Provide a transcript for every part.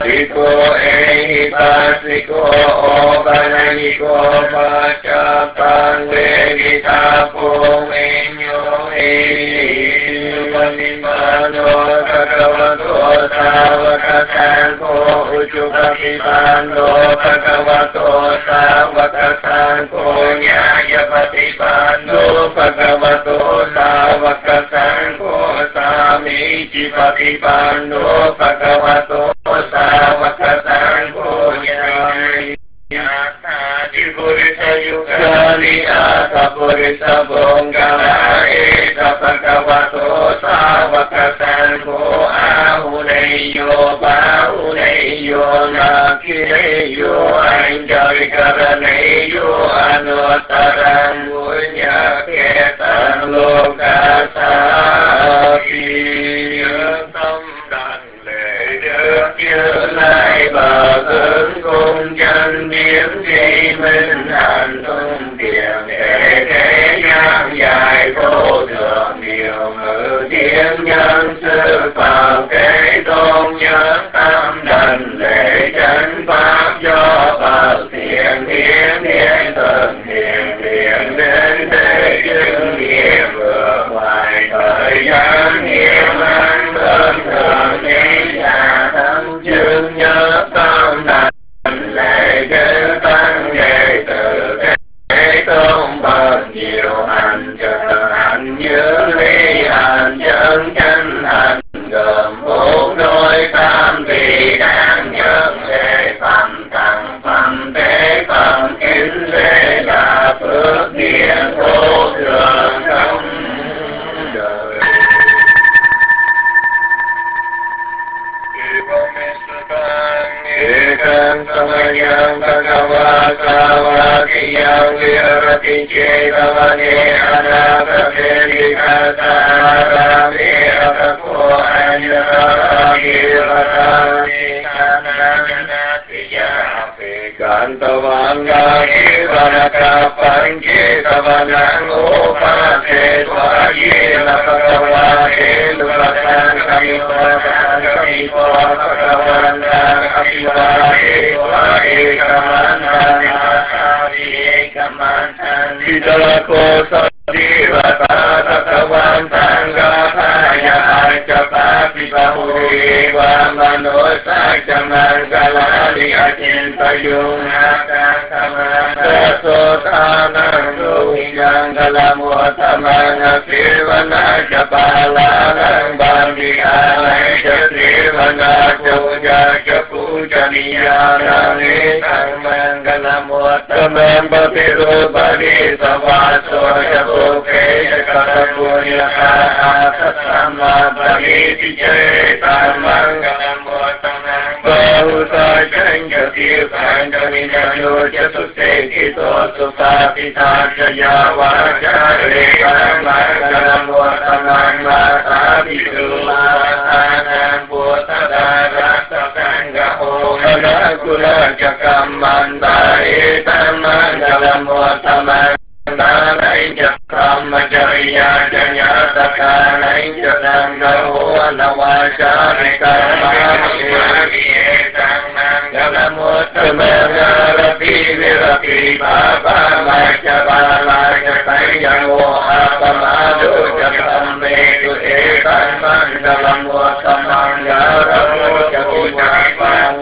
Siko ehi pasiko o panayiko pacapang vedita pong inyo panimano kakavato savakasangko uchupatipando kakavato savakasangko nyayapatipando kakavato savakasangko samicipatipando kakavato savakasangko nyayapatipando Purisa Yukali Asa Purisa Bongala Esa Pagavato Savakasangko Ahuneyo Bahuneyo Nakineyo Anjarikaraneyo Anutarang Punya Ketan Lokasapi Tâm Đàn Lệ Đức Như Lai Bà Tướng Cung Chân Biến Di Minh Hàn Tung Tiền Thế Thế Nhang Dài Vô Thượng Điều Ngữ Thiên Nhân Sư Phạm Kế Tôn Nhân Tam Đàn Lễ Chân Pháp Do Pháp Thiện Thiên Thiên Thần Thiện Thiện Đến Thế Chứng Nghiệp Vượt Ngoài Thời gian Nghiệp An Thượng Thượng Ni Nhà Thâm Chứng Nhớ Tam Đàn Lễ Kế Tăng Đệ Tử Kế Tôn Bậc Nhiều Hành Trợ Hành Như Ly Hành Chân Chân Hành Gồm bốn đôi tam vị đáng nhất lễ phẩm thằng phẩm tế phẩm kính lễ là phước điển vô thường không đời. Ekam samayam bhagava savakiyam virati cetavane anapapedika sarame akapo anyarakirvatane kananjanatiyape kantavanga kivanaka pancetavanang upase tvayena bhagavate duvatan kamivatan bhagavantang Vidako Sadivata Tatavantang Gapaya Chapati Bahuri Vamanosa Chamangalali Achintayung Akasamana Sotanang Luhyangalamutamanang Sirvana Chapalanang Bambihanang Chatrivana Puja Pujaniyana Nitang Mangalamutamang Bapirupadi Savaso Yapuke Yakatapunya Kahatasama Bhaviti Cetang Mangalamutamang Bahusa Janjati Panjamina Yoja Susekito Supapita Jaya Vajare Mangalamutamang Matabitu Matanang Putada Kula Jakamanda Etamang Mutaman Nanain Jakam Jaya Jaya Takanain Jakam Gahuan Nawasarika Mahami Etang Mutaman Rapi Virapi Baba Machabala Jakayang Apamadu Jakam Metu Etang Mandalam Mutaman Garamu Jakujan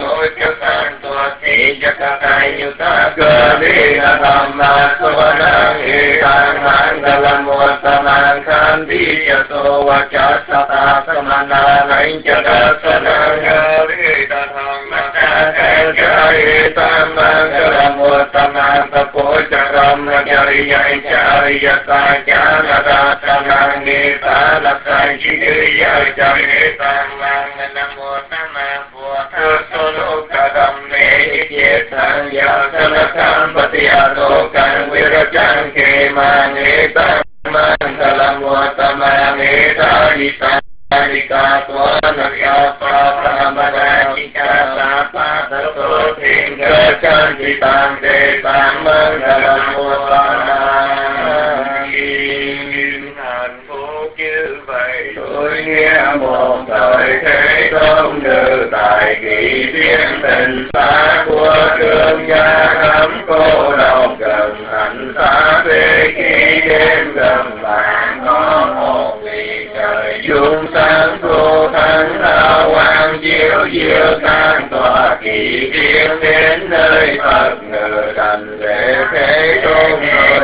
Jakatayuta Gadina Dhamma Savanang Ekang Mangalam Vatanang Kandi Yato Vachasata Samanang Jagasanang Gadina Dhamma Jayita Mangalam Vatanang Tapojaram Jariya Jariyata Janata Sanang Nita Laksan Jiriya Jarita Mangalam Vatanang Solo Kadam Sang Yasanakam Patiyadokan Virajang Kemanetang Mangalam Vatamang Etayita Adikatvanakapa Pramadajika Sapatato Tingkacantitang Tetang Mangalam Vatamang Hàn Phúc như vậy tôi nghe một thời thế không như tài kỳ kỳ viên tình xa của trường gia cấm cô độc gần hạnh xa về khi đêm gần bạn có một vị trời dung sáng cô thánh là quang chiếu diệu tan tỏa kỳ viên đến nơi Phật ngự thành lễ thế tôn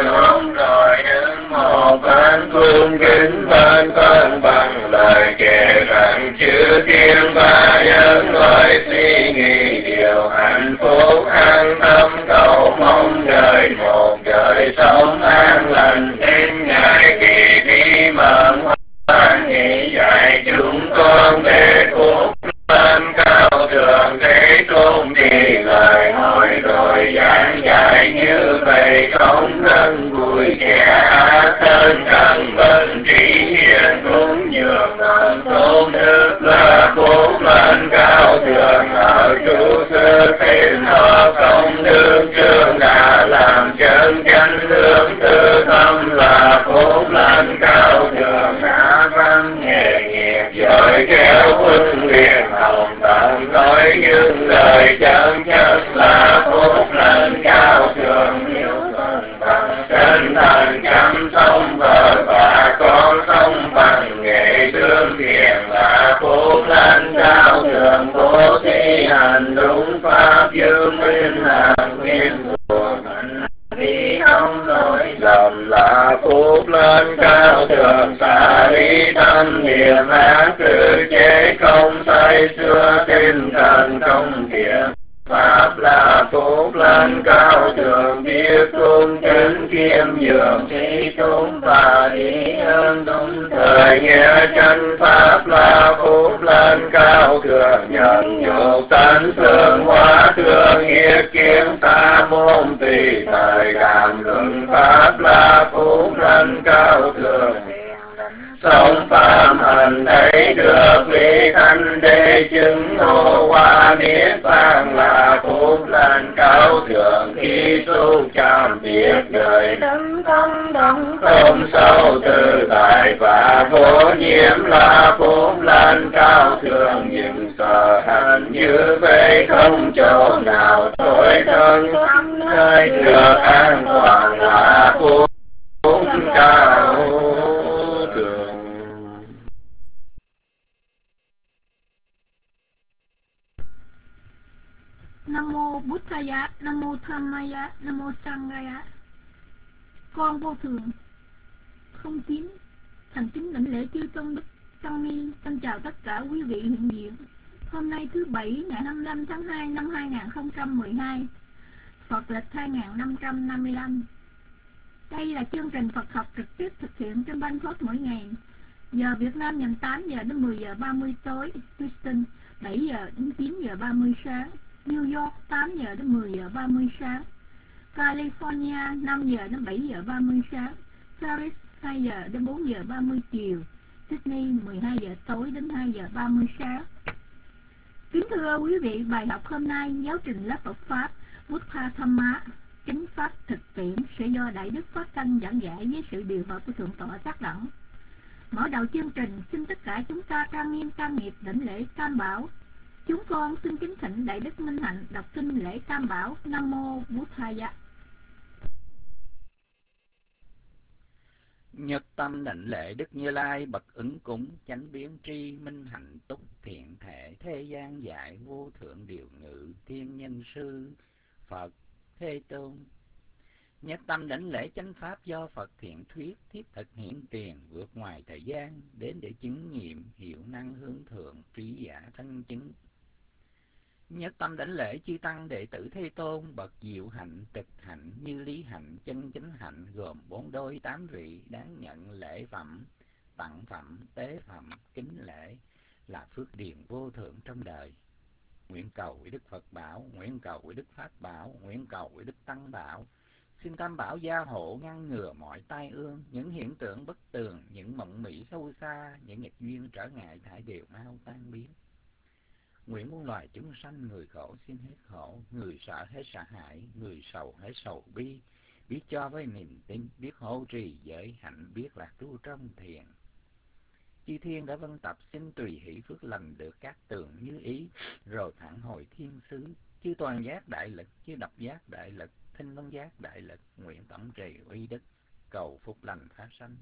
rồi đứng một bên cung kính bên thân bằng lời kể rằng chữ thiên và nhân loại suy nghĩ điều hạnh phúc an tâm cầu mong đời một đời sống an lành đến ngày kỳ đi mừng hoan hỷ dạy chúng con về phúc lên cao thượng thế tôn thì lời nói rồi giảng dạy như vậy không nâng vui kẻ ác thân căn bệnh trí hiền cũng nhường thần tôn đức là phúc lên cao thượng ở trụ sư thêm họ công đức trường đã làm chân chánh hướng tư tâm là phúc lên cao thượng đã văn nghề nghiệp giỏi khéo huấn luyện hồng tận nói những lời chân chất là phúc lên cao thượng hiếu thuận bằng chân thành chăm sống vợ và con sống bằng nghệ thương thiện là phúc lên cao thượng bố thí hành đúng pháp dương minh hàng nguyên của mình vì không lỗi lầm là phúc lên cao thượng xả lý tâm niệm ác tự chế không say xưa tinh thần công thiện pháp là phúc lên cao thượng biết cung kính kiêm nhường trí tốn và ý ơn đúng thời nghe chân pháp là phúc lên cao thượng nhận nhục tánh phương hóa thương nghiệp kiếm sa môn tùy thời cảm luận pháp là phúc lên cao thượng sống phạm hành thấy được vị thanh đế chứng ngộ qua niết bàn là phúc lên cao thượng khi tu chạm biết đời đấng tâm động không sâu từ tại và vô nhiễm là phúc lên cao thượng những sở hành như vậy không chỗ nào tối thân nơi được an toàn là phúc cao thượng. Nam mô Buddhaya, Nam mô Dhammaya, Nam mô Sanghaya. Con vô thường không kín thành kính đảnh lễ chư tôn đức tăng ni. Xin chào tất cả quý vị hiện diện. Hôm nay thứ Bảy ngày 25 tháng 2 năm 2012, Phật lịch 2555. Đây là chương trình Phật học trực tiếp thực hiện trên Bang Phốt mỗi ngày. Giờ Việt Nam nhằm 8 giờ đến 10 giờ 30 tối, Houston 7 giờ đến 9 giờ 30 sáng, New York 8 giờ đến 10 giờ 30 sáng, California 5 giờ đến 7 giờ 30 sáng, Paris 2 giờ đến 4 giờ 30 chiều, Sydney 12 giờ tối đến 2 giờ 30 sáng. Kính thưa quý vị, bài học hôm nay giáo trình lớp Phật Pháp Buddha Dhamma chánh pháp thực tiễn sẽ do Đại Đức Pháp Thanh giảng giải với sự điều hợp của Thượng tọa tác đẳng. Mở đầu chương trình, xin tất cả chúng ta trang nghiêm trang nghiệp đảnh lễ Tam Bảo. Chúng con xin kính thỉnh Đại Đức Minh Hạnh đọc kinh lễ Tam Bảo. Nam mô Buddhaya. Nhất tâm đảnh lễ Đức Như Lai bậc ứng cúng chánh biến tri minh hạnh túc thiện thể thế gian dạy vô thượng điều ngự thiên nhân sư Phật Thế Tôn. Nhất tâm đảnh lễ chánh pháp do Phật thiện thuyết thiết thực hiện tiền vượt ngoài thời gian đến để chứng nghiệm hiệu năng hướng thượng trí giả thanh chứng. Nhất tâm đảnh lễ chư tăng đệ tử Thế Tôn bậc diệu hạnh trực hạnh như lý hạnh chân chánh hạnh gồm 4 đôi 8 vị đáng nhận lễ phẩm tặng phẩm tế phẩm kính lễ là phước điền vô thượng trong đời. Nguyện cầu với Đức Phật bảo, nguyện cầu với Đức Pháp bảo, nguyện cầu với Đức Tăng bảo. Xin Tam Bảo gia hộ ngăn ngừa mọi tai ương, những hiện tượng bất tường, những mộng mị sâu xa, những nghịch duyên trở ngại thải đều mau tan biến. Nguyện muôn loài chúng sanh người khổ xin hết khổ, người sợ hết sợ hãi, người sầu hết sầu bi, biết cho với niềm tin, biết hộ trì giới hạnh, biết lạc trú trong thiền. Chư thiên đã vân tập xin tùy hỷ phước lành được các tường như ý, rồi thẳng hồi thiên xứ. Chư toàn giác đại lực, chư độc giác đại lực, thinh văn giác đại lực, nguyện tổng trì uy đức, cầu phúc lành phát sanh.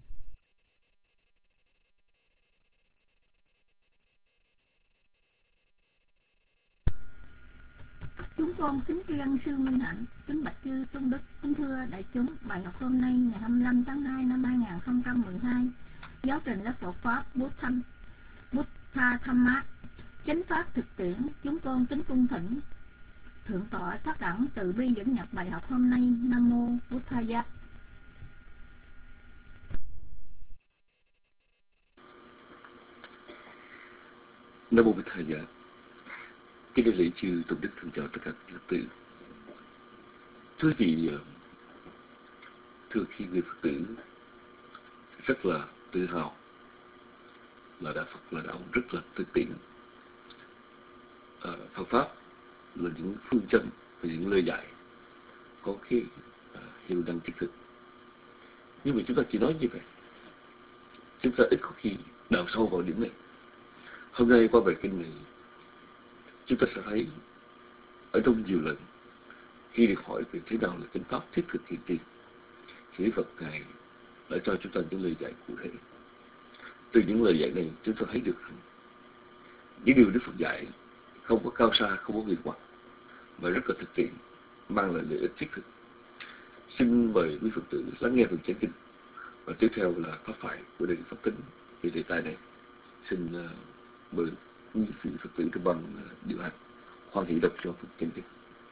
Chúng con kính tri ân sư Minh Hạnh, kính bạch chư tôn đức, kính thưa đại chúng. Bài học hôm nay ngày 25 tháng 2 năm 2012, giáo trình lớp Phật pháp Buddha Thamma chánh pháp thực tiễn. Chúng con kính cung thỉnh thượng tọa Thất Đẳng từ bi dẫn nhập bài học hôm nay. Nam mô Buddhaya. Nam mô Buddhaya. Kính đại lễ chư tôn đức thượng chào tất cả các Phật tử. Thưa quý vị, thưa khi người Phật tử rất là tự hào là đạo Phật là đạo rất là thực tiễn. Phật pháp là những phương châm và những lời dạy có cái hiệu năng thiết thực. Nhưng mà chúng ta chỉ nói như vậy, chúng ta ít có khi đào sâu vào điểm này. Hôm nay qua bài kinh này, chúng ta sẽ thấy ở trong nhiều lần khi được hỏi về thế nào là chánh pháp thiết thực hiện tiền, thì Phật Ngài đã cho chúng ta những lời dạy cụ thể. Từ những lời dạy này chúng ta thấy được những điều Đức Phật dạy không có cao xa, không có huyền hoặc, mà rất là thực tiễn, mang lại lợi ích thiết thực. Xin mời quý Phật tử lắng nghe phần chánh kinh, và tiếp theo là pháp thoại của Đại đức Pháp Tính về đề tài này. Xin mời quý vị Phật tử trong ban điều hành hoan hỷ đọc cho phần chánh kinh.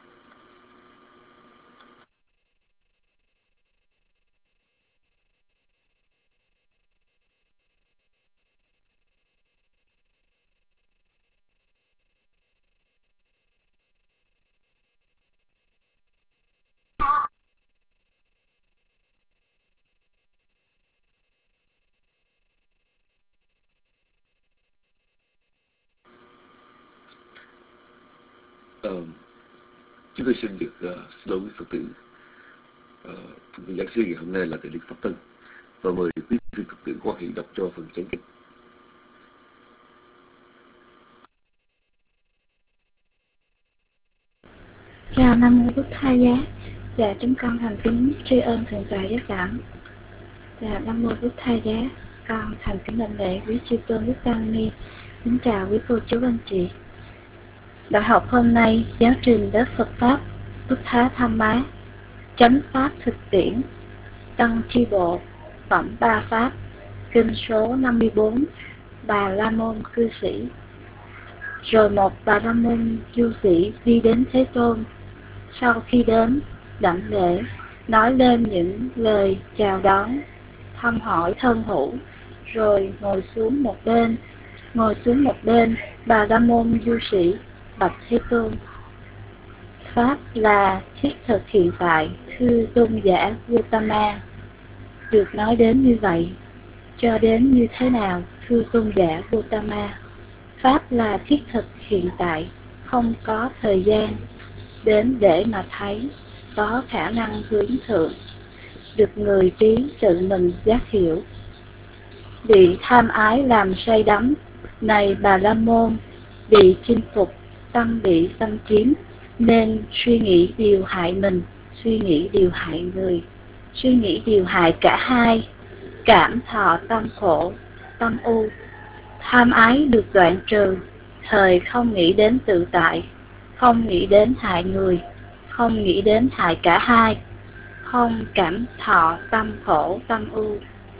Chúng tôi xin được xin lỗi quý Phật tử. Giảng sư ngày hôm nay là Đại đức Pháp Tân, và mời quý vị Phật tử hoan hỷ đọc cho phần chánh kinh. Chào Nam mô Buddhaya. Dạ, chúng con thành kính tri ân thượng tọa Giác Đẳng. Dạ, Nam mô Buddhaya. Con thành kính đảnh lễ quý chư tôn đức tăng ni. Kính chào quý cô chú anh chị. Bài học hôm nay giáo trình lớp Phật pháp Buddha Thamma chánh pháp thực tiễn tăng chi bộ phẩm 3 pháp, kinh số 54, Bà La Môn cư sĩ. Rồi một Bà La Môn du sĩ đi đến Thế Tôn. Sau khi đến, đảnh lễ, nói lên những lời chào đón, thăm hỏi thân hữu, rồi ngồi xuống một bên. Bà La Môn du sĩ bạch Thế Tôn: Pháp là thiết thực hiện tại, thưa tôn giả Gautama. Được nói đến như vậy, cho đến như thế nào, thưa tôn giả Gautama? Pháp là thiết thực hiện tại, không có thời gian đến để mà thấy, có khả năng hướng thượng, được người trí tự mình giác hiểu. Bị tham ái làm say đắm, này Bà La Môn, bị chinh phục, tâm bị xâm chiếm, nên suy nghĩ điều hại mình, suy nghĩ điều hại người, suy nghĩ điều hại cả hai, cảm thọ tâm khổ, tâm u. Tham ái được đoạn trừ, thời không nghĩ đến tự tại, không nghĩ đến hại người, không nghĩ đến hại cả hai, không cảm thọ tâm khổ, tâm u.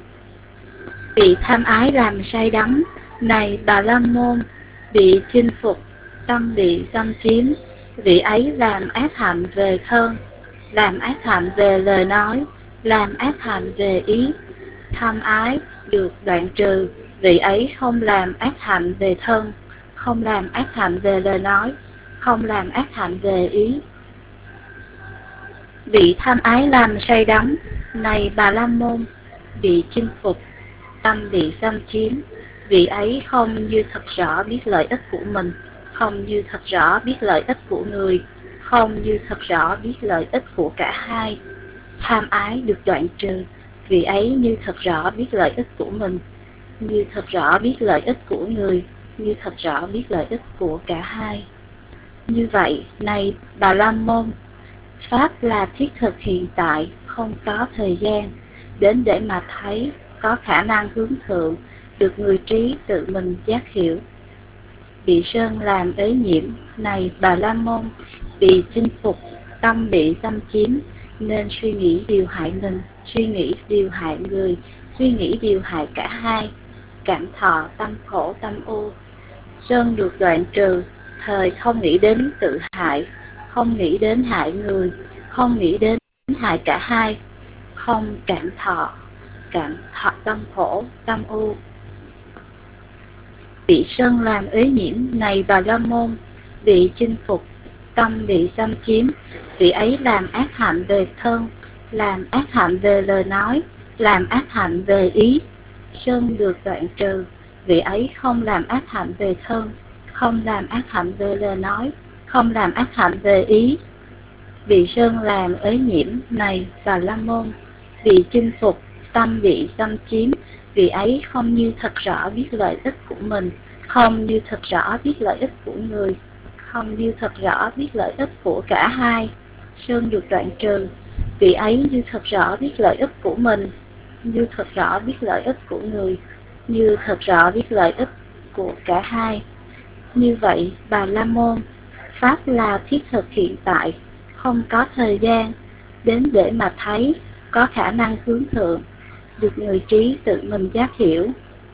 Bị tham ái làm say đắm, này Bà La Môn, bị chinh phục, tâm bị xâm chiếm, vị ấy làm ác hạnh về thân, làm ác hạnh về lời nói, làm ác hạnh về ý. Tham ái được đoạn trừ, vị ấy không làm ác hạnh về thân, không làm ác hạnh về lời nói, không làm ác hạnh về ý. Bị tham ái làm say đắm, này Bà La Môn, bị chinh phục, tâm bị xâm chiếm, vị ấy không như thật rõ biết lợi ích của mình, không như thật rõ biết lợi ích của người, không như thật rõ biết lợi ích của cả hai. Tham ái được đoạn trừ, vị ấy như thật rõ biết lợi ích của mình, như thật rõ biết lợi ích của người, như thật rõ biết lợi ích của cả hai. Như vậy, này Bà La Môn, Pháp là thiết thực hiện tại, không có thời gian, đến để mà thấy, có khả năng hướng thượng, được người trí tự mình giác hiểu. Bị sơn làm ế nhiễm, này Bà La Môn, bị chinh phục, tâm bị xâm chiếm, nên suy nghĩ điều hại mình, suy nghĩ điều hại người, suy nghĩ điều hại cả hai, cảm thọ, tâm khổ, tâm u. Sơn được đoạn trừ, thời không nghĩ đến tự hại, không nghĩ đến hại người, không nghĩ đến hại cả hai, không cảm thọ tâm khổ, tâm u. Bị sơn làm ế nhiễm, này Bà La Môn, bị chinh phục, tâm bị xâm chiếm, vị ấy làm ác hạnh về thân, làm ác hạnh về lời nói, làm ác hạnh về ý. Sơn được đoạn trừ, vị ấy không làm ác hạnh về thân, không làm ác hạnh về lời nói, không làm ác hạnh về ý. Bị sơn làm ế nhiễm, này Bà La Môn, bị chinh phục, tâm bị xâm chiếm, vị ấy không như thật rõ biết lợi ích của mình, không như thật rõ biết lợi ích của người, không như thật rõ biết lợi ích của cả hai. Sơn được đoạn trừ, vị ấy như thật rõ biết lợi ích của mình, như thật rõ biết lợi ích của người, như thật rõ biết lợi ích của cả hai. Như vậy, Bà La Môn, Pháp là thiết thực hiện tại, không có thời gian, đến để mà thấy, có khả năng hướng thượng, được người trí tự mình giác hiểu.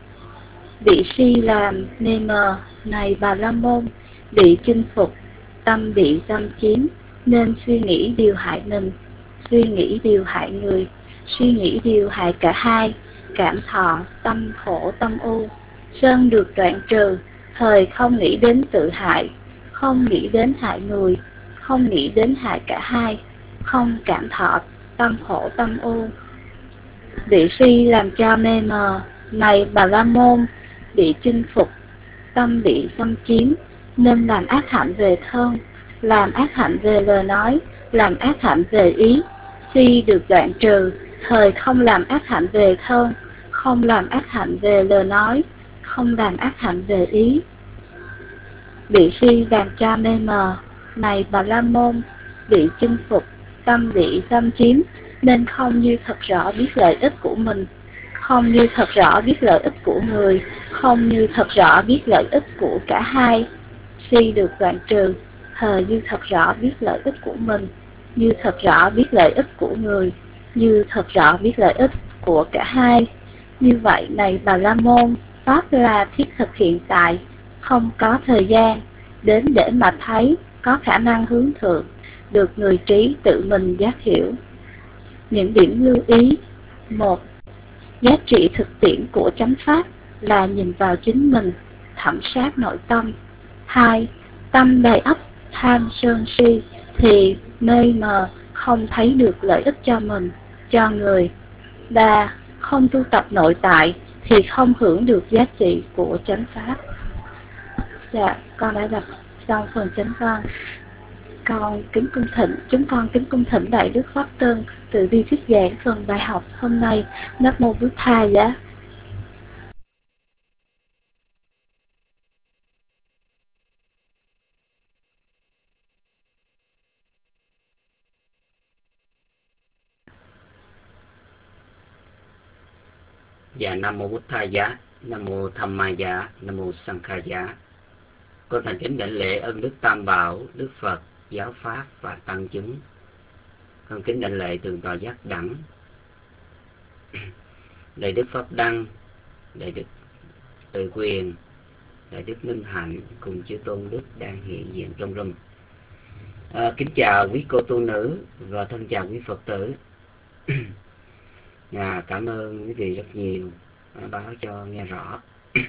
Bị si làm mê mờ, này Bà La Môn, bị chinh phục, tâm bị xâm chiếm, nên suy nghĩ điều hại mình, suy nghĩ điều hại người, suy nghĩ điều hại cả hai, cảm thọ, tâm khổ, tâm u. Sơn được đoạn trừ, thời không nghĩ đến tự hại, không nghĩ đến hại người, không nghĩ đến hại cả hai, không cảm thọ, tâm khổ, tâm u. Bị si làm cho mê mờ, này Bà La Môn, bị chinh phục, tâm bị xâm chiếm, nên làm ác hạnh về thân, làm ác hạnh về lời nói, làm ác hạnh về ý. Si được đoạn trừ, thời không làm ác hạnh về thân, không làm ác hạnh về lời nói, không làm ác hạnh về ý. Bị si làm cho mê mờ, này Bà La Môn, bị chinh phục, tâm bị xâm chiếm, nên không như thật rõ biết lợi ích của mình, không như thật rõ biết lợi ích của người, không như thật rõ biết lợi ích của cả hai. Si được đoạn trừ, thời như thật rõ biết lợi ích của mình, như thật rõ biết lợi ích của người, như thật rõ biết lợi ích của cả hai. Như vậy, này Bà La Môn, Pháp là thiết thực hiện tại, không có thời gian, đến để mà thấy, có khả năng hướng thượng, được người trí tự mình giác hiểu. Những điểm lưu ý: 1. Giá trị thực tiễn của chánh pháp là nhìn vào chính mình, thẩm sát nội tâm. 2. Tâm đầy ắp tham sân si thì mê mờ, không thấy được lợi ích cho mình, cho người. 3. Không tu tập nội tại thì không hưởng được giá trị của chánh pháp. Dạ, con đã đọc xong phần chánh văn. Chúng con kính cung thỉnh Đại Đức Pháp Tân từ bi thuyết giảng phần bài học hôm nay. Nam mô Bụt Tha Giá. Dạ, Nam mô Bụt Tha Giá, Nam mô Tham Ma Giá, Nam mô Sang Kha Giá. Con thành kính đảnh lễ ân đức Tam Bảo, Đức Phật, Giáo Pháp và Tăng Chứng. Con kính đảnh lễ Thượng tọa Giác Đẳng, Đại Đức Pháp Đăng, Đại Đức Từ Quyền, Đại Đức Minh Hạnh cùng chư tôn đức đang hiện diện trong room. Kính chào quý cô tu nữ và thân chào quý Phật tử. Cảm ơn quý vị rất nhiều báo cho nghe rõ.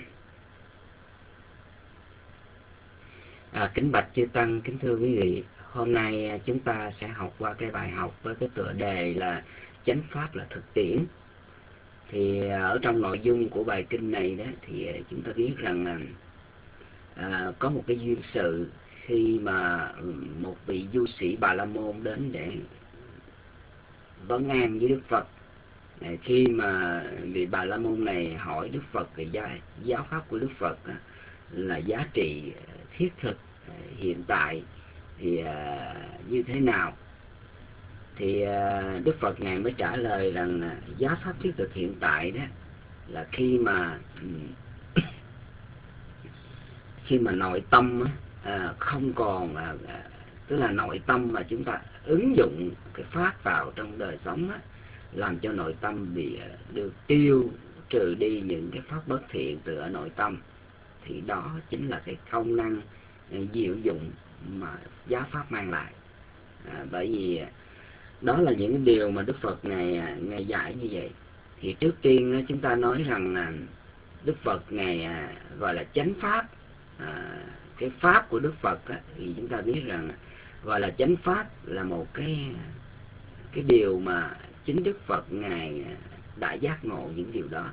Kính bạch chư tăng, kính thưa quý vị, hôm nay chúng ta sẽ học qua cái bài học với cái tựa đề là chánh pháp là thực tiễn. Thì ở trong nội dung của bài kinh này đó thì chúng ta biết rằng có một cái duyên sự khi mà một vị du sĩ Bà La Môn đến để vấn an với Đức Phật, Khi mà vị Bà La Môn này hỏi Đức Phật về giáo pháp của Đức Phật là giá trị thiết thực hiện tại thì như thế nào, thì Đức Phật ngài mới trả lời rằng giáo pháp thiết thực hiện tại đó là khi mà nội tâm không còn tức là nội tâm mà chúng ta ứng dụng cái pháp vào trong đời sống làm cho nội tâm bị được tiêu trừ đi những cái pháp bất thiện từ ở nội tâm, thì đó chính là cái công năng diệu dụng mà giáo pháp mang lại. Bởi vì đó là những điều mà Đức Phật ngài dạy như vậy. Thì trước tiên chúng ta nói rằng Đức Phật ngài gọi là chánh pháp. Cái pháp của Đức Phật thì chúng ta biết rằng gọi là chánh pháp là một cái điều mà chính Đức Phật ngài đã giác ngộ những điều đó,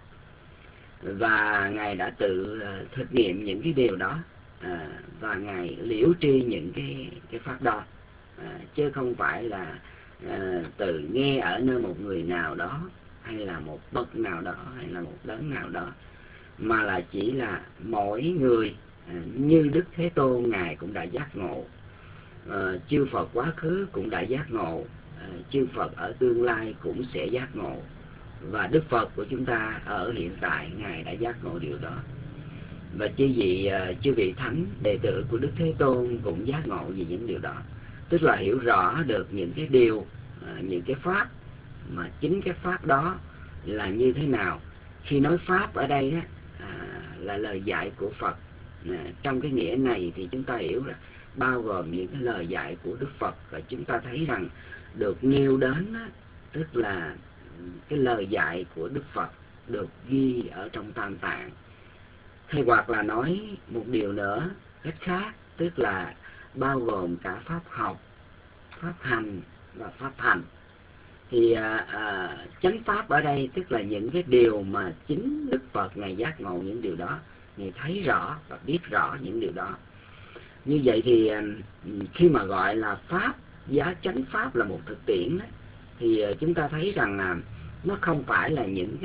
và ngài đã tự thực nghiệm những cái điều đó, và ngài liễu tri những cái pháp đó, chứ không phải là từ nghe ở nơi một người nào đó, hay là một bậc nào đó, hay là một đấng nào đó, mà là chỉ là mỗi người như Đức Thế Tôn ngài cũng đã giác ngộ, chư Phật quá khứ cũng đã giác ngộ, chư Phật ở tương lai cũng sẽ giác ngộ, và Đức Phật của chúng ta ở hiện tại ngài đã giác ngộ điều đó. Và chư vị thánh đệ tử của Đức Thế Tôn cũng giác ngộ về những điều đó, tức là hiểu rõ được những cái điều, những cái pháp, mà chính cái pháp đó là như thế nào. Khi nói pháp ở đây đó là lời dạy của Phật. Trong cái nghĩa này thì chúng ta hiểu là bao gồm những cái lời dạy của Đức Phật, và chúng ta thấy rằng được nêu đến tức là cái lời dạy của Đức Phật được ghi ở trong Tam Tạng. Hay hoặc là nói một điều nữa cách khác, tức là bao gồm cả pháp học, pháp hành và pháp hành. Thì chánh pháp ở đây tức là những cái điều mà chính Đức Phật ngài giác ngộ những điều đó, ngài thấy rõ và biết rõ những điều đó. Như vậy thì khi mà gọi là pháp, giá chánh pháp là một thực tiễn đó, thì chúng ta thấy rằng là nó không phải là những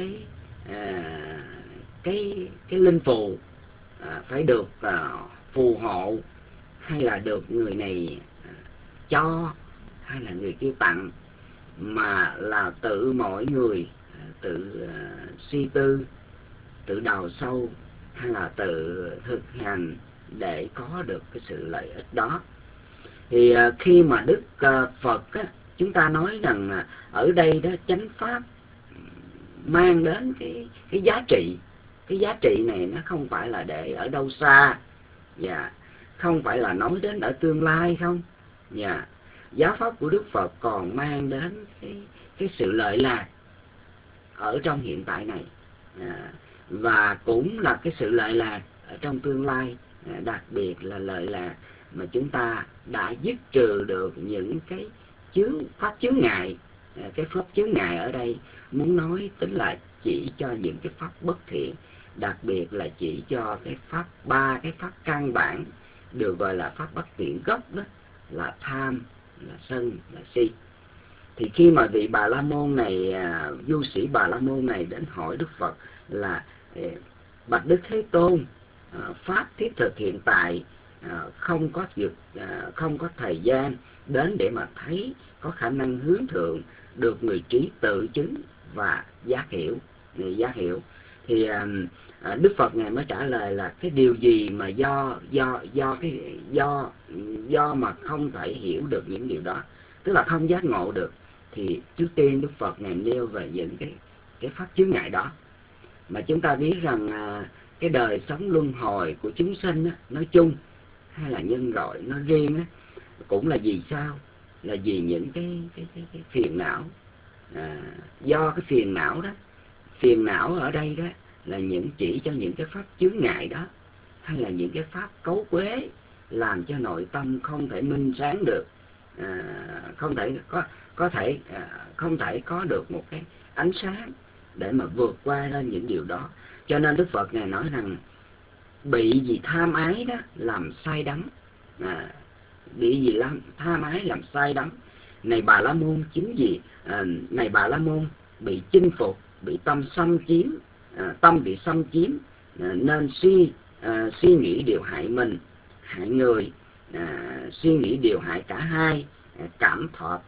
cái linh phù phải được phù hộ, hay là được người này cho, hay là người kia tặng, mà là tự mỗi người tự suy tư, tự đào sâu, hay là tự thực hành để có được cái sự lợi ích đó. Thì khi mà Đức Phật chúng ta nói rằng ở đây đó chánh pháp mang đến cái giá trị. Cái giá trị này nó không phải là để ở đâu xa, và không phải là nói đến ở tương lai không. Và giáo pháp của Đức Phật còn mang đến cái sự lợi lạc ở trong hiện tại này, và cũng là cái sự lợi lạc ở trong tương lai, đặc biệt là lợi lạc mà chúng ta đã dứt trừ được những cái pháp chướng ngại. Cái pháp chướng ngại ở đây muốn nói tính là chỉ cho những cái pháp bất thiện, đặc biệt là chỉ cho cái pháp, ba cái pháp căn bản được gọi là pháp bất thiện gốc đó, là tham, là sân, là si. Thì khi mà vị Bà La Môn này, du sĩ Bà La Môn này đến hỏi Đức Phật là bạch Đức Thế Tôn, pháp thiết thực hiện tại không có thời gian đến để mà thấy, có khả năng hướng thượng được người trí tự chứng và giác hiểu. Thì Đức Phật ngài mới trả lời là cái điều gì mà do mà không thể hiểu được những điều đó, tức là không giác ngộ được. Thì trước tiên Đức Phật ngài nêu về những cái pháp chướng ngại đó. Mà chúng ta biết rằng cái đời sống luân hồi của chúng sinh nói chung, hay là nhân loại nói riêng cũng là vì sao? Là vì những cái phiền não. Do cái phiền não đó, phiền não ở đây đó là chỉ cho những cái pháp chướng ngại đó, hay là những cái pháp cấu quế làm cho nội tâm không thể minh sáng được, không thể có được một cái ánh sáng để mà vượt qua lên những điều đó. Cho nên Đức Phật ngài nói rằng bị vì tham ái đó làm say đắm, bị vì tham ái làm say đắm. Này Bà La Môn, chính vì này Bà La Môn, bị chinh phục, bị tâm xâm chiếm, tâm bị xâm chiếm, nên suy nghĩ điều hại mình, hại người, suy nghĩ điều hại cả hai, cảm thọ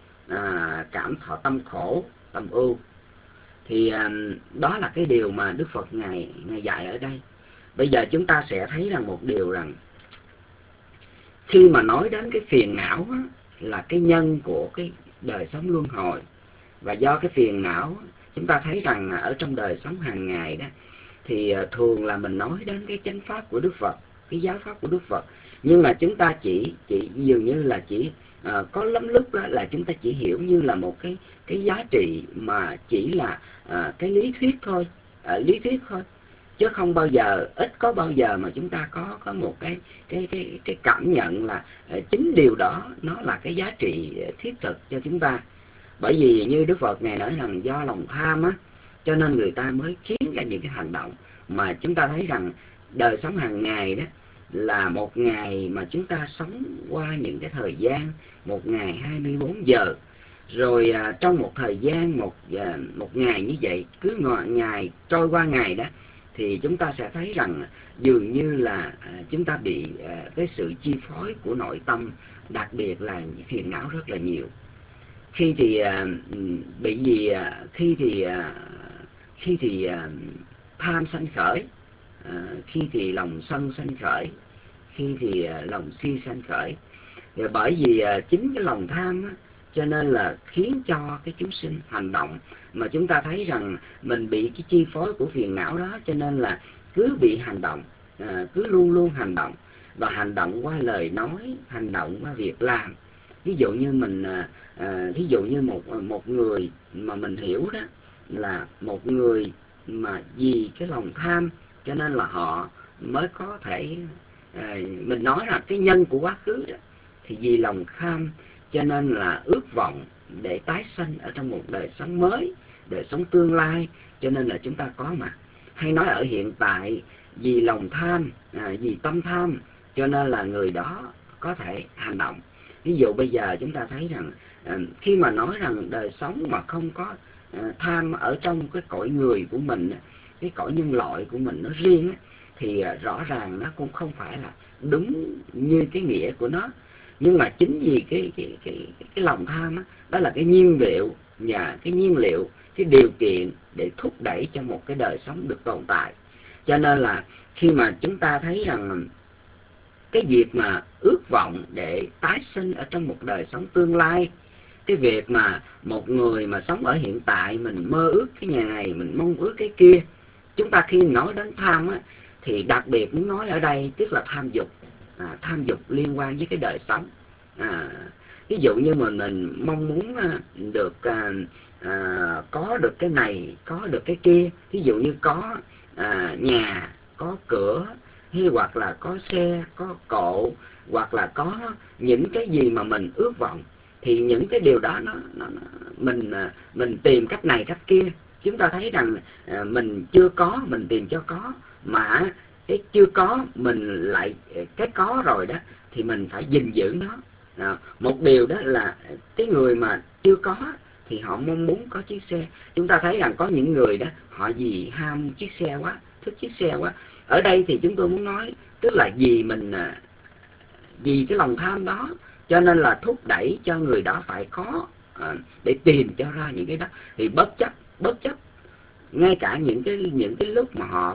tâm khổ, tâm ưu. Thì đó là cái điều mà Đức Phật ngài dạy ở đây. Bây giờ chúng ta sẽ thấy rằng một điều rằng khi mà nói đến cái phiền não á, là cái nhân của cái đời sống luân hồi, và do cái phiền não chúng ta thấy rằng ở trong đời sống hàng ngày đó thì thường là mình nói đến cái chánh pháp của Đức Phật, cái giáo pháp của Đức Phật, nhưng mà chúng ta chỉ dường như là chỉ có lắm lúc đó là chúng ta chỉ hiểu như là một cái giá trị mà chỉ là cái lý thuyết thôi, chứ không bao giờ, ít có bao giờ mà chúng ta có một cái cảm nhận là chính điều đó nó là cái giá trị thiết thực cho chúng ta. Bởi vì như Đức Phật ngài nói rằng do lòng tham á, cho nên người ta mới khiến ra những cái hành động mà chúng ta thấy rằng đời sống hàng ngày đó là một ngày mà chúng ta sống qua những cái thời gian, một ngày 24 giờ. Rồi trong một thời gian, một ngày như vậy, cứ ngày trôi qua ngày đó, thì chúng ta sẽ thấy rằng dường như là chúng ta bị cái sự chi phối của nội tâm, đặc biệt là phiền não rất là nhiều. Khi thì bị gì, khi thì tham sanh khởi, khi thì lòng sân sanh khởi, khi thì lòng si sanh khởi. Và bởi vì chính cái lòng tham á, cho nên là khiến cho cái chúng sinh hành động mà chúng ta thấy rằng mình bị cái chi phối của phiền não đó, cho nên là cứ bị hành động, cứ luôn luôn hành động, và hành động qua lời nói, hành động qua việc làm. Ví dụ như mình ví dụ như một người mà mình hiểu đó là một người mà vì cái lòng tham cho nên là họ mới có thể mình nói là cái nhân của quá khứ đó, thì vì lòng tham cho nên là ước vọng để tái sanh ở trong một đời sống mới, đời sống tương lai, cho nên là chúng ta có mặt. Hay nói ở hiện tại, vì lòng tham, vì tâm tham, cho nên là người đó có thể hành động. Ví dụ bây giờ chúng ta thấy rằng khi mà nói rằng đời sống mà không có tham ở trong cái cõi người của mình, cái cõi nhân loại của mình nó riêng, thì rõ ràng nó cũng không phải là đúng như cái nghĩa của nó. Nhưng mà chính vì cái lòng tham đó, đó là cái nhiên liệu và cái điều kiện để thúc đẩy cho một cái đời sống được tồn tại. Cho nên là khi mà chúng ta thấy rằng cái việc mà ước vọng để tái sinh ở trong một đời sống tương lai, cái việc mà một người mà sống ở hiện tại mình mơ ước cái nhà này, mình mong ước cái kia, chúng ta khi nói đến tham á, thì đặc biệt muốn nói ở đây tức là tham dục, tham dục liên quan với cái đời sống. Ví dụ như mình mong muốn được có được cái này, có được cái kia, ví dụ như có nhà, có cửa, hay hoặc là có xe, có cộ, hoặc là có những cái gì mà mình ước vọng, thì những cái điều đó mình tìm cách này cách kia. Chúng ta thấy rằng mình chưa có mình tìm cho có, mà cái chưa có mình lại cái có rồi đó thì mình phải gìn giữ nó. Một điều đó là cái người mà chưa có thì họ mong muốn có chiếc xe. Chúng ta thấy rằng có những người đó họ vì ham chiếc xe quá, thích chiếc xe quá. Ở đây thì chúng tôi muốn nói tức là vì cái lòng tham đó cho nên là thúc đẩy cho người đó phải có để tìm cho ra những cái đó. Thì bất chấp ngay cả những cái lúc mà họ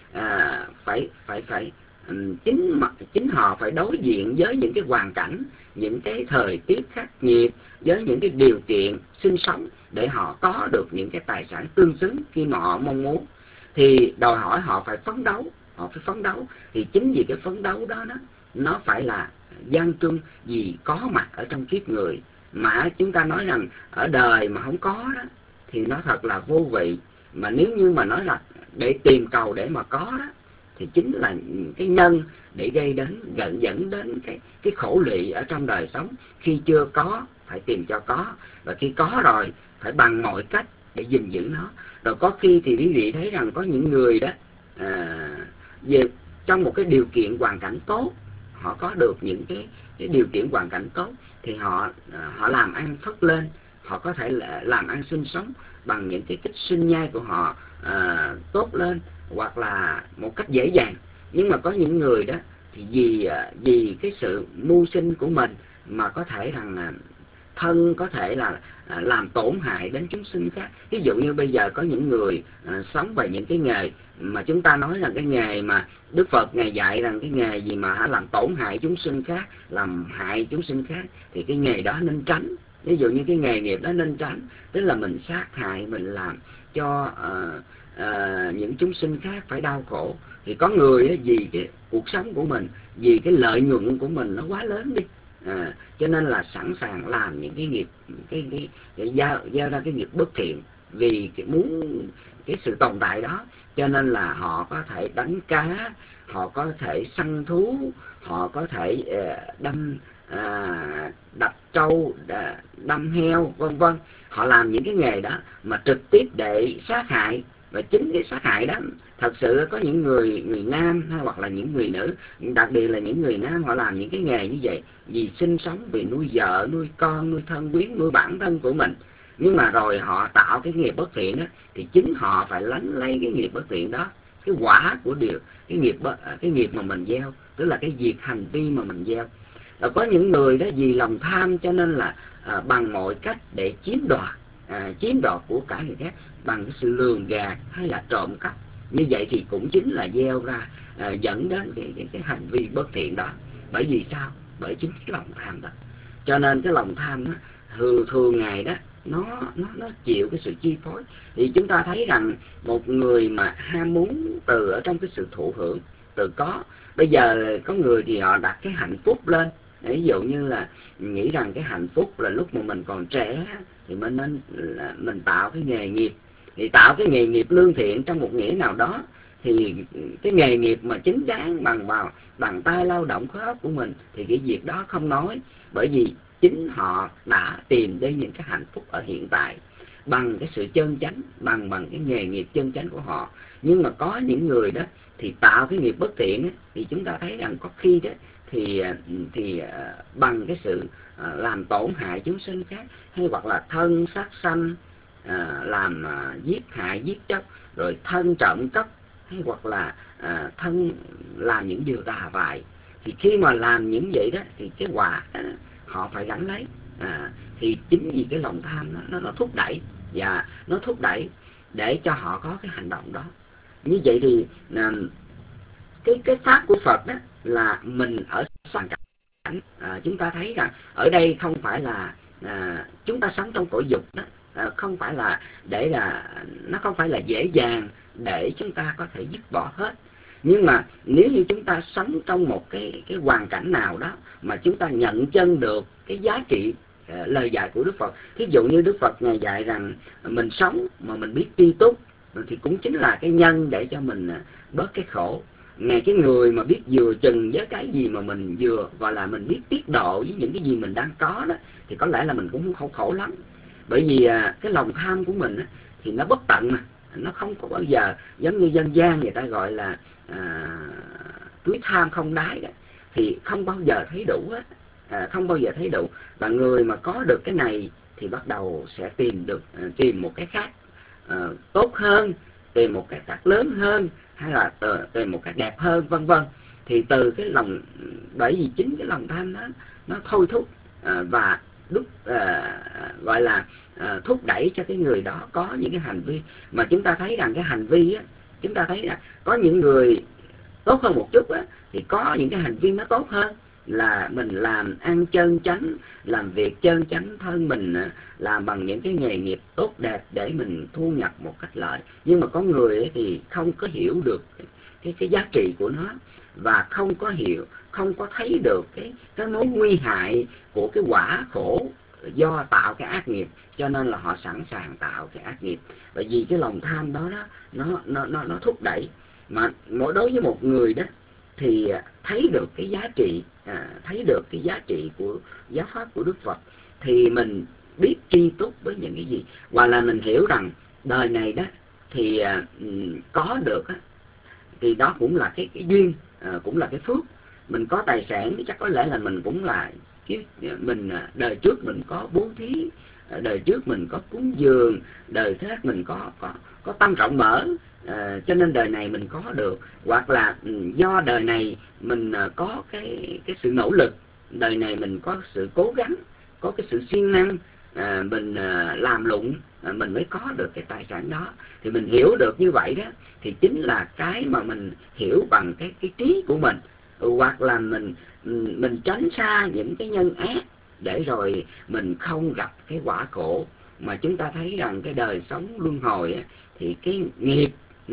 phải chính họ phải đối diện với những cái hoàn cảnh, những cái thời tiết khắc nghiệt, với những cái điều kiện sinh sống để họ có được những cái tài sản tương xứng khi mà họ mong muốn, thì đòi hỏi họ phải phấn đấu. Thì chính vì cái phấn đấu đó nó phải là gian truân vì có mặt ở trong kiếp người. Mà chúng ta nói rằng ở đời mà không có đó thì nó thật là vô vị. Mà nếu như mà nói là để tìm cầu để mà có đó, thì chính là cái nhân để dẫn đến cái khổ lụy ở trong đời sống. Khi chưa có phải tìm cho có, và khi có rồi phải bằng mọi cách để gìn giữ nó. Rồi có khi thì quý vị thấy rằng có những người đó về trong một cái điều kiện hoàn cảnh tốt, họ có được những cái điều kiện hoàn cảnh tốt, thì họ làm ăn phất lên, họ có thể làm ăn sinh sống bằng những cái cách sinh nhai của họ tốt lên, hoặc là một cách dễ dàng. Nhưng mà có những người đó thì vì cái sự mưu sinh của mình mà có thể rằng thân có thể là làm tổn hại đến chúng sinh khác. Ví dụ như bây giờ có những người sống về những cái nghề mà chúng ta nói là cái nghề mà Đức Phật Ngài dạy rằng cái nghề gì mà làm tổn hại chúng sinh khác, làm hại chúng sinh khác, thì cái nghề đó nên tránh. Ví dụ như cái nghề nghiệp đó nên tránh, tức là mình sát hại, mình làm cho những chúng sinh khác phải đau khổ. Thì có người vì cái cuộc sống của mình, vì cái lợi nhuận của mình nó quá lớn đi, cho nên là sẵn sàng làm những cái nghiệp, cái gieo ra cái nghiệp bất thiện vì muốn cái sự tồn tại đó. Cho nên là họ có thể đánh cá, họ có thể săn thú, họ có thể đập trâu, đâm heo, vân vân. Họ làm những cái nghề đó mà trực tiếp để sát hại. Và chính cái sát hại đó, thật sự có những người nam hay hoặc là những người nữ, đặc biệt là những người nam, họ làm những cái nghề như vậy vì sinh sống, vì nuôi vợ, nuôi con, nuôi thân quyến, nuôi bản thân của mình. Nhưng mà rồi họ tạo cái nghiệp bất thiện đó, thì chính họ phải lánh lấy cái nghiệp bất thiện đó, cái quả của điều cái nghiệp mà mình gieo, tức là cái việc hành vi mà mình gieo. Rồi có những người đó vì lòng tham cho nên là bằng mọi cách để chiếm đoạt của cả người khác bằng cái sự lường gạt hay là trộm cắp. Như vậy thì cũng chính là gieo ra dẫn đến cái hành vi bất thiện đó. Bởi vì sao? Bởi chính cái lòng tham đó. Cho nên cái lòng tham đó, thường ngày đó nó chịu cái sự chi phối. Thì chúng ta thấy rằng một người mà ham muốn từ ở trong cái sự thụ hưởng, từ có. Bây giờ có người thì họ đặt cái hạnh phúc lên. Ví dụ như là nghĩ rằng cái hạnh phúc là lúc mà mình còn trẻ thì mình tạo cái nghề nghiệp. Thì tạo cái nghề nghiệp lương thiện trong một nghĩa nào đó, thì cái nghề nghiệp mà chính đáng bằng tay lao động khối óc của mình, thì cái việc đó không nói. Bởi vì chính họ đã tìm đến những cái hạnh phúc ở hiện tại bằng cái sự chân chánh, bằng cái nghề nghiệp chân chánh của họ. Nhưng mà có những người đó thì tạo cái nghiệp bất thiện ấy, thì chúng ta thấy rằng có khi đó thì bằng cái sự làm tổn hại chúng sinh khác, hay hoặc là thân sát sanh, làm giết hại giết chóc, rồi thân trộm cắp, hay hoặc là thân làm những điều tà vại. Thì khi mà làm những vậy đó thì cái quả họ phải gánh lấy. Thì chính vì cái lòng tham nó thúc đẩy, và nó thúc đẩy để cho họ có cái hành động đó. Như vậy thì cái pháp của Phật đó là mình ở hoàn cảnh. Chúng ta thấy rằng ở đây không phải là chúng ta sống trong cõi dục đó, không phải là nó không phải là dễ dàng để chúng ta có thể dứt bỏ hết. Nhưng mà nếu như chúng ta sống trong một cái hoàn cảnh nào đó mà chúng ta nhận chân được cái giá trị lời dạy của Đức Phật. Thí dụ như Đức Phật Ngài dạy rằng mình sống mà mình biết tri túc thì cũng chính là cái nhân để cho mình bớt cái khổ. Ngày cái người mà biết vừa chừng với cái gì mà mình vừa gọi là mình biết tiết độ với những cái gì mình đang có đó, thì có lẽ là mình cũng không khổ lắm. Bởi vì cái lòng tham của mình thì nó bất tận mà, nó không có bao giờ, giống như dân gian người ta gọi là túi tham không đáy đó, thì không bao giờ thấy đủ hết, không bao giờ thấy đủ. Và người mà có được cái này thì bắt đầu sẽ tìm một cái khác tốt hơn, tìm một cái khác lớn hơn, hay là tìm một cái đẹp hơn, vân vân. Thì từ cái lòng, bởi vì chính cái lòng tham nó thôi thúc và gọi là thúc đẩy cho cái người đó có những cái hành vi mà chúng ta thấy rằng cái hành vi á, chúng ta thấy là có những người tốt hơn một chút á, thì có những cái hành vi nó tốt hơn, là mình làm ăn chân chánh, làm việc chân chánh, thân mình làm bằng những cái nghề nghiệp tốt đẹp để mình thu nhập một cách lợi. Nhưng mà có người ấy thì không có hiểu được cái giá trị của nó, và không có thấy được cái mối nguy hại của cái quả khổ do tạo cái ác nghiệp, cho nên là họ sẵn sàng tạo cái ác nghiệp. Bởi vì cái lòng tham đó nó thúc đẩy. Mà đối với một người đó thì thấy được cái giá trị của giáo pháp của Đức Phật, thì mình biết tri túc với những cái gì, hoặc là mình hiểu rằng đời này đó thì có được thì đó cũng là cái duyên, cũng là cái phước. Mình có tài sản chắc có lẽ là mình cũng là mình đời trước mình có bố thí đời trước mình có cúng dường, đời khác mình có tâm rộng mở, cho nên đời này mình có được. Hoặc là do đời này mình có cái sự nỗ lực, đời này mình có sự cố gắng, có cái sự siêng năng, mình làm lụng, mình mới có được cái tài sản đó. Thì mình hiểu được như vậy đó, thì chính là cái mà mình hiểu bằng cái trí của mình. Hoặc là mình tránh xa những cái nhân ác để rồi mình không gặp cái quả khổ. Mà chúng ta thấy rằng cái đời sống luân hồi thì cái nghiệp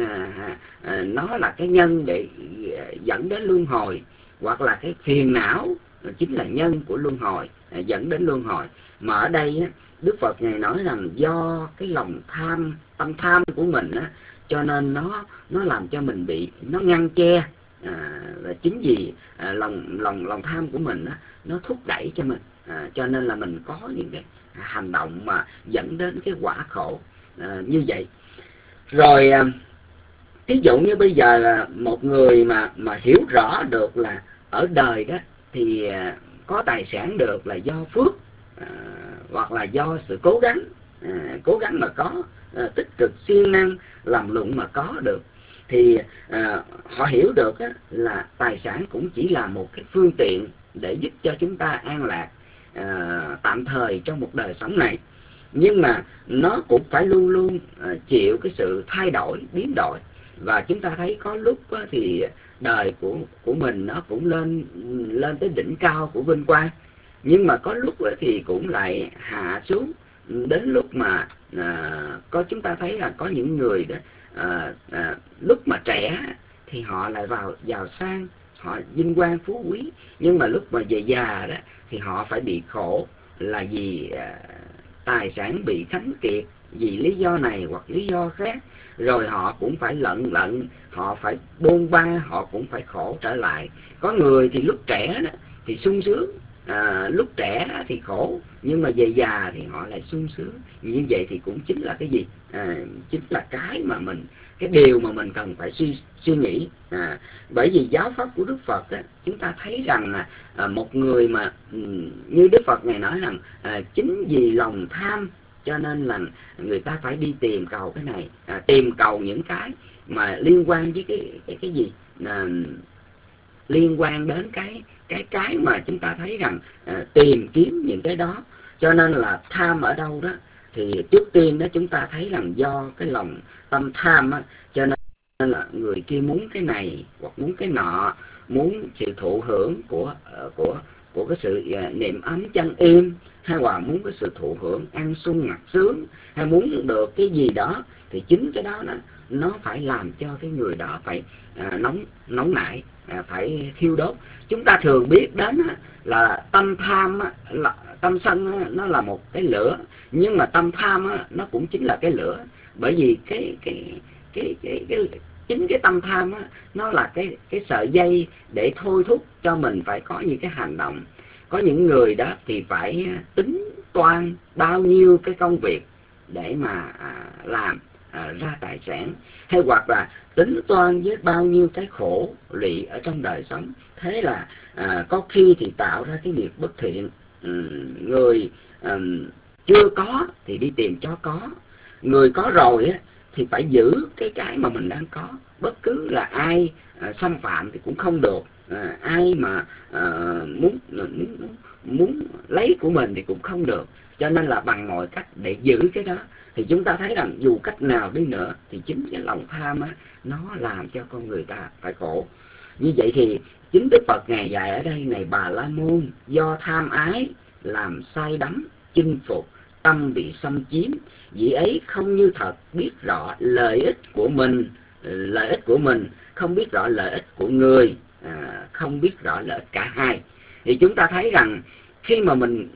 nó là cái nhân để dẫn đến luân hồi, hoặc là cái phiền não chính là nhân của luân hồi, dẫn đến luân hồi. Mà ở đây Đức Phật Ngài nói rằng do cái lòng tham, tâm tham của mình cho nên nó làm cho mình bị nó ngăn che. Và chính vì lòng tham của mình nó thúc đẩy cho mình, cho nên là mình có những cái hành động mà dẫn đến cái quả khổ như vậy. Rồi ví dụ như bây giờ là một người mà hiểu rõ được là ở đời đó thì có tài sản được là do phước, hoặc là do sự cố gắng mà có, tích cực siêng năng làm lụng mà có được. Thì họ hiểu được là tài sản cũng chỉ là một cái phương tiện để giúp cho chúng ta an lạc tạm thời trong một đời sống này. Nhưng mà nó cũng phải luôn luôn chịu cái sự thay đổi, biến đổi. Và chúng ta thấy có lúc thì đời của mình nó cũng lên tới đỉnh cao của vinh quang, nhưng mà có lúc thì cũng lại hạ xuống. Đến lúc mà có chúng ta thấy là có những người đó lúc mà trẻ thì họ lại giàu sang, họ vinh quang phú quý, nhưng mà lúc mà về già đó thì họ phải bị khổ, là vì tài sản bị khánh kiệt, vì lý do này hoặc lý do khác. Rồi họ cũng phải lận họ phải bôn ba, họ cũng phải khổ trở lại. Có người thì lúc trẻ đó thì sung sướng, lúc trẻ thì khổ, nhưng mà về già thì họ lại sung sướng. Như vậy thì cũng chính là cái gì? Chính là cái điều mà mình cần phải suy nghĩ. Bởi vì giáo pháp của Đức Phật chúng ta thấy rằng một người mà như Đức Phật Ngài nói rằng chính vì lòng tham cho nên là người ta phải đi tìm cầu cái này, tìm cầu những cái mà liên quan với cái gì, liên quan đến cái mà chúng ta thấy rằng tìm kiếm những cái đó. Cho nên là tham ở đâu đó thì trước tiên đó chúng ta thấy rằng do cái lòng tâm tham cho nên là người kia muốn cái này hoặc muốn cái nọ, muốn sự thụ hưởng của cái sự niệm ấm chân im, hay là muốn cái sự thụ hưởng ăn sung mặc sướng, hay muốn được cái gì đó. Thì chính cái đó nó phải làm cho cái người đó phải nóng nảy, phải thiêu đốt. Chúng ta thường biết đến là tâm tham, tâm sân nó là một cái lửa, nhưng mà tâm tham nó cũng chính là cái lửa. Bởi vì chính cái tâm tham nó là cái sợi dây để thôi thúc cho mình phải có những cái hành động. Có những người đó thì phải tính toán bao nhiêu cái công việc để mà làm ra tài sản, hay hoặc là tính toán với bao nhiêu cái khổ lụy ở trong đời sống. Thế là có khi thì tạo ra cái nghiệp bất thiện. Người chưa có thì đi tìm cho có, người có rồi thì phải giữ cái mà mình đang có. Bất cứ là ai xâm phạm thì cũng không được, ai mà muốn lấy của mình thì cũng không được. Cho nên là bằng mọi cách để giữ cái đó. Thì chúng ta thấy rằng dù cách nào đi nữa thì chính cái lòng tham nó làm cho con người ta phải khổ. Như vậy thì chính Đức Phật Ngài dạy ở đây này: Bà La Môn, do tham ái làm say đắm, chinh phục, tâm bị xâm chiếm, vị ấy không như thật biết rõ lợi ích của mình, không biết rõ lợi ích của người, không biết rõ lợi ích cả hai. Thì chúng ta thấy rằng khi mà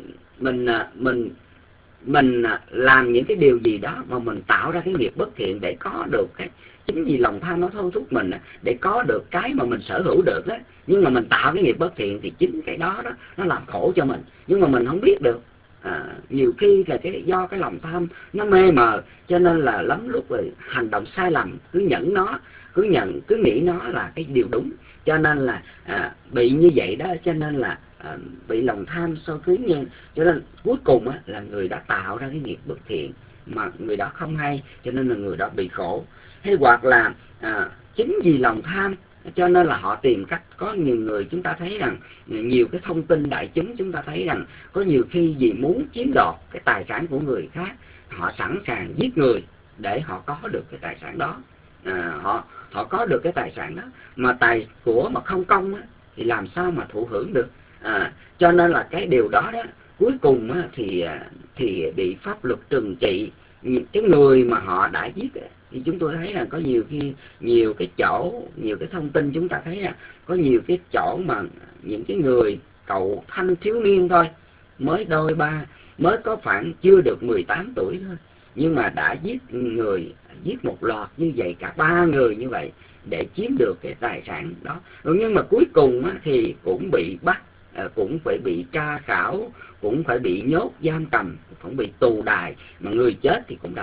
mình làm những cái điều gì đó mà mình tạo ra cái nghiệp bất thiện để có được cái, chính vì lòng tham nó thôi thúc mình để có được cái mà mình sở hữu được đó, nhưng mà mình tạo cái nghiệp bất thiện thì chính cái đó nó làm khổ cho mình, nhưng mà mình không biết được. Nhiều khi là do cái lòng tham nó mê mờ, cho nên là lắm lúc rồi hành động sai lầm, cứ nghĩ nó là cái điều đúng, cho nên là bị như vậy đó. Cho nên là bị lòng tham soi kiến nhân, cho nên cuối cùng là người đã tạo ra cái nghiệp bất thiện mà người đó không hay, cho nên là người đó bị khổ. Hay hoặc là chính vì lòng tham cho nên là họ tìm cách. Có nhiều người chúng ta thấy rằng nhiều cái thông tin đại chúng chúng ta thấy rằng có nhiều khi vì muốn chiếm đoạt cái tài sản của người khác, họ sẵn sàng giết người để họ có được cái tài sản đó. Họ có được cái tài sản đó, mà tài của mà không công thì làm sao mà thụ hưởng được. Cho nên là cái điều đó cuối cùng thì bị pháp luật trừng trị. Cái người mà họ đã giết thì chúng tôi thấy là có nhiều khi nhiều cái thông tin chúng ta thấy là có nhiều cái chỗ mà những cái người cậu thanh thiếu niên thôi, mới mới có khoảng chưa được 18 tuổi thôi, nhưng mà đã giết một loạt như vậy, cả 3 người như vậy để chiếm được cái tài sản đó. Nhưng mà cuối cùng thì cũng bị bắt, cũng phải bị tra khảo, cũng phải bị nhốt giam cầm, cũng bị tù đày, mà người chết thì cũng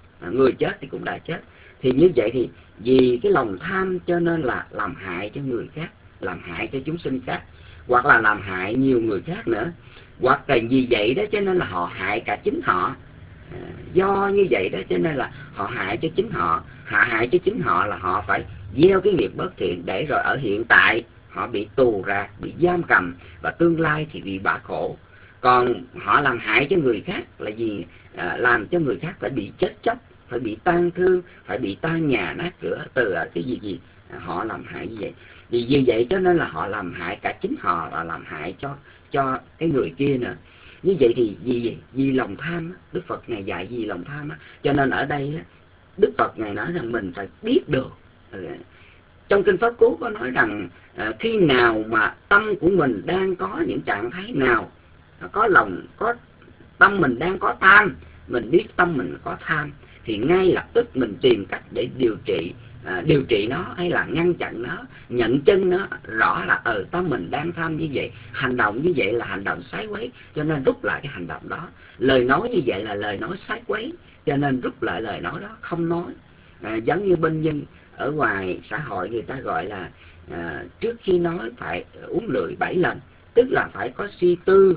đã chết. Thì như vậy thì vì cái lòng tham cho nên là làm hại cho người khác, làm hại cho chúng sinh khác, hoặc là làm hại nhiều người khác nữa. Hoặc là vì vậy đó cho nên là họ hại cả chính họ. Do như vậy đó cho nên là họ hại cho chính họ. Hại cho chính họ là họ phải gieo cái nghiệp bất thiện, để rồi ở hiện tại họ bị tù rạc, bị giam cầm, và tương lai thì bị bả khổ. Còn họ làm hại cho người khác là gì? Làm cho người khác phải bị chết chóc, phải bị tang thương, phải bị tan nhà nát cửa, từ cái gì họ làm hại như vậy. Vì vậy cho nên là họ làm hại cả chính họ, và làm hại cho cái người kia nữa. Như vậy thì vì lòng tham, Đức Phật Ngài dạy vì lòng tham, cho nên ở đây Đức Phật Ngài nói rằng mình phải biết được. Trong Kinh Pháp Cú có nói rằng khi nào mà tâm của mình đang có những trạng thái nào, có tâm mình đang có tham, mình biết tâm mình có tham, thì ngay lập tức mình tìm cách để điều trị nó, hay là ngăn chặn nó, nhận chân nó rõ là tâm mình đang tham như vậy, hành động như vậy là hành động sái quấy, cho nên rút lại cái hành động đó. Lời nói như vậy là lời nói sái quấy, cho nên rút lại lời nói đó, không nói. Giống như bên dân ở ngoài xã hội người ta gọi là trước khi nói phải uống lưỡi 7 lần, tức là phải có suy tư,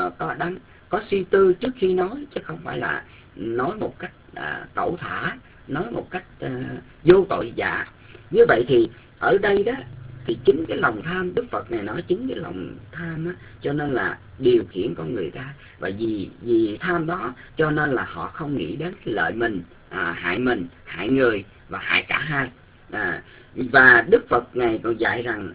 có suy tư trước khi nói, chứ không phải là nói một cách cẩu thả, nói một cách vô tội dạ. Như vậy thì ở đây đó thì chính cái lòng tham, Đức Phật này nói chính cái lòng tham cho nên là điều khiển con người ta. Và vì tham đó cho nên là họ không nghĩ đến cái lợi mình, hại người và hại cả hai. Và Đức Phật này còn dạy rằng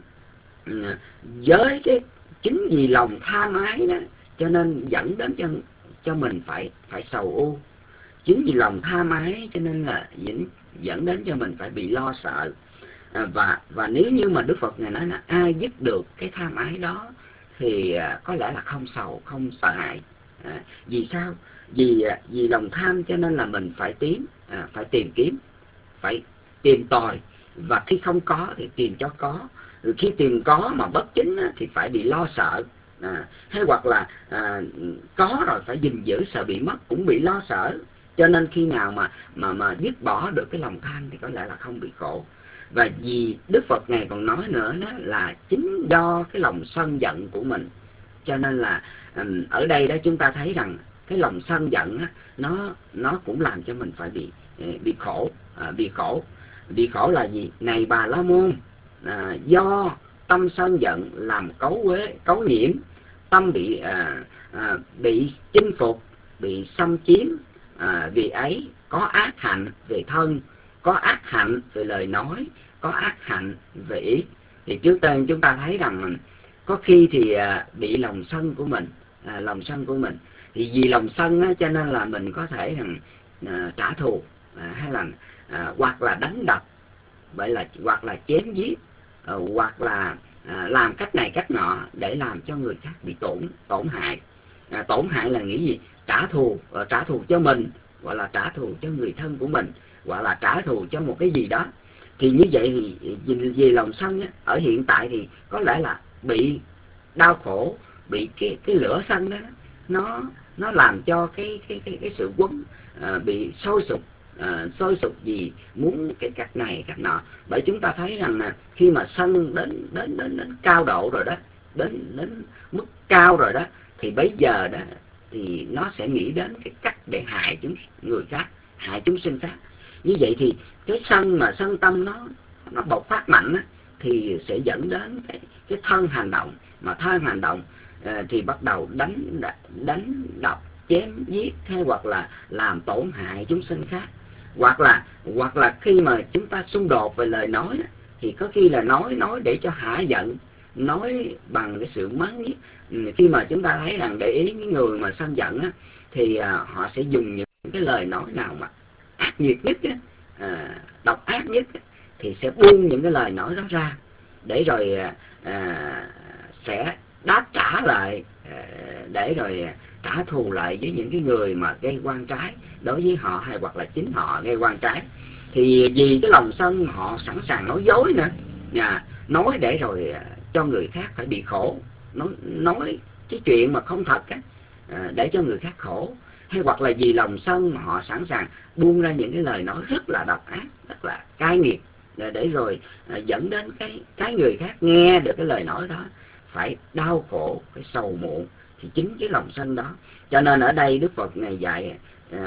với cái chính vì lòng tham ái đó cho nên dẫn đến cho mình phải sầu u. Chính vì lòng tham ái cho nên là dẫn đến cho mình phải bị lo sợ. Và nếu như mà Đức Phật Ngài nói là ai dứt được cái tham ái đó thì có lẽ là không sầu, không sợ hãi. Vì sao? Vì lòng tham cho nên là mình phải tìm kiếm, phải tìm tòi, và khi không có thì tìm cho có. Rồi khi tìm có mà bất chính thì phải bị lo sợ. Hay hoặc là có rồi phải gìn giữ, sợ bị mất cũng bị lo sợ. Cho nên khi nào mà dứt bỏ được cái lòng tham thì có lẽ là không bị khổ. Và vì Đức Phật Ngài còn nói nữa đó là chính do cái lòng sân giận của mình, cho nên là ở đây đó chúng ta thấy rằng cái lòng sân giận nó cũng làm cho mình phải bị khổ. Bị khổ là gì? Này Bà La Môn, do tâm sân giận làm cấu nhiễm, tâm bị chinh phục, bị xâm chiếm. Vì ấy có ác hạnh về thân, có ác hạnh về lời nói, có ác hạnh về ý. Thì trước tiên chúng ta thấy rằng có khi thì bị lòng sân của mình, thì vì lòng sân cho nên là mình có thể trả thù, hay là hoặc là đánh đập, hoặc là chém giết, hoặc là làm cách này cách nọ để làm cho người khác bị tổn hại. Tổn hại là nghĩ gì? Trả thù cho mình, hoặc là trả thù cho người thân của mình, hoặc là trả thù cho một cái gì đó. Thì như vậy thì vì lòng sân ở hiện tại thì có lẽ là bị đau khổ, bị cái lửa sân đó nó làm cho cái sự quấn bị sôi sục vì muốn cái cách này cách nọ. Bởi chúng ta thấy rằng là khi mà sân đến cao độ rồi đó đến mức cao rồi đó, thì bây giờ đó thì nó sẽ nghĩ đến cái cách để hại người khác, hại chúng sinh khác. Như vậy thì cái sân tâm nó bộc phát mạnh á, thì sẽ dẫn đến cái thân hành động, mà thân hành động thì bắt đầu đánh đập, chém giết, hay hoặc là làm tổn hại chúng sinh khác, hoặc là khi mà chúng ta xung đột về lời nói á, thì có khi là nói để cho hả giận, nói bằng cái sự mắng nhiếc. Khi mà chúng ta thấy rằng để ý những người mà sân giận á, thì họ sẽ dùng những cái lời nói nào mà ác nghiệt nhất á, độc ác nhất á, thì sẽ buông những cái lời nói đó ra, để rồi sẽ đáp trả lại, để rồi trả thù lại với những cái người mà gây oan trái đối với họ, hay hoặc là chính họ gây oan trái. Thì vì cái lòng sân họ sẵn sàng nói dối nữa, nói để rồi cho người khác phải bị khổ, nói cái chuyện mà không thật á, để cho người khác khổ. Hay hoặc là vì lòng sân mà họ sẵn sàng buông ra những cái lời nói rất là độc ác, rất là cay nghiệt, để rồi dẫn đến cái người khác nghe được cái lời nói đó phải đau khổ, phải sầu muộn. Thì chính cái lòng sân đó. Cho nên ở đây Đức Phật Ngài dạy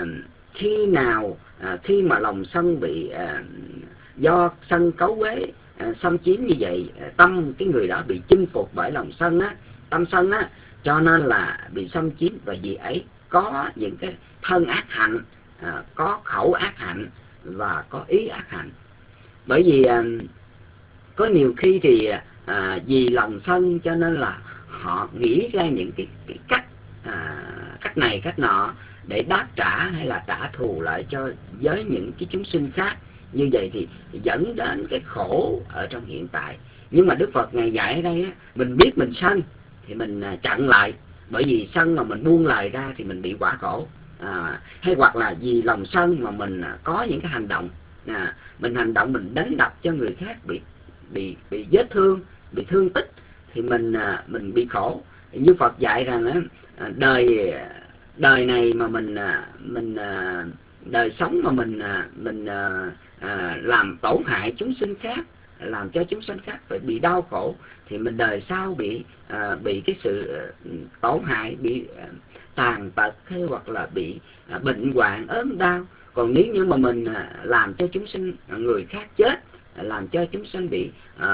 khi mà lòng sân bị do sân cấu uế xâm chiếm như vậy, tâm cái người đó bị chinh phục bởi lòng sân á, tâm sân á, cho nên là bị xâm chiếm. Và vì ấy có những cái thân ác hạnh, có khẩu ác hạnh và có ý ác hạnh. Bởi vì có nhiều khi thì vì lòng sân cho nên là họ nghĩ ra những cái cách này cách nọ để đáp trả hay là trả thù lại cho với những cái chúng sinh khác. Như vậy thì dẫn đến cái khổ ở trong hiện tại. Nhưng mà Đức Phật Ngài dạy ở đây á, mình biết mình sân thì mình chặn lại, bởi vì sân mà mình buông lời ra thì mình bị quả khổ. Hay hoặc là vì lòng sân mà mình có những cái hành động, mình hành động mình đánh đập cho người khác bị vết thương, bị thương tích, thì mình bị khổ. Như Phật dạy rằng á, đời này mà mình đời sống mà mình làm tổn hại chúng sinh khác, làm cho chúng sinh khác phải bị đau khổ, thì mình đời sau bị cái sự tổn hại, bị tàn tật, hay hoặc là bị bệnh hoạn ốm đau. Còn nếu như mà mình làm cho chúng sinh người khác chết, làm cho chúng sinh bị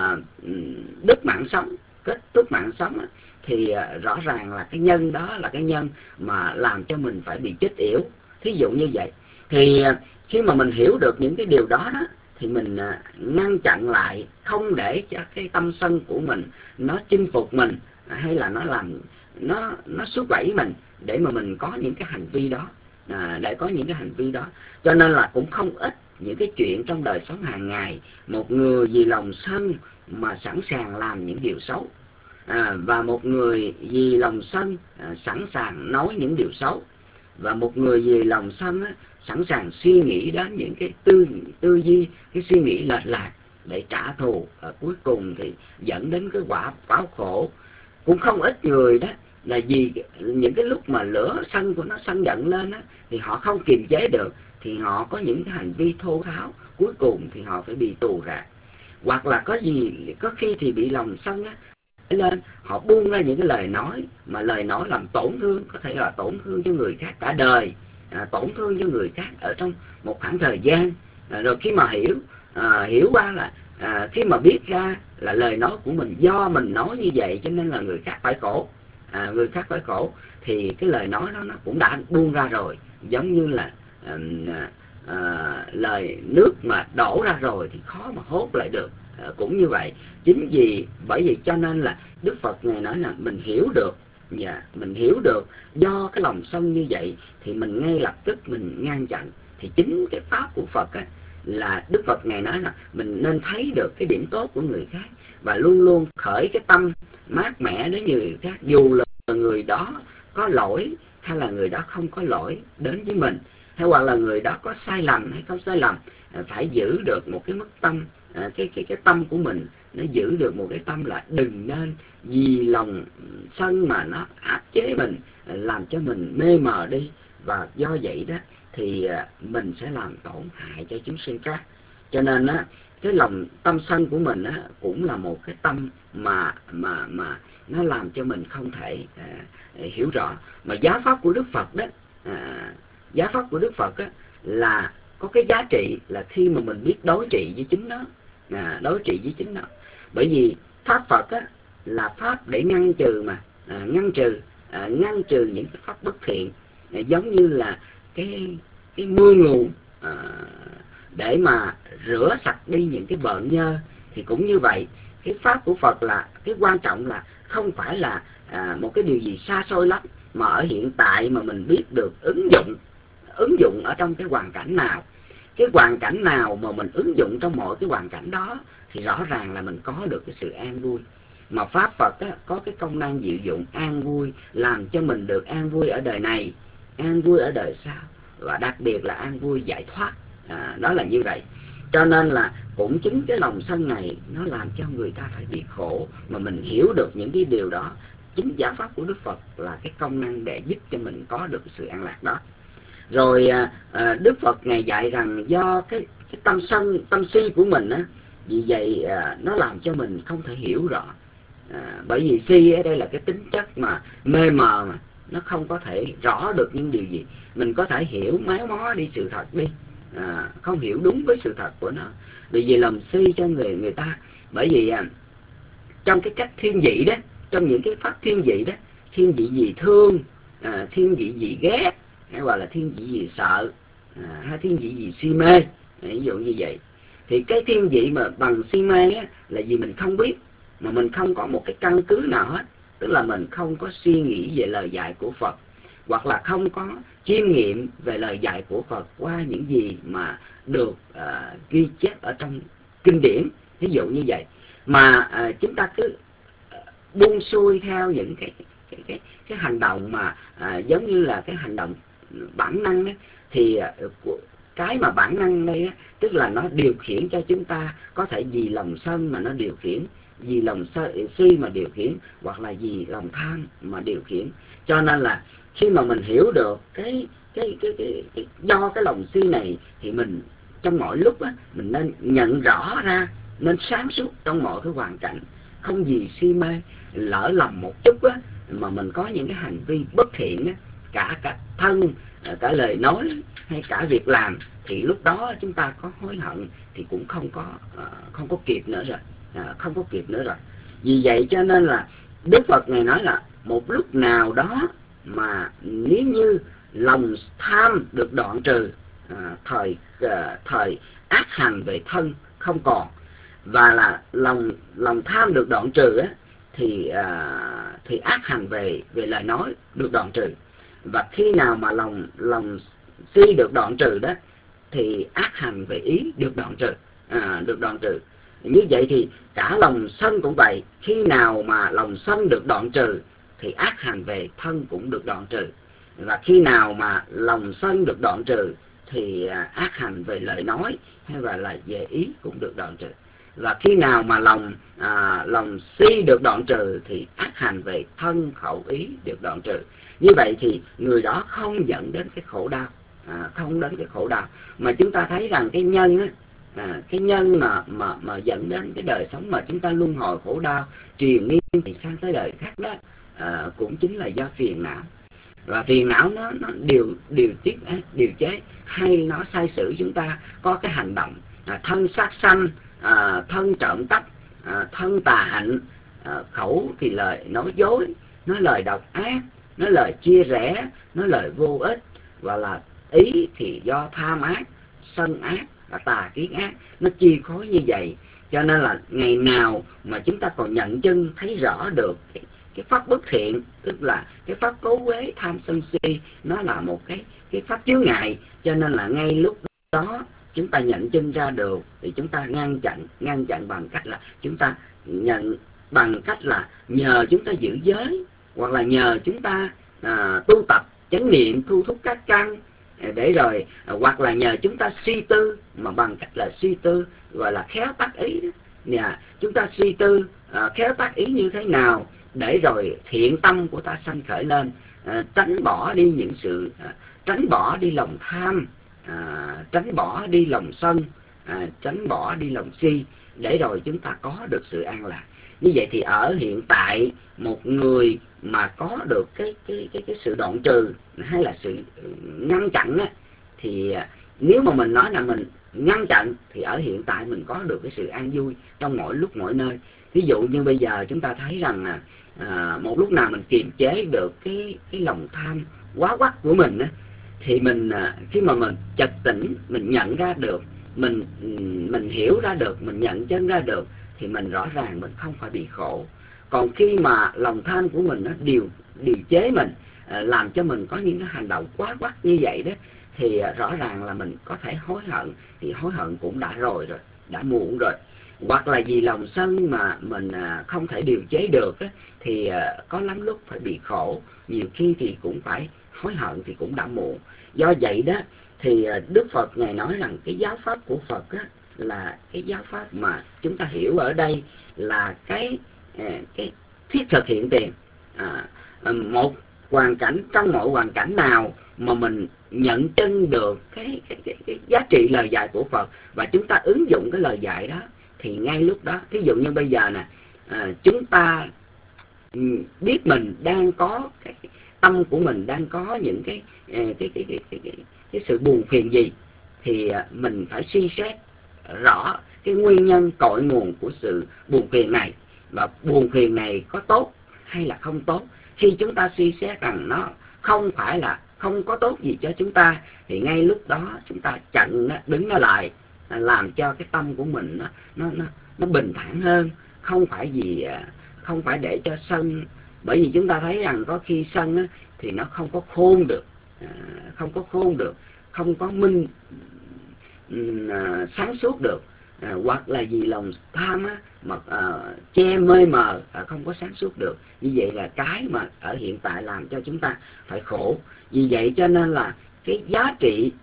đứt mạng sống, kết thúc mạng sống, thì rõ ràng là cái nhân đó là cái nhân mà làm cho mình phải bị chết yểu. Thí dụ như vậy. Thì khi mà mình hiểu được những cái điều đó, thì mình ngăn chặn lại, không để cho cái tâm sân của mình nó chinh phục mình, hay là nó làm nó xúi quẩy mình để mà mình có những cái hành vi đó, để có những cái hành vi đó. Cho nên là cũng không ít những cái chuyện trong đời sống hàng ngày, một người vì lòng sân mà sẵn sàng làm những điều xấu, và một người vì lòng sân sẵn sàng nói những điều xấu, và một người vì lòng sân sẵn sàng suy nghĩ đến những cái tư duy, cái suy nghĩ lệch lạc để trả thù, và cuối cùng thì dẫn đến cái quả báo khổ. Cũng không ít người đó là vì những cái lúc mà lửa sân của nó sân giận lên á, thì họ không kiềm chế được, thì họ có những cái hành vi thô tháo, cuối cùng thì họ phải bị tù rạc. Hoặc là có khi thì bị lòng sân á lên, họ buông ra những cái lời nói mà lời nói làm tổn thương, có thể là tổn thương cho người khác cả đời, tổn thương cho người khác ở trong một khoảng thời gian. Rồi khi mà hiểu qua là khi mà biết ra là lời nói của mình do mình nói như vậy cho nên là người khác phải khổ, thì cái lời nói đó nó cũng đã buông ra rồi. Giống như là lời nước mà đổ ra rồi thì khó mà hốt lại được. Cũng như vậy. Chính vì bởi vì cho nên là Đức Phật Ngài nói là mình hiểu được do cái lòng sân như vậy thì mình ngay lập tức mình ngăn chặn. Thì chính cái pháp của Phật á, là Đức Phật Ngài nói là mình nên thấy được cái điểm tốt của người khác và luôn luôn khởi cái tâm mát mẻ đến người khác, dù là người đó có lỗi hay là người đó không có lỗi đến với mình, hay hoặc là người đó có sai lầm hay không sai lầm, phải giữ được một cái mức tâm, cái tâm của mình nó giữ được một cái tâm là đừng nên vì lòng sân mà nó áp chế mình, làm cho mình mê mờ đi, và do vậy đó thì mình sẽ làm tổn hại cho chúng sinh khác. Cho nên á, cái lòng tâm sân của mình á cũng là một cái tâm mà nó làm cho mình không thể hiểu rõ. Mà giáo pháp của Đức Phật đó, giáo pháp của Đức Phật đó, là có cái giá trị là khi mà mình biết đối trị với chính nó, đối trị với chính nó. Bởi vì pháp Phật á, là pháp để ngăn trừ mà, ngăn trừ những cái pháp bất thiện, giống như là cái mưa nguồn để mà rửa sạch đi những cái bợn nhơ. Thì cũng như vậy, cái pháp của Phật là cái quan trọng là không phải là một cái điều gì xa xôi lắm, mà ở hiện tại mà mình biết được ứng dụng ở trong cái hoàn cảnh nào. Cái hoàn cảnh nào mà mình ứng dụng trong mọi cái hoàn cảnh đó thì rõ ràng là mình có được cái sự an vui. Mà pháp Phật á, có cái công năng diệu dụng an vui, làm cho mình được an vui ở đời này, an vui ở đời sau, và đặc biệt là an vui giải thoát. Đó là như vậy. Cho nên là cũng chính cái lòng sân này nó làm cho người ta phải bị khổ, mà mình hiểu được những cái điều đó. Chính giáo pháp của Đức Phật là cái công năng để giúp cho mình có được sự an lạc đó. Rồi Đức Phật Ngài dạy rằng do cái tâm sân, tâm si của mình á, vì vậy nó làm cho mình không thể hiểu rõ. Bởi vì si ở đây là cái tính chất mà mê mờ, mà nó không có thể rõ được những điều gì. Mình có thể hiểu méo mó đi sự thật đi, không hiểu đúng với sự thật của nó. Vì lòng si cho người ta. Bởi vì trong cái cách thiên vị đó, trong những cái pháp thiên vị đó, thiên vị gì thương, thiên vị gì ghét, hay gọi là thiên vị gì sợ, hay thiên vị gì si mê, ví dụ như vậy. Thì cái thiên vị mà bằng si mê á, là vì mình không biết, mà mình không có một cái căn cứ nào hết. Tức là mình không có suy nghĩ về lời dạy của Phật, hoặc là không có chiêm nghiệm về lời dạy của Phật qua những gì mà được ghi chép ở trong kinh điển, ví dụ như vậy. Mà chúng ta cứ buông xuôi theo những cái hành động mà giống như là cái hành động bản năng ấy. Thì cái mà bản năng đây á, tức là nó điều khiển cho chúng ta, có thể vì lòng sân mà nó điều khiển, vì lòng si mà điều khiển, hoặc là vì lòng tham mà điều khiển. Cho nên là khi mà mình hiểu được cái do cái lòng si này, thì mình trong mọi lúc á, mình nên nhận rõ ra, nên sáng suốt trong mọi cái hoàn cảnh, không vì si mê lỡ lầm một chút á, mà mình có những cái hành vi bất thiện á, cả thân, cả lời nói hay cả việc làm, thì lúc đó chúng ta có hối hận thì cũng không có kịp nữa rồi, không có kịp nữa rồi. Vì vậy cho nên là Đức Phật Ngài nói là một lúc nào đó mà nếu như lòng tham được đoạn trừ, thời ác hành về thân không còn, và là lòng tham được đoạn trừ á, thì ác hành về lời nói được đoạn trừ. Và khi nào mà lòng si được đoạn trừ đó, thì ác hành về ý được đoạn trừ, được đoạn trừ. Như vậy thì cả lòng sân cũng vậy. Khi nào mà lòng sân được đoạn trừ thì ác hành về thân cũng được đoạn trừ. Và khi nào mà lòng sân được đoạn trừ thì ác hành về lời nói hay là về ý cũng được đoạn trừ. Và khi nào mà lòng si được đoạn trừ thì ác hành về thân khẩu ý được đoạn trừ. Như vậy thì người đó không dẫn đến cái khổ đau, không đến cái khổ đau. Mà chúng ta thấy rằng cái nhân á, cái nhân mà dẫn đến cái đời sống mà chúng ta luân hồi khổ đau triền miên thì sang tới đời khác đó, cũng chính là do phiền não. Và phiền não nó điều chế hay nó sai sử chúng ta có cái hành động thân sát sanh, thân trộm cắp, thân tà hạnh, khẩu thì lời nói dối, nói lời độc ác, nói lời chia rẽ, nói lời vô ích, và là ý thì do tham ác, sân ác và tà kiến ác, nó chi phối như vậy. Cho nên là ngày nào mà chúng ta còn nhận chân thấy rõ được cái pháp bất thiện, tức là cái pháp cấu uế tham sân si, nó là một cái pháp chướng ngại. Cho nên là ngay lúc đó chúng ta nhận chân ra được thì chúng ta ngăn chặn bằng cách là chúng ta nhận bằng cách là nhờ chúng ta giữ giới, hoặc là nhờ chúng ta tu tập chánh niệm, thu thúc các căn, để rồi hoặc là nhờ chúng ta suy tư, mà bằng cách là suy tư gọi là khéo tác ý đó. Chúng ta suy tư khéo tác ý như thế nào để rồi thiện tâm của ta sanh khởi lên, tránh bỏ đi những sự tránh bỏ đi lòng tham, tránh bỏ đi lòng sân, tránh bỏ đi lòng si, để rồi chúng ta có được sự an lạc. Như vậy thì ở hiện tại một người mà có được cái sự đoạn trừ hay là sự ngăn chặn á, thì nếu mà mình nói là mình ngăn chặn thì ở hiện tại mình có được cái sự an vui trong mọi lúc mọi nơi. Ví dụ như bây giờ chúng ta thấy rằng một lúc nào mình kiềm chế được cái lòng tham quá quắt của mình á, thì mình khi mà mình chợt tỉnh, mình nhận ra được, mình hiểu ra được, mình nhận chân ra được, thì mình rõ ràng mình không phải bị khổ. Còn khi mà lòng tham của mình nó điều chế mình, làm cho mình có những cái hành động quá quắt như vậy đó, thì rõ ràng là mình có thể hối hận, thì hối hận cũng đã rồi, đã muộn rồi. Hoặc là vì lòng sân mà mình không thể điều chế được á, thì có lắm lúc phải bị khổ, nhiều khi thì cũng phải hối hận, thì cũng đã muộn. Do vậy đó thì Đức Phật Ngài nói rằng cái giáo pháp của Phật á, là cái giáo pháp mà chúng ta hiểu ở đây là cái thiết thực hiện tiền. Một hoàn cảnh, trong mọi hoàn cảnh nào mà mình nhận chân được cái giá trị lời dạy của Phật và chúng ta ứng dụng cái lời dạy đó, thì ngay lúc đó, ví dụ như bây giờ nè, chúng ta biết mình đang có cái tâm của mình đang có những cái sự buồn phiền gì, thì mình phải suy xét rõ cái nguyên nhân cội nguồn của sự buồn phiền này, và buồn phiền này có tốt hay là không tốt. Khi chúng ta suy xét rằng nó không phải là không có tốt gì cho chúng ta, thì ngay lúc đó chúng ta chặn nó, đứng nó lại, làm cho cái tâm của mình nó bình thản hơn. Không phải để cho sân, bởi vì chúng ta thấy rằng có khi sân á, thì nó không có khôn được, không có sáng suốt được, hoặc là vì lòng tham á, mà che mê mờ, không có sáng suốt được. Như vậy là cái mà ở hiện tại làm cho chúng ta phải khổ. Vì vậy cho nên là cái giá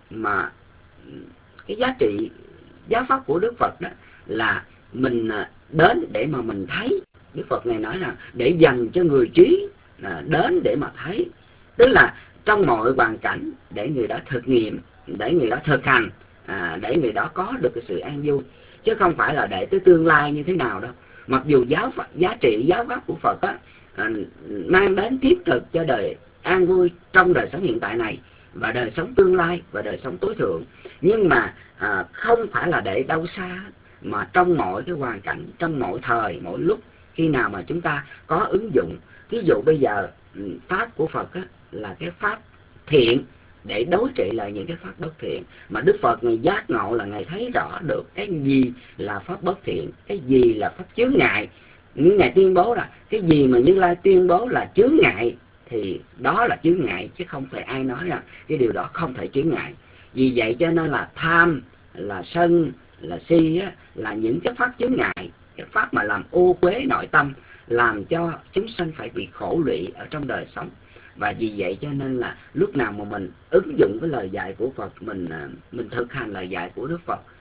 trị giáo pháp của Đức Phật đó là mình đến để mà mình thấy. Đức Phật Ngài nói là để dành cho người trí đến để mà thấy, tức là trong mọi hoàn cảnh để người đó thực nghiệm, để người đó thực hành, để người đó có được cái sự an vui, chứ không phải là để tới tương lai như thế nào đâu. Mặc dù giá trị giáo pháp của Phật á, mang đến thiết thực cho đời an vui trong đời sống hiện tại này và đời sống tương lai và đời sống tối thượng, nhưng mà không phải là để đâu xa, mà trong mọi cái hoàn cảnh, trong mọi thời, mỗi lúc, khi nào mà chúng ta có ứng dụng. Ví dụ bây giờ pháp của Phật á, là cái pháp thiện để đối trị lại những cái pháp bất thiện, mà Đức Phật Ngài giác ngộ là Ngài thấy rõ được cái gì là pháp bất thiện, cái gì là pháp chướng ngại. Như Ngài tuyên bố là cái gì mà Như Lai tuyên bố là chướng ngại thì đó là chướng ngại, chứ không thể ai nói rằng cái điều đó không thể chướng ngại. Vì vậy cho nên là tham, là sân, là si á, là những cái pháp chướng ngại, cái pháp mà làm ô uế nội tâm, làm cho chúng sanh phải bị khổ lụy ở trong đời sống. Và vì vậy cho nên là lúc nào mà mình ứng dụng cái lời dạy của Phật, mình thực hành lời dạy của Đức Phật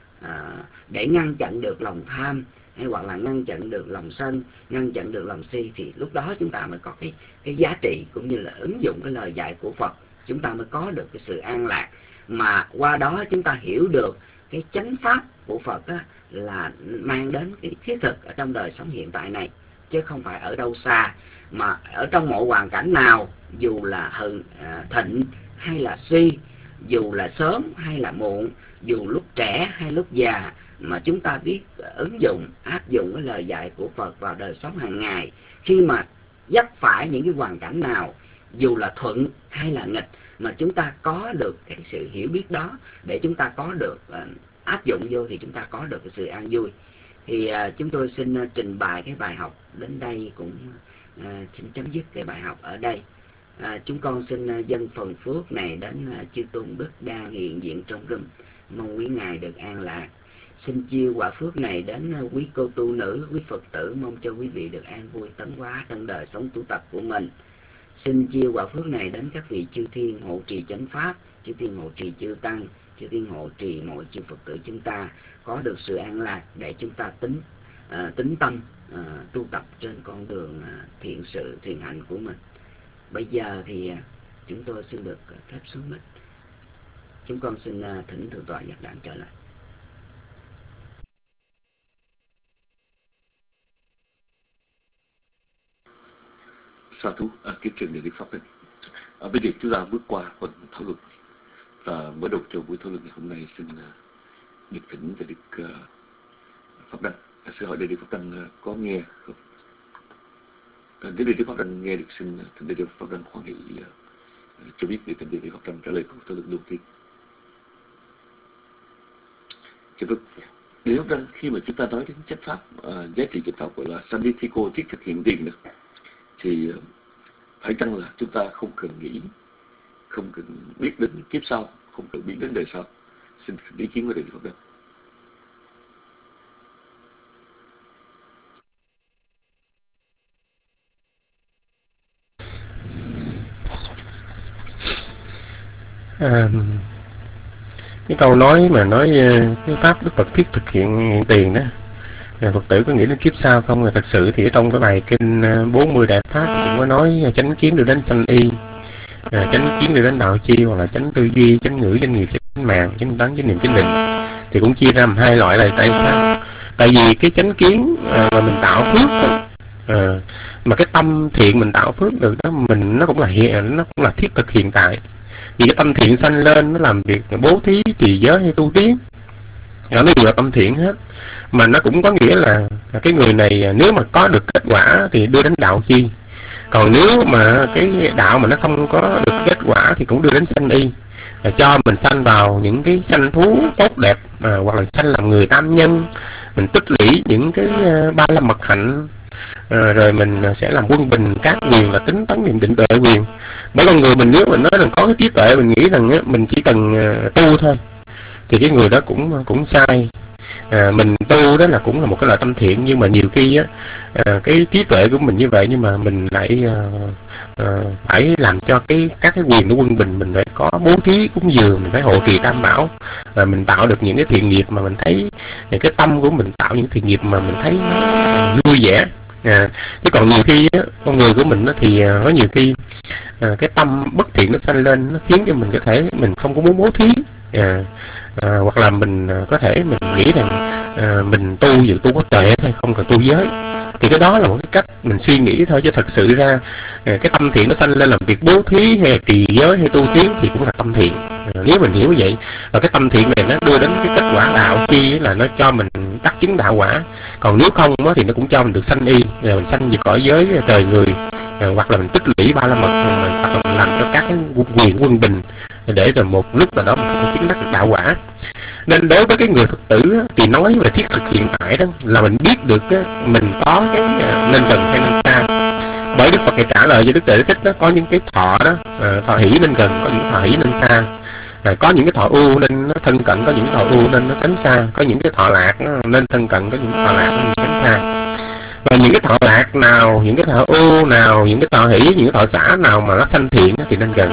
để ngăn chặn được lòng tham, hay hoặc là ngăn chặn được lòng sân, ngăn chặn được lòng si, thì lúc đó chúng ta mới có cái giá trị, cũng như là ứng dụng cái lời dạy của Phật, chúng ta mới có được cái sự an lạc. Mà qua đó chúng ta hiểu được cái chánh pháp của Phật á, là mang đến cái thiết thực ở trong đời sống hiện tại này, chứ không phải ở đâu xa, mà ở trong mọi hoàn cảnh nào, dù là thịnh hay là suy, dù là sớm hay là muộn, dù lúc trẻ hay lúc già, mà chúng ta biết ứng dụng, áp dụng cái lời dạy của Phật vào đời sống hàng ngày. Khi mà vấp phải những cái hoàn cảnh nào, dù là thuận hay là nghịch, mà chúng ta có được cái sự hiểu biết đó, để chúng ta có được áp dụng vô, thì chúng ta có được cái sự an vui. Thì chúng tôi xin trình bày cái bài học đến đây, cũng xin chấm dứt cái bài học ở đây. Chúng con xin dâng phần phước này đến chư tôn đức đang hiện diện trong rừng, mong quý ngài được an lạc. Xin chia quả phước này đến quý cô tu nữ, quý Phật tử, mong cho quý vị được an vui tấn hóa trong đời sống tu tập của mình. Xin chia quả phước này đến các vị chư thiên hộ trì chánh pháp, chư thiên hộ trì chư tăng, chư thiên hộ trì mọi chư Phật tử chúng ta có được sự an lạc, để chúng ta tính tâm tu tập trên con đường thiện sự thiện hạnh của mình. Bây giờ thì chúng tôi xin được phép xuống mic. Chúng con xin thỉnh thượng tọa giác đản trở lại. sa thú kính trình Đức Pháp Đăng. Bây giờ chúng ta bước qua phần thảo luận, và mở đầu cho buổi thảo luận ngày hôm nay xin được thỉnh về Đức Pháp Đăng. Xin hỏi Đức Pháp Đăng có nghe không? Nếu Đức Pháp Đăng nghe được, xin thỉnh Đức Pháp Đăng hoan hỷ cho biết để thỉnh Đức Pháp Đăng trả lời câu thảo luận đầu tiên. Đức Pháp Đăng, khi mà chúng ta nói đến chánh pháp, giá trị chánh pháp gọi là Sanitiko, thiết thực hiện tiền nữa, thì phải chăng là chúng ta không cần nghĩ, không cần biết đến kiếp sau, không cần biết đến đời sau? Xin ý kiến của Đức Pháp Đăng. Cái câu nói mà nói cái pháp Đức Phật thiết thực hiện tiền đó, Phật tử có nghĩ đến kiếp sau không? Là thật sự thì ở trong cái bài kinh 40 Đại Pháp cũng có nói chánh kiến được đến sanh y, chánh kiến được đến đạo chi, hoặc là chánh tư duy, chánh ngữ, chánh nghiệp, chánh mạng, chánh tấn, chánh niệm, chánh định, thì cũng chia ra làm hai loại là tại sao? Tại vì cái chánh kiến mà mình tạo phước mà cái tâm thiện mình tạo phước được đó, nó cũng là thiết thực hiện tại. Vì cái tâm thiện sanh lên nó làm việc bố thí, trì giới hay tu tiến, nó đều là tâm thiện hết. Mà nó cũng có nghĩa là cái người này nếu mà có được kết quả thì đưa đến đạo chi, còn nếu mà cái đạo mà nó không có được kết quả thì cũng đưa đến sanh y, cho mình sanh vào những cái sanh thú tốt đẹp, hoặc là sanh làm người tam nhân, mình tích lũy những cái ba la mật hạnh, rồi mình sẽ làm quân bình các quyền là tính tấn niệm định tuệ quyền. Bởi con người mình nếu mình nói rằng có cái trí tuệ, mình nghĩ rằng mình chỉ cần tu thôi, thì cái người đó cũng sai. Mình tu đó là cũng là một cái loại tâm thiện, nhưng mà nhiều khi cái trí tuệ của mình như vậy, nhưng mà mình lại phải làm cho các cái quyền nó quân bình. Mình phải có bố thí cúng dường, mình phải hộ trì tam bảo, mình tạo được những cái thiện nghiệp mà mình thấy cái tâm của mình tạo những thiện nghiệp mà mình thấy nó vui vẻ. Chứ còn nhiều khi con người của mình thì có nhiều khi cái tâm bất thiện nó sanh lên, nó khiến cho mình có thể mình không có muốn bố thí, hoặc là mình có thể mình nghĩ rằng mình tu dự tu có tuệ thôi, không cần tu giới. Thì cái đó là một cái cách mình suy nghĩ thôi, chứ thật sự ra cái tâm thiện nó sanh lên làm việc bố thí hay trì giới hay tu tiến thì cũng là tâm thiện. Nếu mình hiểu vậy, và cái tâm thiện này nó đưa đến cái kết quả đạo chi, là nó cho mình đắc chứng đạo quả. Còn nếu không thì nó cũng cho mình được sanh y, mình sanh về cõi giới trời người, hoặc là mình tích lũy ba la mật, hoặc là mình làm cho các cái quyền quân bình, để rồi một lúc nào đó mình chứng đắc được đạo quả. Nên đối với cái người Phật tử thì nói về thiết thực hiện tại đó là mình biết được mình có cái nên gần hay nên xa. Bởi Đức Phật này trả lời cho Đức Tuệ Thích đó, có những cái thọ đó thọ hỷ nên gần, có những thọ hỷ nên xa, có những cái thọ ưu nên nó thân cận, có những cái thọ ưu nên nó tránh xa, có những cái thọ lạc nên thân cận, có những cái thọ lạc nên tránh xa. Và những cái thọ lạc nào, những cái thọ ưu nào, những cái thọ hỷ, những cái thọ xã nào mà nó sanh thiện thì nên gần,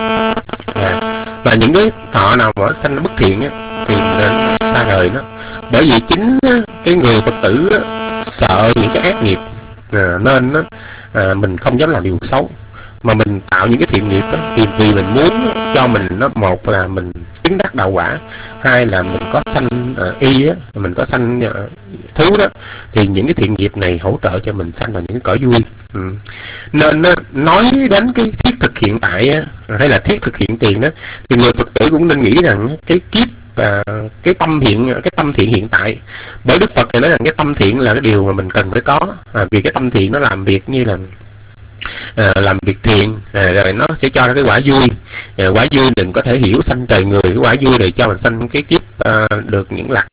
và những cái thọ nào mà nó sanh bất thiện thì nên xa rời nó. Bởi vì chính cái người Phật tử sợ những cái ác nghiệp, nên mình không dám làm điều xấu, mà mình tạo những cái thiện nghiệp đó, thì vì mình muốn cho mình nó, một là mình chứng đắc đạo quả, hai là mình có sanh y á, mình có sanh thú đó, thì những cái thiện nghiệp này hỗ trợ cho mình sanh vào những cái cõi vui. Nên nói đến cái thiết thực hiện tại á, hay là thiết thực hiện tiền đó, thì người Phật tử cũng nên nghĩ rằng cái kiếp và cái tâm thiện hiện tại. Bởi Đức Phật thì nói rằng cái tâm thiện là cái điều mà mình cần phải có, vì cái tâm thiện nó làm việc như là làm việc thiện, rồi nó sẽ cho ra cái quả vui. Quả vui đừng có thể hiểu sanh trời người, cái quả vui để cho mình sanh cái kiếp được những lạc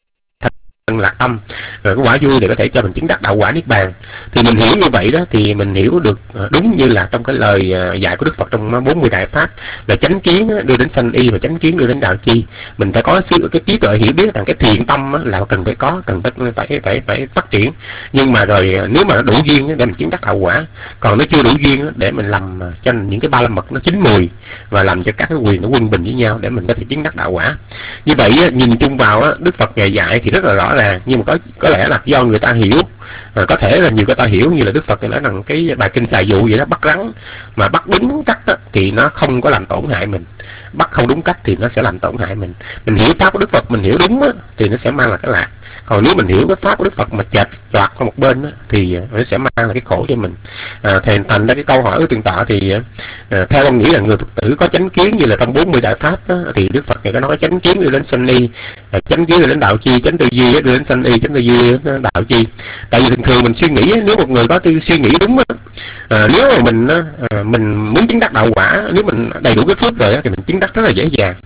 tâm, rồi cái quả vui để có thể cho mình chứng đắc đạo quả niết bàn. Thì mình hiểu như vậy đó, thì mình hiểu được đúng như là trong cái lời dạy của Đức Phật trong 40 Đại Pháp là chánh kiến đưa đến sanh y và chánh kiến đưa đến đạo chi. Mình phải có cái trí tuệ hiểu biết rằng cái thiện tâm là cần phải có, cần phải phát triển. Nhưng mà rồi nếu mà nó đủ duyên để mình chứng đắc đạo quả, còn nó chưa đủ duyên để mình làm cho những cái ba la mật nó chín mùi, và làm cho các cái quyền nó quân bình với nhau để mình có thể chứng đắc đạo quả. Như vậy nhìn chung vào Đức Phật ngày dạy thì rất là rõ ràng, nhưng mà có lẽ là do người ta hiểu, có thể là nhiều người ta hiểu như là Đức Phật nói rằng cái bài kinh xài dụ vậy đó, bắt rắn mà bắt đúng chắc đó, thì nó không có làm tổn hại mình. bắt không đúng cách thì nó sẽ làm tổn hại mình. Mình hiểu pháp của Đức Phật, mình hiểu đúng á, thì nó sẽ mang lại cái lạc. Còn nếu mình hiểu cái pháp của Đức Phật mà chệch choạc qua một bên á, thì nó sẽ mang lại cái khổ cho mình. Thành ra cái câu hỏi của Thượng tọa thì theo ông nghĩ là người Phật tử có chánh kiến như là trong 40 đại pháp á, thì Đức Phật này có nói chánh kiến đưa đến sanh y, chánh kiến đưa đến đạo chi, chánh tư duy đưa đến sanh y, chánh tư duy đến đạo chi. Tại vì thường thường mình suy nghĩ, nếu một người có suy nghĩ đúng á, nếu mà mình muốn chứng đắc đạo quả, nếu mình đầy đủ cái phước rồi á, thì mình chứng đắc rất là dễ dàng.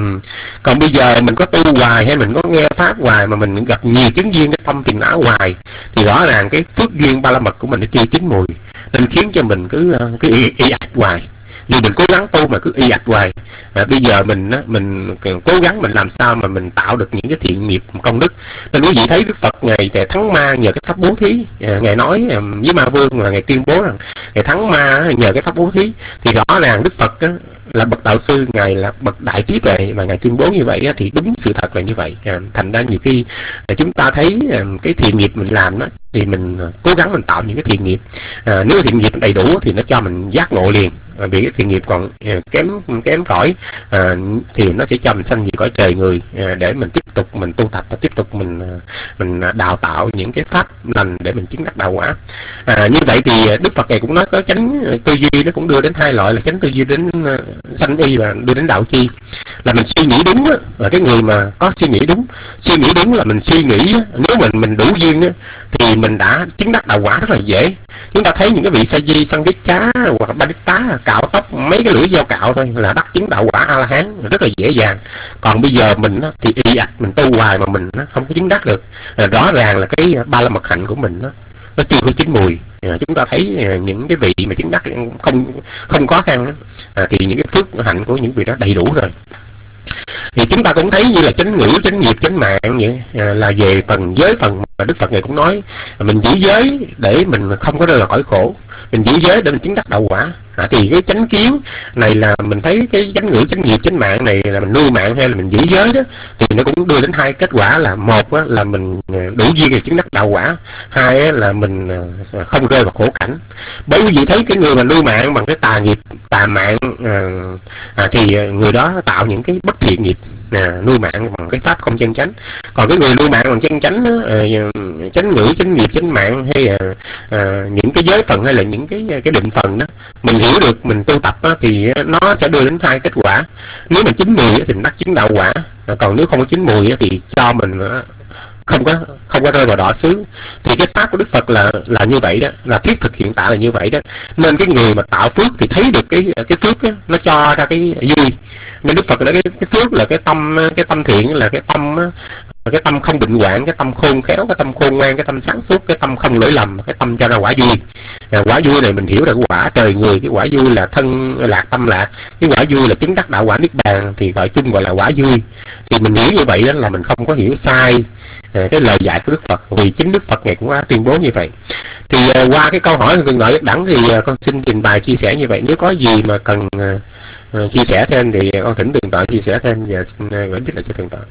Còn bây giờ mình có tu hoài hay mình có nghe pháp hoài mà mình gặp nhiều chứng duyên, cái tâm phiền não hoài, thì rõ ràng cái phước duyên ba la mật của mình nó chưa chín mùi, nên khiến cho mình cứ y ạch hoài. Vì mình cố gắng tu mà cứ y ạch hoài. Bây giờ mình cố gắng mình làm sao mà mình tạo được những cái thiện nghiệp công đức. Nên quý vị thấy Đức Phật ngày thắng ma nhờ cái pháp bố thí, ngài nói với Ma Vương là ngài tuyên bố rằng ngài thắng ma nhờ cái pháp bố thí, thì rõ ràng Đức Phật là bậc đạo sư, ngài là bậc đại trí tuệ, mà ngài tuyên bố như vậy thì đúng sự thật là như vậy. Thành ra nhiều khi chúng ta thấy cái thiện nghiệp mình làm đó, thì mình cố gắng mình tạo những cái thiện nghiệp. Nếu thiện nghiệp đầy đủ thì nó cho mình giác ngộ liền. Vì cái thiện nghiệp còn kém cỏi thì nó sẽ cho mình sanh về cõi trời người, để mình tiếp tục mình tu tập và tiếp tục mình đào tạo những cái pháp lành để mình chứng đắc đạo quả. Như vậy thì Đức Phật này cũng nói có chánh tư duy, nó cũng đưa đến hai loại là chánh tư duy đến sanh y và đưa đến đạo chi. Là mình suy nghĩ đúng á, là cái người mà có suy nghĩ đúng là mình suy nghĩ á, nếu mình đủ duyên á, thì mình đã chứng đắc đạo quả rất là dễ. Chúng ta thấy những cái vị sa di, săn viết cá hoặc ba đích tá cạo tóc mấy cái lưỡi dao cạo thôi là đắc chứng đạo quả A La Hán rất là dễ dàng. Còn bây giờ mình thì y ạch mình tu hoài mà mình không có chứng đắc được. Rõ ràng là cái ba la mật hạnh của mình nó chưa có chín mùi. Chúng ta thấy những cái vị mà chứng đắc không khó khăn thì những cái phước hạnh của những vị đó đầy đủ rồi. Thì chúng ta cũng thấy như là chánh ngữ, chánh nghiệp, chánh mạng vậy, là về phần giới phần mà Đức Phật này cũng nói mình giữ giới để mình không có rơi vào cõi khổ, mình giữ giới để mình chứng đắc đạo quả. Thì cái chánh kiến này là mình thấy cái chánh ngữ, chánh nghiệp, chánh mạng này là mình nuôi mạng hay là mình giữ giới đó, thì nó cũng đưa đến hai kết quả là một là mình đủ duyên để chứng đắc đạo quả, hai là mình không rơi vào khổ cảnh. Bởi vì thấy cái người mà nuôi mạng bằng cái tà nghiệp, tà mạng thì người đó tạo những cái bất thiện nghiệp, nuôi mạng bằng cái pháp không chân chánh. Còn cái người nuôi mạng bằng chân chánh đó, chánh ngữ, chánh nghiệp, chánh mạng hay những cái giới phần hay là những cái định phần đó, mình hiểu được, mình tu tập đó, thì nó sẽ đưa đến hai kết quả. Nếu mình chín mùi thì mình đắc chứng đạo quả, còn nếu không có chín mùi thì cho mình không có rơi vào đọa xứ. Thì cái pháp của Đức Phật là như vậy đó, là thiết thực hiện tại là như vậy đó. Nên cái người mà tạo phước thì thấy được cái phước đó, nó cho ra cái vui. Nên Đức Phật nói cái phước là cái tâm thiện, là cái tâm không bệnh hoạn, cái tâm khôn khéo, cái tâm khôn ngoan, cái tâm sáng suốt, cái tâm không lỗi lầm, cái tâm cho ra quả vui. Quả vui này mình hiểu là quả trời người, cái quả vui là thân lạc tâm lạc, cái quả vui là chứng đắc đạo quả niết bàn thì gọi chung gọi là quả vui. Thì mình hiểu như vậy đó là mình không có hiểu sai cái lời dạy của Đức Phật, vì chính Đức Phật này cũng đã tuyên bố như vậy. Thì qua cái câu hỏi của Cường Nội Nhất Đẳng thì con xin trình bày chia sẻ như vậy. Nếu có gì mà cần chia sẻ thêm thì con thỉnh Thượng tọa chia sẻ thêm và xin gửi trích lại cho Thượng tọa.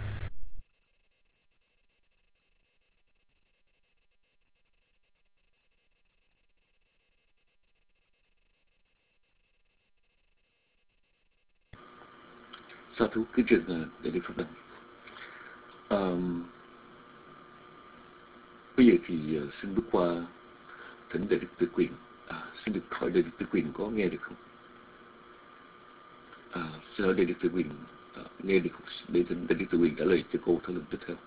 Sa thú kính trường để Đức Phật Đảnh. Bây giờ thì xin bước qua thỉnh Đại Đức Tự Quyền. Xin được hỏi Đại Đức Tự Quyền có nghe được không? Xin hỏi Đại Đức Tự Quyền nghe được không? Để thỉnh Đại Đức Tự Quyền trả lời cho câu thảo luận tiếp theo.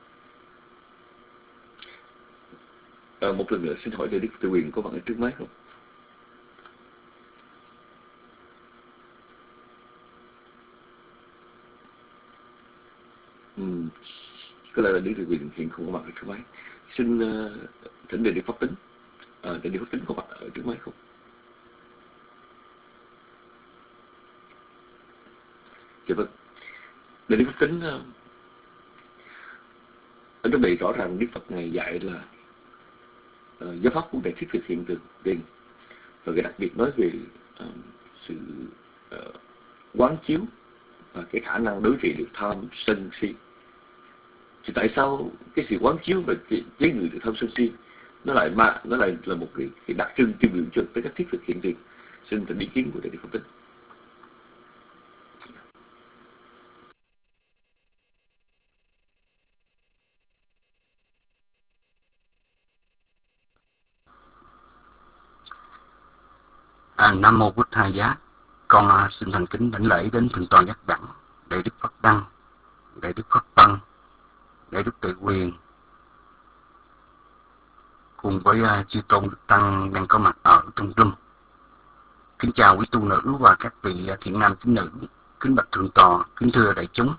Một lần nữa xin hỏi Đại Đức Tự Quyền có mặt ở trước máy không? Có lẽ là Đại Đức Tự Quyền hiện không có mặt ở trước máy. Xin thỉnh Đại Đức Pháp Tính. Đại Đức Pháp Tính có mặt ở trước máy không? Dạ vâng. Đại Đức Pháp Tính ở trong đây rõ ràng Đức Phật Ngài dạy là giáo pháp của Đại thiết thực hiện từ tiền, và cái đặc biệt nói về sự quán chiếu và cái khả năng đối trị được tham sân si. Thì tại sao cái sự quán chiếu và chế ngự được tham sân si nó lại là một cái đặc trưng tiêu biểu cho tới các thiết thực hiện tiền? Xin thỉnh ý kiến của Đại Đức Pháp Tính. Nam mô Bụt Thầy Giá. Con xin thành kính đảnh lễ đến thượng tọa Giác Đẳng, Đại Đức Phật Đăng, Đại Đức Phật Tăng, Đại Đức Tuệ Quyền, cùng với chư tôn Đức Tăng đang có mặt ở trong room. Kính chào quý tu nữ và các vị thiện nam tín nữ, kính bạch thượng tọa, kính thưa đại chúng.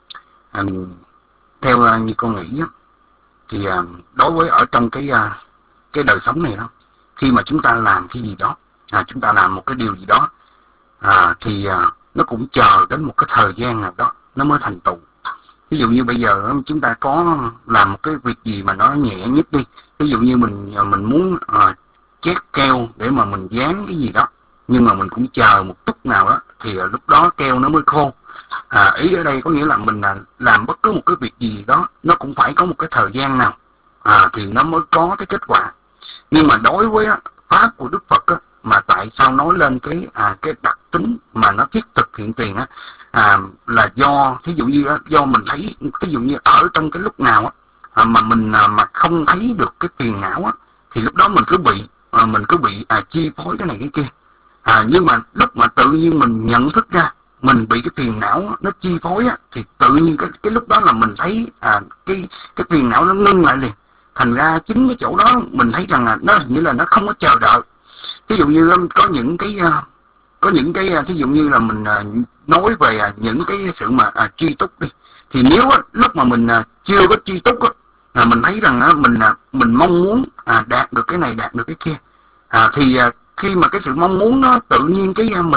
Theo như con nghĩ thì đối với ở trong cái đời sống này đó, khi mà chúng ta làm cái gì đó, chúng ta làm một cái điều gì đó, thì nó cũng chờ đến một cái thời gian nào đó nó mới thành tựu. Ví dụ như bây giờ chúng ta có làm một cái việc gì mà nó nhẹ nhất đi, ví dụ như mình muốn chét keo để mà mình dán cái gì đó, nhưng mà mình cũng chờ một chút nào đó thì lúc đó keo nó mới khô. Ý ở đây có nghĩa là mình làm bất cứ một cái việc gì đó nó cũng phải có một cái thời gian nào thì nó mới có cái kết quả. Nhưng mà đối với pháp của Đức Phật mà tại sao nói lên cái đặc tính mà nó thiết thực hiện tiền là do thí dụ như do mình thấy, thí dụ như ở trong cái lúc nào mà mình mà không thấy được cái phiền não thì lúc đó mình cứ bị chi phối cái này cái kia. Nhưng mà lúc mà tự nhiên mình nhận thức ra mình bị cái phiền não nó chi phối thì tự nhiên cái lúc đó là mình thấy cái phiền não nó ngưng lại liền. Thành ra chính cái chỗ đó mình thấy rằng nó hình như là nó không có chờ đợi. Ví dụ như có những cái ví dụ như là mình nói về những cái sự mà tri túc đi, thì nếu lúc mà mình chưa có tri túc mình thấy rằng mình mong muốn đạt được cái này đạt được cái kia, thì khi mà cái sự mong muốn nó tự nhiên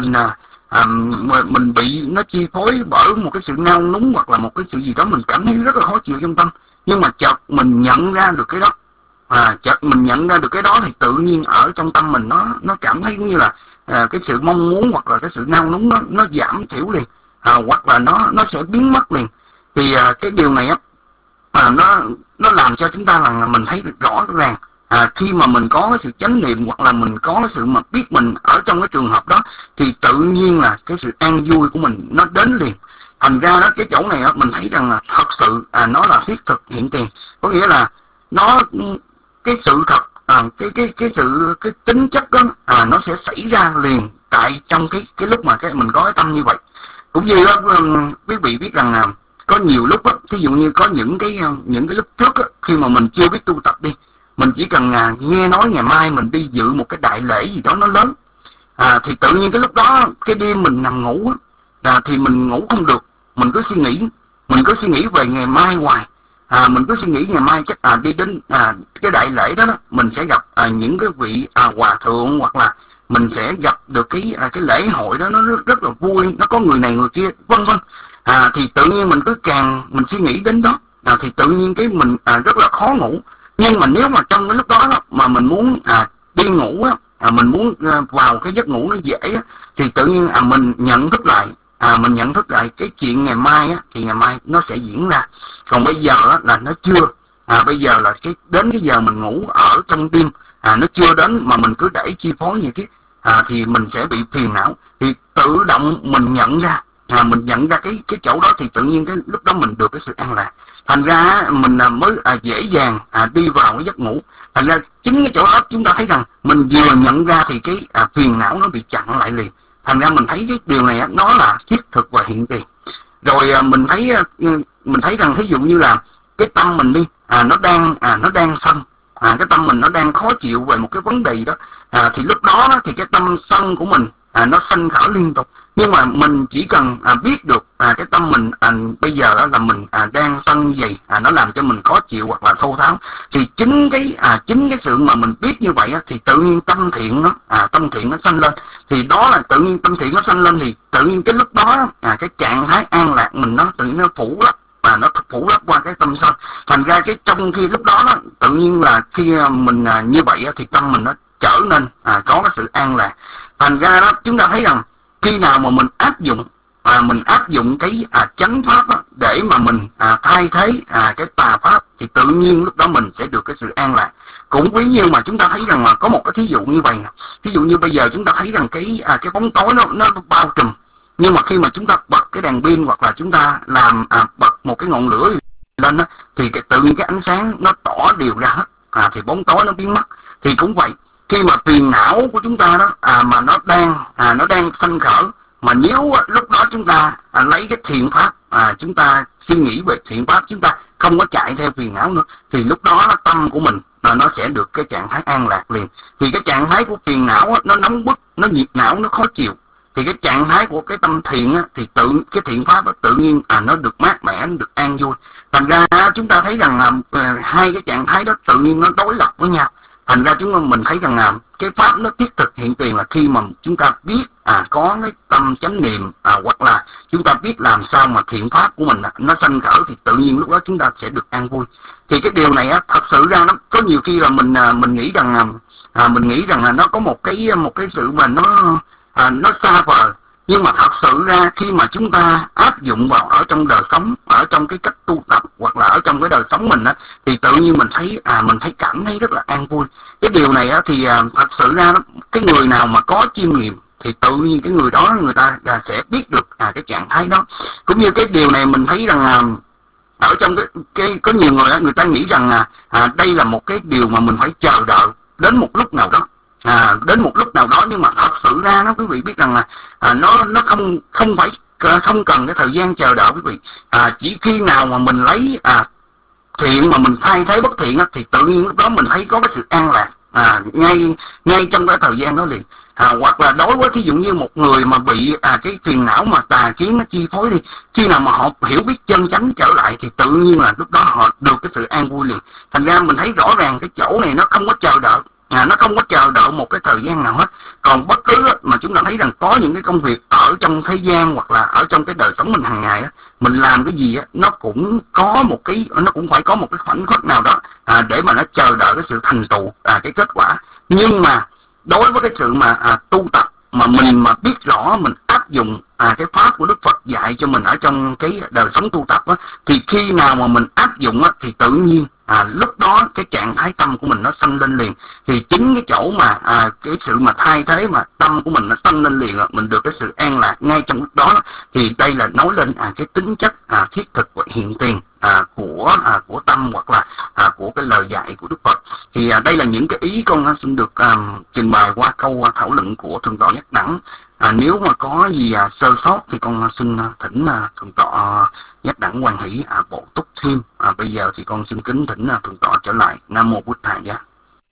mình bị nó chi phối bởi một cái sự nao núng hoặc là một cái sự gì đó mình cảm thấy rất là khó chịu trong tâm. Nhưng mà chợt mình nhận ra được cái đó, thì tự nhiên ở trong tâm mình nó cảm thấy như là cái sự mong muốn hoặc là cái sự nao núng nó giảm thiểu liền, hoặc là nó sẽ biến mất liền. Thì cái điều này nó làm cho chúng ta là mình thấy được rõ ràng khi mà mình có cái sự chánh niệm hoặc là mình có cái sự mà biết mình ở trong cái trường hợp đó thì tự nhiên là cái sự an vui của mình nó đến liền. Thành ra đó, cái chỗ này mình thấy rằng là thật sự nó là thiết thực hiện tiền. Có nghĩa là cái sự thật, cái tính chất đó nó sẽ xảy ra liền tại trong cái lúc mà mình có cái tâm như vậy. Cũng như quý vị biết rằng có nhiều lúc ví dụ như có những cái lúc trước khi mà mình chưa biết tu tập đi, mình chỉ cần nghe nói ngày mai mình đi dự một cái đại lễ gì đó nó lớn, thì tự nhiên cái lúc đó cái đêm mình nằm ngủ thì mình ngủ không được, mình cứ suy nghĩ về ngày mai hoài. Mình cứ suy nghĩ ngày mai chắc đi đến cái đại lễ đó mình sẽ gặp những cái vị hòa thượng, hoặc là mình sẽ gặp được cái lễ hội đó nó rất là vui, nó có người này người kia vân vân. Thì tự nhiên mình cứ mình suy nghĩ đến đó thì tự nhiên cái mình rất là khó ngủ. Nhưng mà nếu mà trong cái lúc đó mà mình muốn đi ngủ mình muốn vào cái giấc ngủ nó dễ thì tự nhiên mình nhận thức lại cái chuyện ngày mai thì ngày mai nó sẽ diễn ra. Còn bây giờ là nó chưa, bây giờ là đến cái giờ mình ngủ ở trong đêm nó chưa đến mà mình cứ để chi phối như thế thì mình sẽ bị phiền não. Thì tự động mình nhận ra cái chỗ đó thì tự nhiên cái lúc đó mình được cái sự an lạc. Thành ra mình mới dễ dàng đi vào cái giấc ngủ. Thành ra chính cái chỗ đó chúng ta thấy rằng mình vừa nhận ra thì cái phiền não nó bị chặn lại liền. Thành ra mình thấy cái điều này nó là thiết thực và hiện tiền. Rồi mình thấy rằng ví dụ như là cái tâm mình đi nó đang sân, cái tâm mình nó đang khó chịu về một cái vấn đề đó, thì lúc đó thì cái tâm sân của mình nó sanh khởi liên tục. Nhưng mà mình chỉ cần biết được cái tâm mình bây giờ là mình đang sân gì, nó làm cho mình khó chịu hoặc là thô tháo, thì chính cái sự mà mình biết như vậy thì tự nhiên tâm thiện nó sanh lên. Thì đó là tự nhiên tâm thiện nó sanh lên thì tự nhiên cái lúc đó cái trạng thái an lạc mình nó tự nhiên nó phủ lấp và nó phủ lấp qua cái tâm sân. Thành ra cái trong khi lúc đó tự nhiên là khi mình như vậy thì tâm mình nó trở nên có cái sự an lạc. Thành ra đó chúng ta thấy rằng khi nào mà mình áp dụng cái chánh pháp để mà mình thay thế cái tà pháp thì tự nhiên lúc đó mình sẽ được cái sự an lạc. Cũng ví như mà chúng ta thấy rằng là có một cái thí dụ như vậy, thí dụ như bây giờ chúng ta thấy rằng cái bóng tối nó bao trùm, nhưng mà khi mà chúng ta bật cái đèn pin hoặc là chúng ta làm bật một cái ngọn lửa lên thì tự nhiên cái ánh sáng nó tỏ đều ra hết, thì bóng tối nó biến mất. Thì cũng vậy, khi mà phiền não của chúng ta đó mà nó đang sanh khởi, mà nếu lúc đó chúng ta lấy cái thiện pháp, chúng ta suy nghĩ về thiện pháp, chúng ta không có chạy theo phiền não nữa, thì lúc đó tâm của mình nó sẽ được cái trạng thái an lạc liền. Thì cái trạng thái của phiền não nó nóng bức, nó nhiệt não, nó khó chịu. Thì cái trạng thái của cái tâm thiện thì cái thiện pháp tự nhiên nó được mát mẻ, nó được an vui. Thành ra chúng ta thấy rằng hai cái trạng thái đó tự nhiên nó đối lập với nhau. Thành ra mình thấy rằng cái pháp nó thiết thực hiện tiền là khi mà chúng ta biết có cái tâm chánh niệm, hoặc là chúng ta biết làm sao mà thiện pháp của mình nó sanh khởi, thì tự nhiên lúc đó chúng ta sẽ được an vui. Thì cái điều này thật sự ra nó có nhiều khi là mình nghĩ rằng là nó có một cái sự mà nó xa vời, nhưng mà thật sự ra khi mà chúng ta áp dụng vào ở trong đời sống, ở trong cái cách tu tập, hoặc là ở trong cái đời sống mình thì tự nhiên mình thấy cảm thấy rất là an vui. Cái điều này thì thật sự ra cái người nào mà có chiêm nghiệm thì tự nhiên cái người đó người ta sẽ biết được cái trạng thái đó. Cũng như cái điều này mình thấy rằng ở trong cái có nhiều người ta nghĩ rằng đây là một cái điều mà mình phải chờ đợi đến một lúc nào đó. Đến một lúc nào đó, nhưng mà thật sự ra quý vị biết rằng là nó không cần cái thời gian chờ đợi quý vị. Chỉ khi nào mà mình lấy thiện mà mình thay thế bất thiện thì tự nhiên lúc đó mình thấy có cái sự an lạc ngay trong cái thời gian đó liền. Hoặc là đối với thí dụ như một người mà bị cái phiền não mà tà kiến nó chi phối đi, khi nào mà họ hiểu biết chân chánh trở lại thì tự nhiên là lúc đó họ được cái sự an vui liền. Thành ra mình thấy rõ ràng cái chỗ này nó không có chờ đợi, nó không có chờ đợi một cái thời gian nào hết. Còn bất cứ mà chúng ta thấy rằng có những cái công việc ở trong thế gian hoặc là ở trong cái đời sống mình hàng ngày mình làm cái gì nó cũng phải có một cái khoảnh khắc nào đó để mà nó chờ đợi cái sự thành tựu, cái kết quả. Nhưng mà đối với cái sự mà tu tập mà mình mà biết rõ, mình áp dụng cái pháp của Đức Phật dạy cho mình ở trong cái đời sống tu tập thì khi nào mà mình áp dụng thì tự nhiên lúc đó cái trạng thái tâm của mình nó sanh lên liền. Thì chính cái chỗ mà cái sự mà thay thế mà tâm của mình nó sanh lên liền, mình được cái sự an lạc ngay trong lúc đó. Thì đây là nói lên cái tính chất thiết thực và hiện tiền của tâm, hoặc là của cái lời dạy của Đức Phật. Thì đây là những cái ý con xin được trình bày qua câu thảo luận của Thượng tọa Giác Đẳng. Nếu mà có gì sơ sót thì con xin thỉnh Thượng tọa Giác Đẳng hoan hỷ bổ túc thêm. Bây giờ thì con xin kính thỉnh Thượng tọa trở lại. Nam mô Bụt Thầy Giá.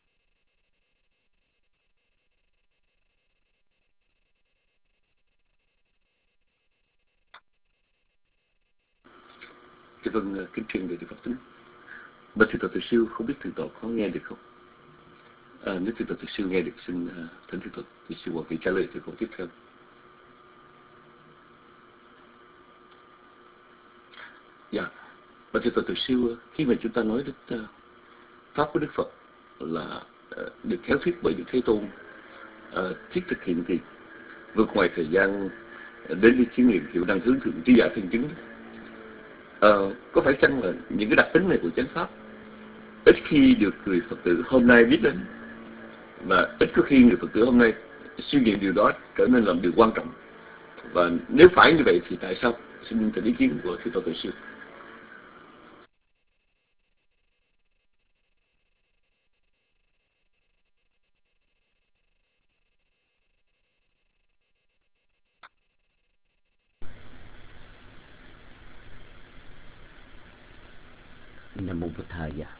Vâng, kính truyền về Đức Pháp Tính. Bạch Thượng tọa Từ Siêu, không biết Thượng tọa có nghe được không? Nếu Thượng tọa Từ Siêu nghe được, xin thỉnh Thượng tọa Từ Siêu hoặc vị trả lời từ câu tiếp theo. Dạ, Bạch Thượng tọa Từ Siêu, khi mà chúng ta nói đến pháp của Đức Phật là được khéo thuyết bởi Đức Thế Tôn, thiết thực hiện thì vượt ngoài thời gian đến đi chiêm nghiệm hiệu năng hướng thượng trí giả thân chứng. Có phải chăng là những cái đặc tính này của chánh pháp ít khi được người Phật tử hôm nay biết đến, và ít có khi người Phật tử hôm nay suy nghiệm điều đó trở nên làm điều quan trọng? Và nếu phải như vậy thì tại sao? Xin thỉnh ý kiến của Thượng tọa Từ Siêu. Nam mô Bụt Thầy Giá.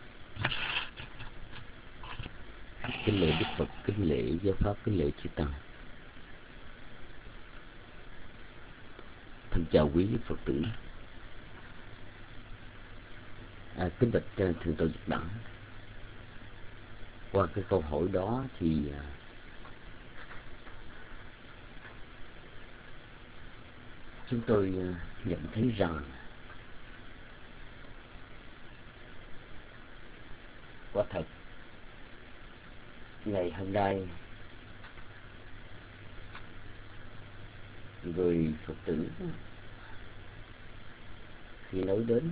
Kính lễ Đức Phật, kính lễ giáo pháp, kính lễ chư tăng. Thân chào quý Phật tử. Kính bạch Thượng tọa Giác Đẳng. Qua cái câu hỏi đó thì chúng tôi nhận thấy rằng quả thật ngày hôm nay người Phật tử khi nói đến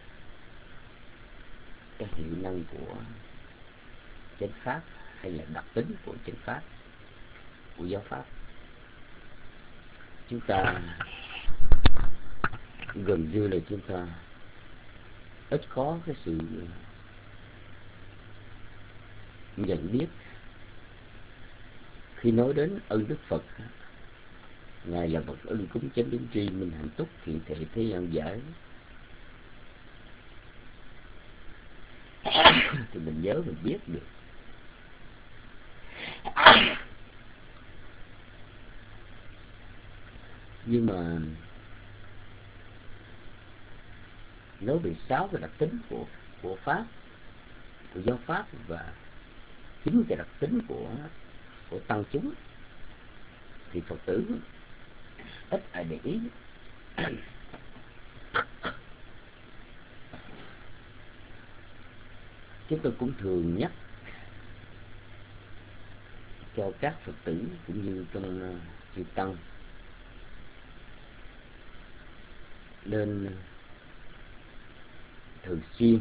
cái hiệu năng của chánh pháp hay là đặc tính của chánh pháp, của giáo pháp, chúng ta gần như là chúng ta ít có cái sự nhận biết Khi nói đến ân đức Phật, Ngài là bậc ân cúng chánh biến tri minh hạnh túc thiện thể thế gian giải, thì mình nhớ mình biết được. Nhưng mà nói về 6 cái đặc tính của Pháp, của giáo Pháp, và 9 cái đặc tính của tăng chúng, thì Phật tử ít ai để ý. Chúng tôi cũng thường nhắc cho các Phật tử cũng như trong chư tăng nên thường xuyên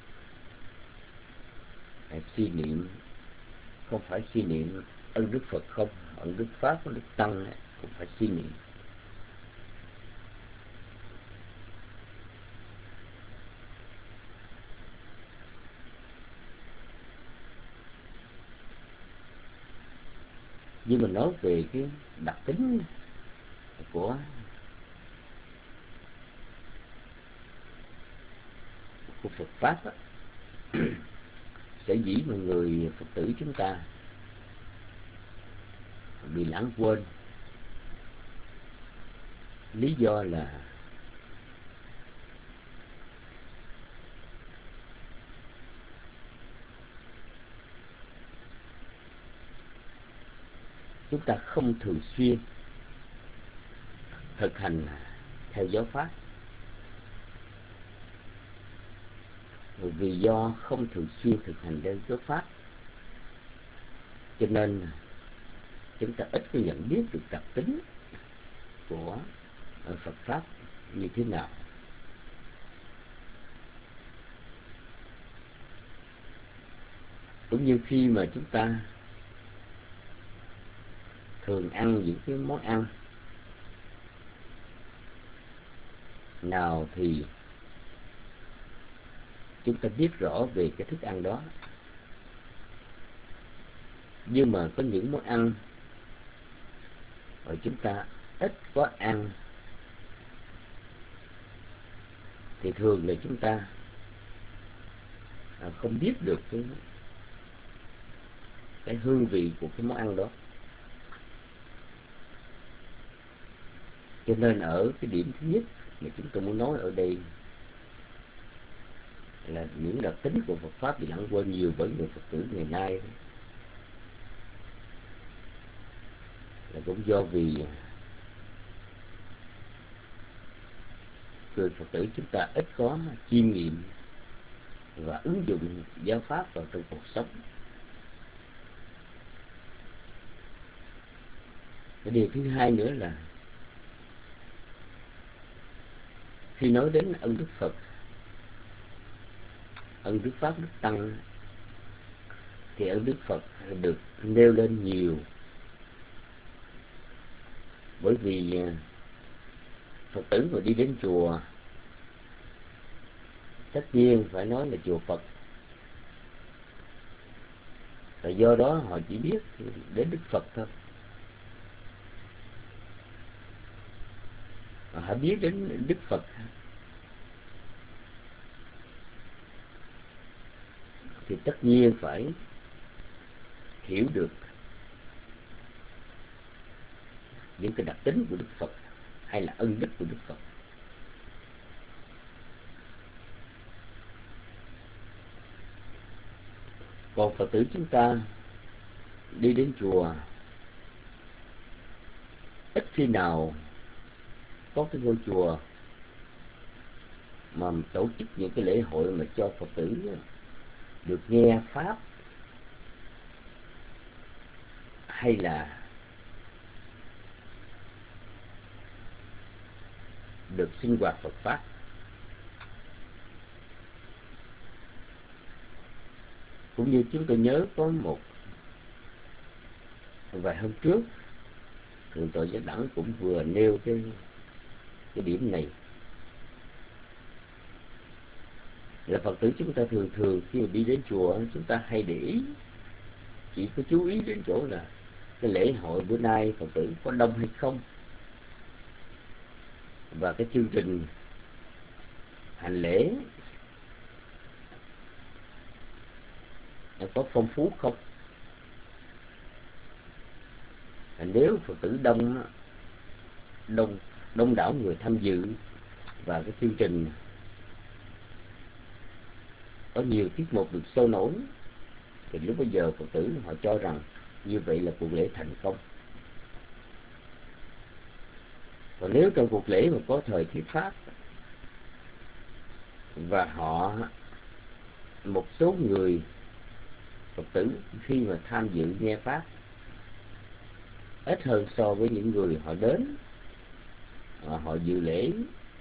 suy niệm, không phải suy niệm ân đức Phật không, ân đức Pháp, ân đức Tăng cũng phải suy niệm. Nhưng mà nói về cái đặc tính của Phật Pháp á, sở dĩ mà người Phật tử chúng ta bị lãng quên, lý do là chúng ta không thường xuyên thực hành theo giáo Pháp. Vì do không thường xuyên thực hành theo giáo Pháp, cho nên chúng ta ít có nhận biết được đặc tính của Phật Pháp như thế nào. Cũng như khi mà chúng ta thường ăn những cái món ăn nào thì chúng ta biết rõ về cái thức ăn đó. Nhưng mà có những món ăn mà chúng ta ít có ăn thì thường là chúng ta không biết được cái hương vị của cái món ăn đó. Cho nên ở cái điểm thứ nhất mà chúng tôi muốn nói ở đây là những đặc tính của Phật Pháp bị lãng quên nhiều bởi người Phật tử ngày nay, là cũng do vì người Phật tử chúng ta ít có chiêm nghiệm và ứng dụng giáo Pháp vào trong cuộc sống. Cái điều thứ hai nữa là khi nói đến ân đức Phật, ân đức Pháp, đức Tăng, thì ân đức Phật được nêu lên nhiều, bởi vì Phật tử mà đi đến chùa tất nhiên phải nói là chùa Phật, và do đó họ chỉ biết đến Đức Phật thôi. Họ biết đến Đức Phật thì tất nhiên phải hiểu được những cái đặc tính của Đức Phật hay là ân đức của Đức Phật. Còn Phật tử chúng ta đi đến chùa ít khi nào có cái ngôi chùa mà tổ chức những cái lễ hội mà cho Phật tử được nghe Pháp hay là được sinh hoạt Phật Pháp. Cũng như chúng tôi nhớ có một vài hôm trước, Thượng tọa Giác Đẳng cũng vừa nêu cái điểm này, là Phật tử chúng ta thường khi mà đi đến chùa, chúng ta hay để ý, chỉ có chú ý đến chỗ là cái lễ hội bữa nay Phật tử có đông hay không, và cái chương trình hành lễ có phong phú không. Nếu Phật tử đông đảo người tham dự và cái chương trình có nhiều tiết mục được sôi nổi, thì lúc bây giờ Phật tử họ cho rằng như vậy là cuộc lễ thành công. Còn nếu trong cuộc lễ mà có thời thuyết pháp và một số người Phật tử khi mà tham dự nghe pháp ít hơn so với những người họ đến họ dự lễ,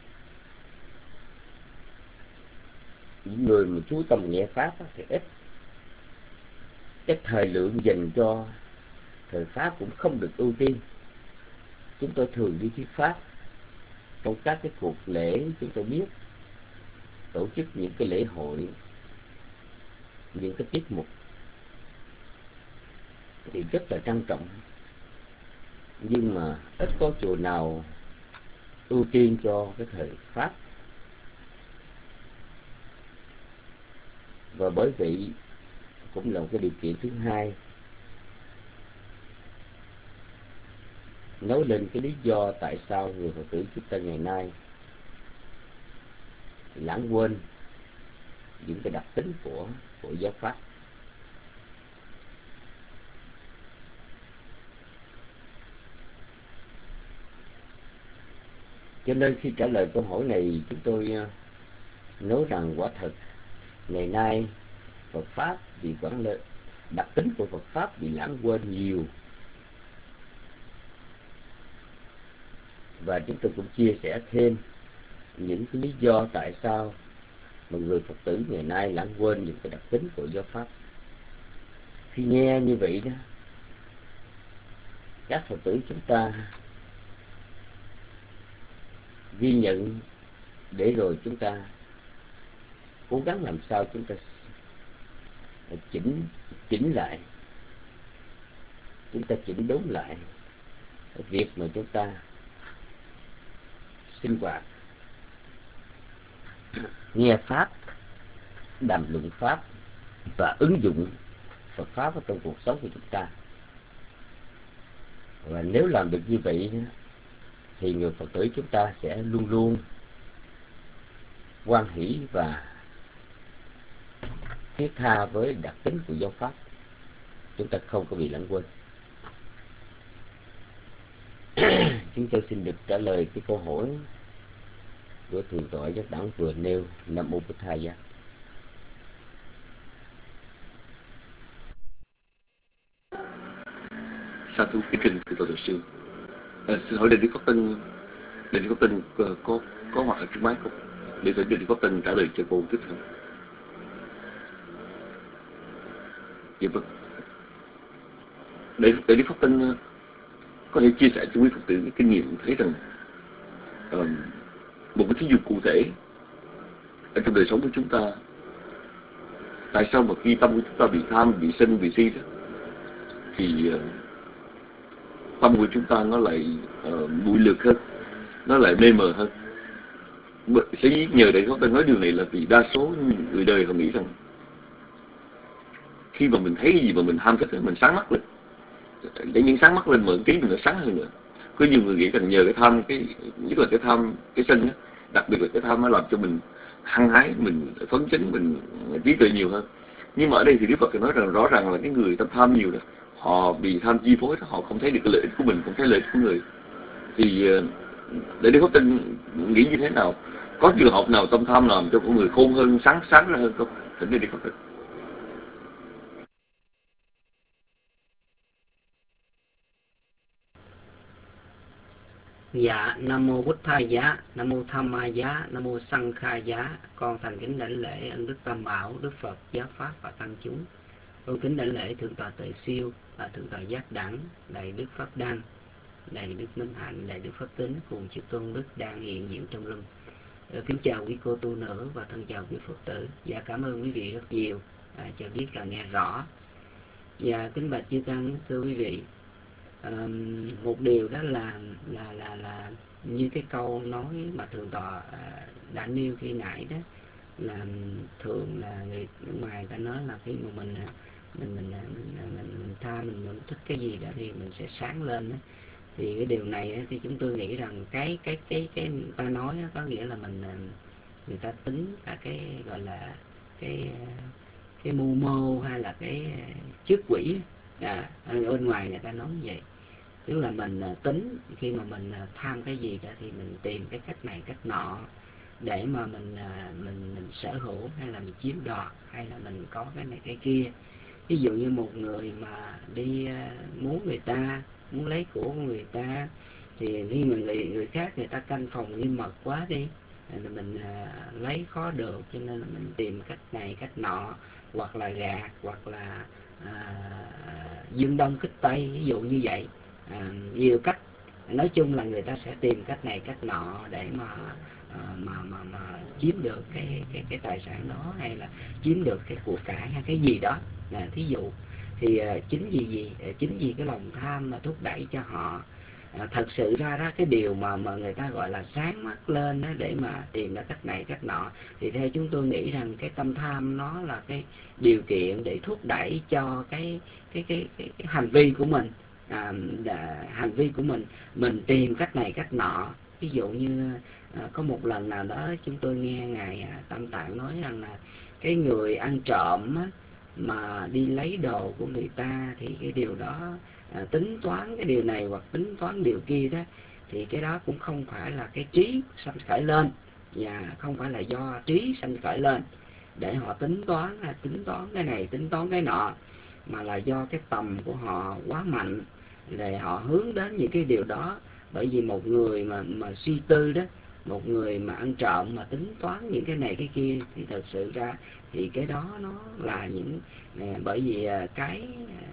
những người mà chú tâm nghe pháp thì ít, cái thời lượng dành cho thời pháp cũng không được ưu tiên. Chúng tôi thường đi thuyết pháp trong các cái cuộc lễ, chúng tôi biết tổ chức những cái lễ hội, những cái tiết mục thì rất là trang trọng, nhưng mà ít có chùa nào ưu tiên cho cái thời pháp. Và bởi vậy cũng là một cái điều kiện thứ hai nói lên cái lý do tại sao người Phật tử chúng ta ngày nay lãng quên những cái đặc tính của giáo pháp. Cho nên khi trả lời câu hỏi này, chúng tôi nói rằng quả thật ngày nay Phật pháp bị quản lệ, đặc tính của Phật pháp bị lãng quên nhiều. Và chúng tôi cũng chia sẻ thêm những cái lý do tại sao mà người Phật tử ngày nay lãng quên những cái đặc tính của giáo pháp. Khi nghe như vậy đó, các Phật tử chúng ta ghi nhận để rồi chúng ta cố gắng làm sao chúng ta chỉnh lại, chúng ta chỉnh đốn lại việc mà chúng ta sinh hoạt, nghe pháp, đàm luận pháp và ứng dụng Phật pháp ở trong cuộc sống của chúng ta. Và nếu làm được như vậy thì người Phật tử chúng ta sẽ luôn luôn hoan hỷ và thiết tha với đặc tính của giáo pháp. Chúng ta không có bị lãng quên. Chúng tôi xin được trả lời cái câu hỏi của thượng tọa Giác Đẳng vừa nêu. Nam mô Bụt Thầy Giá. Sa thú kính trình thượng tọa luật sư. Xin hỏi Đại Đức Pháp Tân có mặt ở trước máy không? Để Đại Đức Pháp Tân trả lời cho cô tiếp theo. Dạ vâng. Đại Đức Pháp Tân có thể chia sẻ cho quý Phật tử cái kinh nghiệm thấy rằng một cái thí dụ cụ thể ở trong đời sống của chúng ta, tại sao mà khi tâm của chúng ta bị tham, bị sân, bị si đó, thì tâm của chúng ta nó lại bụi lược hơn, nó lại mê mờ hơn. Sở dĩ nhờ Đại Pháp Tân nói điều này là vì đa số người đời họ nghĩ rằng khi mà mình thấy cái gì mà mình ham thích thì mình sáng mắt lên, để những sáng mắt lên mở trí mình nó sáng hơn nữa. Có nhiều người nghĩ rằng nhờ cái tham, nhất là cái tham cái sân đó, đặc biệt là cái tham nó làm cho mình hăng hái, mình phấn chấn, mình trí tuệ nhiều hơn. Nhưng mà ở đây thì Đức Phật nói rằng rõ ràng là cái người tâm tham nhiều đó, họ bị tham chi phối, họ không thấy được cái lợi ích của mình, không thấy lợi ích của người. Thì để Đức Pháp Tân nghĩ như thế nào? Có trường hợp nào tâm tham làm cho con người khôn hơn, sáng ra hơn không? Thỉnh Đức Phật Tân. Dạ, Nam mô Bụt Thầy Giá, Nam mô Tham Ma Giá, Nam mô Sanh Kha Giá. Con thành kính đảnh lễ ân đức Tam Bảo, Đức Phật, Giáo Pháp và Tăng chúng. Con kính đảnh lễ Thượng tọa Tuệ Siêu và Thượng tọa Giác Đẳng, Đại Đức Pháp Đăng, Đại Đức Minh Hạnh, Đại Đức Pháp Tính cùng chư tôn đức đang hiện diện trong rừng. Kính chào quý cô tu nữ và thân chào quý Phật tử. Dạ, cảm ơn quý vị rất nhiều, cho biết là nghe rõ. Dạ, kính bạch chư tăng, thưa quý vị, Một điều đó là như cái câu nói mà Thượng tọa đã nêu khi nãy đó, là thường là người ngoài ta nói là khi mà mình tha, mình thích cái gì đó thì mình sẽ sáng lên đó. Thì cái điều này thì chúng tôi nghĩ rằng cái ta nói đó, có nghĩa là người ta tính cả cái gọi là cái mưu mô hay là cái chức quỷ ở bên ngoài người ta nói như vậy. Tức là mình tính khi mà mình tham cái gì đó thì mình tìm cái cách này cách nọ để mà mình sở hữu, hay là mình chiếm đoạt, hay là mình có cái này cái kia. Ví dụ như một người mà đi muốn người ta, muốn lấy của người ta, thì khi mà người khác người ta canh phòng nghiêm mật quá đi, mình lấy khó được, cho nên là mình tìm cách này cách nọ, hoặc là gạt, hoặc là dương đông kích tây, ví dụ như vậy. Nhiều cách, nói chung là người ta sẽ tìm cách này cách nọ để mà chiếm được cái tài sản đó, hay là chiếm được cái của cải hay cái gì đó. Thí dụ thì chính vì cái lòng tham mà thúc đẩy cho họ thật sự ra đó, cái điều mà người ta gọi là sáng mắt lên đó để mà tìm ra cách này cách nọ, thì theo chúng tôi nghĩ rằng cái tâm tham nó là cái điều kiện để thúc đẩy cho cái hành vi của mình. Hành vi của mình tìm cách này cách nọ. Ví dụ như có một lần nào đó chúng tôi nghe Ngài Tam Tạng nói rằng là cái người ăn trộm á, mà đi lấy đồ của người ta, thì cái điều đó tính toán cái điều này hoặc tính toán điều kia đó, thì cái đó cũng không phải là cái trí sanh khởi lên, và không phải là do trí sanh khởi lên để họ tính toán cái này tính toán cái nọ, mà là do cái tầm của họ quá mạnh để họ hướng đến những cái điều đó. Bởi vì một người mà suy tư đó, một người mà ăn trộm mà tính toán những cái này cái kia, thì thật sự ra thì cái đó nó là những bởi vì cái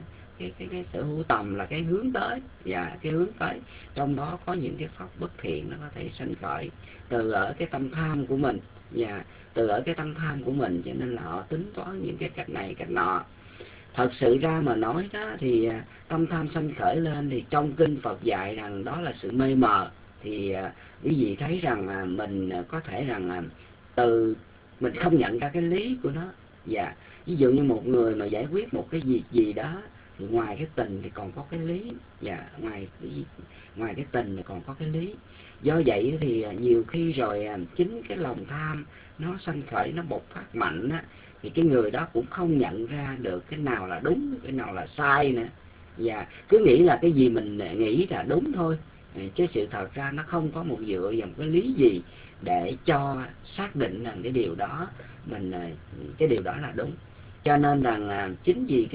sở hữu tầm là cái hướng tới, và cái hướng tới trong đó có những cái pháp bất thiện nó có thể sanh khởi từ ở cái tâm tham của mình, và từ ở cái tâm tham của mình, cho nên là họ tính toán những cái cách này cách nọ. Thật sự ra mà nói đó thì tâm tham sanh khởi lên thì trong kinh Phật dạy rằng đó là sự mê mờ. Thì quý vị thấy rằng mình có thể rằng từ mình không nhận ra cái lý của nó. Và ví dụ như một người mà giải quyết một cái việc gì đó, thì ngoài cái tình thì còn có cái lý, và ngoài cái tình thì còn có cái lý. Do vậy thì nhiều khi rồi chính cái lòng tham nó sanh khởi, nó bộc phát mạnh á, thì cái người đó cũng không nhận ra được cái nào là đúng, cái nào là sai nữa, và cứ nghĩ là cái gì mình nghĩ là đúng thôi, chứ sự thật ra nó không có một dựa vào một cái lý gì để cho xác định rằng cái điều đó cái điều đó là đúng. Cho nên rằng chính vì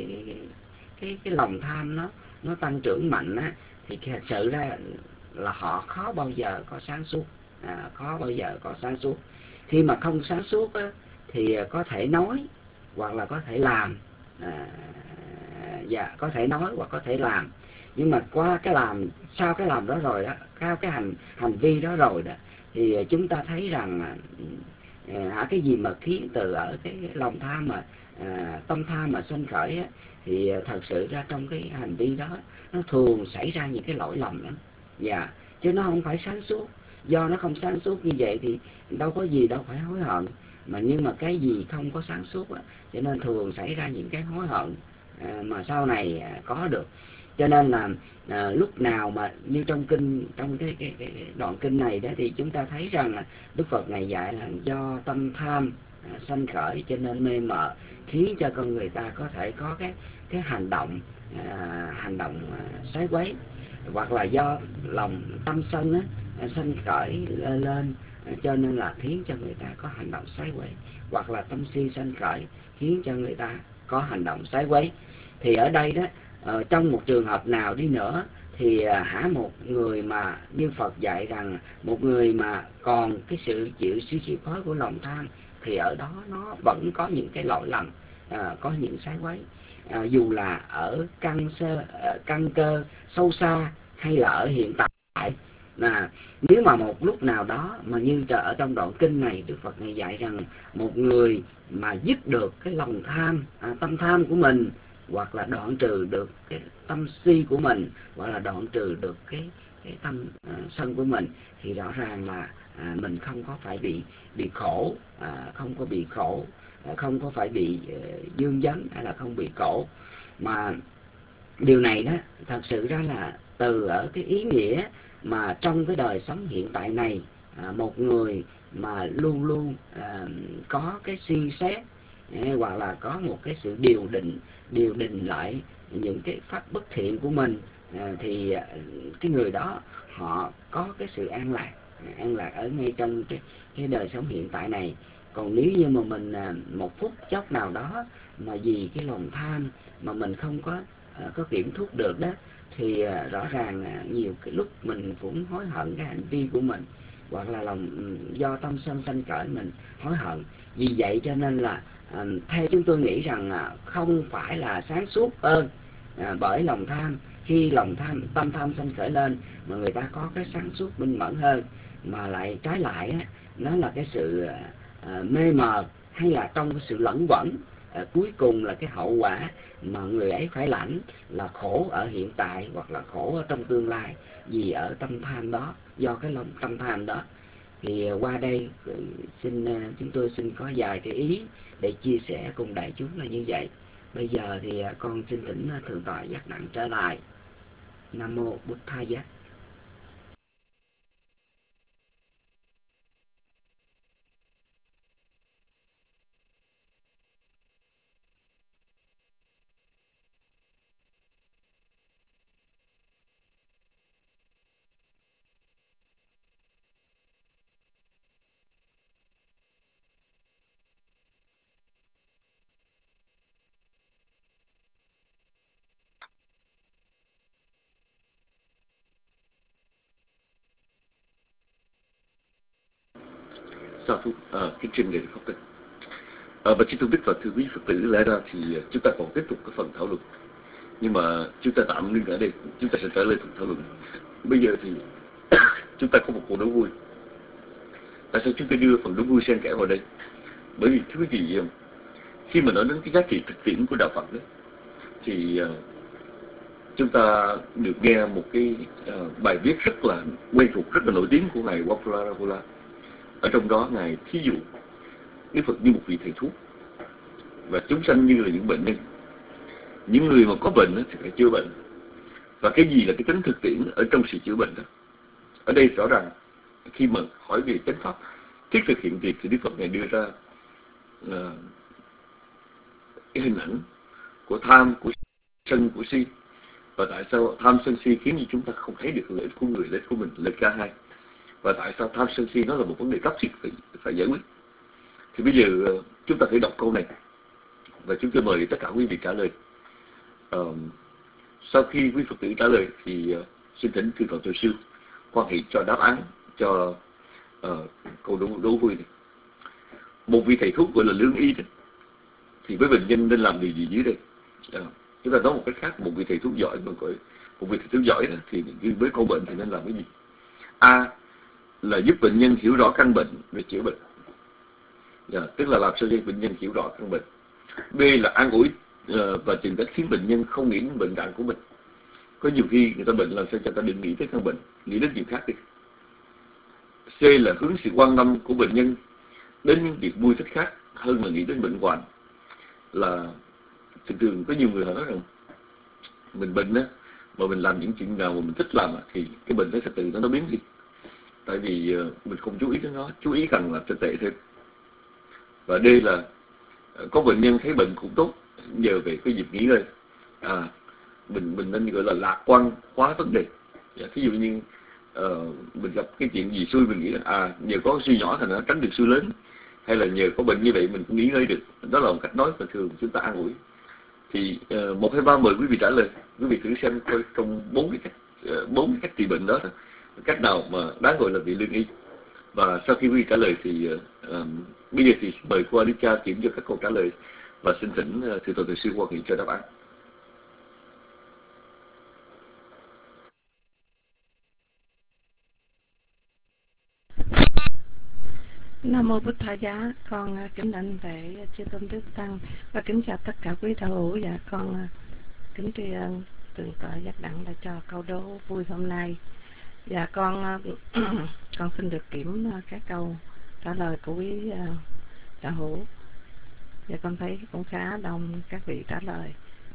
cái lòng tham nó tăng trưởng mạnh á, thì thật sự ra là họ khó bao giờ có sáng suốt, khó bao giờ có sáng suốt. Khi mà không sáng suốt á, thì có thể nói hoặc là có thể làm, dạ có thể nói hoặc có thể làm, nhưng mà qua cái làm, sau cái làm đó rồi đó, sau cái hành vi đó rồi đó, thì chúng ta thấy rằng cái gì mà khiến từ ở cái lòng tham mà tâm tham mà sanh khởi á, thì thật sự ra trong cái hành vi đó nó thường xảy ra những cái lỗi lầm lắm, dạ, chứ nó không phải sáng suốt. Do nó không sáng suốt như vậy thì đâu có gì đâu phải hối hận, nhưng mà cái gì không có sáng suốt á, cho nên thường xảy ra những cái hối hận mà sau này có được. Cho nên là lúc nào mà như trong kinh, trong cái đoạn kinh này đó, thì chúng ta thấy rằng là Đức Phật này dạy là do tâm tham sanh khởi cho nên mê mờ, khiến cho con người ta có thể có cái hành động sái quấy, hoặc là do lòng tâm sân á sanh khởi lên, cho nên là khiến cho người ta có hành động sái quấy, hoặc là tâm si sanh khởi khiến cho người ta có hành động sái quấy. Thì ở đây đó, trong một trường hợp nào đi nữa thì một người mà như Phật dạy rằng một người mà còn cái sự chịu sự chi phối của lòng tham, thì ở đó nó vẫn có những cái lỗi lầm, có những sái quấy, dù là ở căn cơ sâu xa hay là ở hiện tại. Nếu mà một lúc nào đó mà như ở trong đoạn kinh này, Đức Phật này dạy rằng một người mà dứt được cái lòng tham, tâm tham của mình, hoặc là đoạn trừ được cái tâm si của mình, hoặc là đoạn trừ được cái tâm sân của mình, thì rõ ràng là mình không có phải bị khổ, không có bị khổ, không có phải bị dương vấn, hay là không bị khổ. Mà điều này đó thật sự ra là từ ở cái ý nghĩa mà trong cái đời sống hiện tại này, một người mà luôn luôn có cái suy xét, hoặc là có một cái sự điều định lại những cái pháp bất thiện của mình, thì cái người đó họ có cái sự an lạc ở ngay trong cái đời sống hiện tại này. Còn nếu như mà mình một phút chốc nào đó mà vì cái lòng tham mà mình không có kiểm thúc được đó, thì rõ ràng nhiều cái lúc mình cũng hối hận cái hành vi của mình, hoặc là do tâm sân sanh khởi mình hối hận. Vì vậy cho nên là theo chúng tôi nghĩ rằng không phải là sáng suốt hơn bởi lòng tham. Khi tâm tham sanh khởi lên mà người ta có cái sáng suốt minh mẫn hơn, mà lại trái lại nó là cái sự mê mờ, hay là trong cái sự lẫn quẩn, cuối cùng là cái hậu quả mà người ấy phải lãnh là khổ ở hiện tại, hoặc là khổ ở trong tương lai, vì ở tâm tham đó, do cái lòng tâm tham đó. Thì qua đây chúng tôi xin có vài cái ý để chia sẻ cùng đại chúng là như vậy. Bây giờ thì con xin thỉnh thượng tọa giác nặng trở lại. Nam mô Bụt Tha Giác. Sa thú kính trình đề Pháp Tịch. Và xin tôn đức và thưa quý Phật tử, lẽ ra thì chúng ta còn tiếp tục cái phần thảo luận, nhưng mà chúng ta tạm ngưng ở đây, chúng ta sẽ trở lại phần thảo luận. Bây giờ thì chúng ta có một cuộc đố vui. Tại sao chúng ta đưa phần đố vui xen kẽ vào đây? Bởi vì thưa quý vị, khi mà nói đến cái giá trị thực tiễn của đạo Phật đó, thì chúng ta được nghe một cái bài viết rất là quen thuộc, rất là nổi tiếng của ngài Vajrayana. Ở trong đó ngài thí dụ Đức Phật như một vị thầy thuốc, và chúng sanh như là những bệnh nhân. Những người mà có bệnh thì phải chữa bệnh. Và cái gì là cái tính thực tiễn ở trong sự chữa bệnh đó? Ở đây rõ ràng khi mà hỏi về chánh pháp thiết thực hiện việc, thì Đức Phật này đưa ra cái hình ảnh của tham, của sân, của si. Và tại sao tham sân si khiến như chúng ta không thấy được lợi ích của người, lợi ích của mình, lợi ích cả hai. Và tại sao tham sân si nó là một vấn đề cấp thiết phải giải quyết. Thì bây giờ chúng ta phải đọc câu này, và chúng tôi mời tất cả quý vị trả lời. Sau khi quý Phật tử trả lời thì xin thỉnh Thượng tọa Từ Sư quan hệ cho đáp án cho câu đố vui này. Một vị thầy thuốc gọi là lương y đó, thì với bệnh nhân nên làm điều gì dưới đây? Chúng ta nói một cách khác, một vị thầy thuốc giỏi, một vị thầy thuốc giỏi đó, thì với câu bệnh thì nên làm cái gì? A là giúp bệnh nhân hiểu rõ căn bệnh về chữa bệnh, tức là làm sao cho bệnh nhân hiểu rõ căn bệnh. B là an ủi và tìm cách khiến bệnh nhân không nghĩ đến bệnh trạng của mình. Có nhiều khi người ta bệnh, làm sao cho ta đừng nghĩ tới căn bệnh, nghĩ đến chuyện khác đi. C là hướng sự quan tâm của bệnh nhân đến những việc vui thích khác hơn là nghĩ đến bệnh hoạn. Là thường có nhiều người họ nói rằng mình bệnh á, mà mình làm những chuyện nào mà mình thích làm thì cái bệnh nó sẽ tự nó biến đi. Tại vì mình không chú ý đến nó, chú ý càng làm cho tệ thêm. Và D là có bệnh nhân thấy bệnh cũng tốt, nhờ về cái dịp nghỉ ngơi, mình nên gọi là lạc quan hóa vấn đề. Thí dụ như mình gặp cái chuyện gì xui, mình nghĩ là nhờ có suy nhỏ thì nó tránh được suy lớn, hay là nhờ có bệnh như vậy mình cũng nghỉ ngơi được. Đó là một cách nói mà thường chúng ta an ủi. Thì 1, 2, 3 mời quý vị trả lời. Quý vị thử xem coi trong 4 cái cách trị bệnh đó, cách nào mà đáng gọi là vị lương y. Và sau khi quý vị trả lời thì bây giờ thì mời cô Alicia kiểm cho các câu trả lời, và xin thỉnh Thượng tọa Từ Sư quan hệ cho đáp án. Nam mô Bụt Thầy Giá, con kính đảnh lễ chư tôn đức tăng và kính chào tất cả quý đạo hữu. Và con kính tri ân Thượng tọa Giác Đẳng đã cho câu đố vui hôm nay. Và con con xin được kiểm các câu trả lời của quý đạo hữu. Và con thấy cũng khá đông các vị trả lời.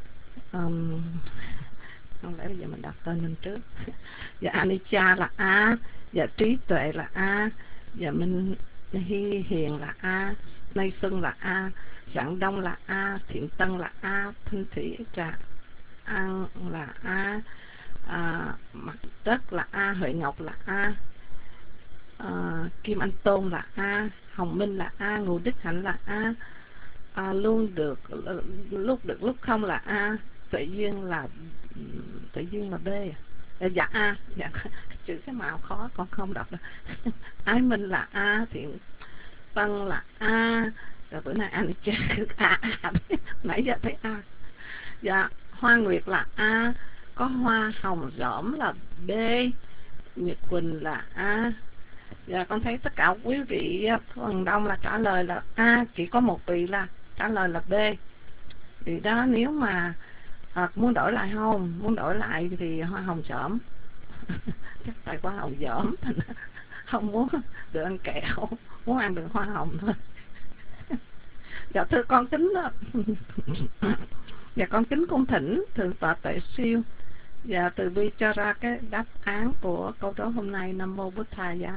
Không lẽ bây giờ mình đọc tên mình trước. Và Anicca là A, và trí tuệ là A, và minh hiền là A, nay xuân là A, rạng đông là A, thiện tân là A, thanh thủy trà ăn là A, mặt đất là A, huệ ngọc là A, kim anh tôn là A, hồng minh là A, ngũ đức hạnh là A, luôn được lúc không là A, tuệ duyên là B. Dạ A, dạ chữ cái màu khó con không đọc được. Ái minh là A, thiện tân là A, rồi bữa nay anh chơi A nãy giờ thấy A. Dạ hoa nguyệt là A, có hoa hồng rõm là B, nguyệt quỳnh là A. Dạ con thấy tất cả quý vị phần đông là trả lời là A, chỉ có một vị là trả lời là B. Vì đó nếu mà muốn đổi lại không, muốn đổi lại thì hoa hồng xổm. Chắc tại hoa hồng dởm, không muốn được ăn kẹo, muốn ăn được hoa hồng thôi. Dạ thưa con kính đó. Dạ con kính cung thỉnh Thượng tọa Tuệ Siêu và từ bi cho ra cái đáp án của câu đố hôm nay. Nam mô Bụt Thầy Giá.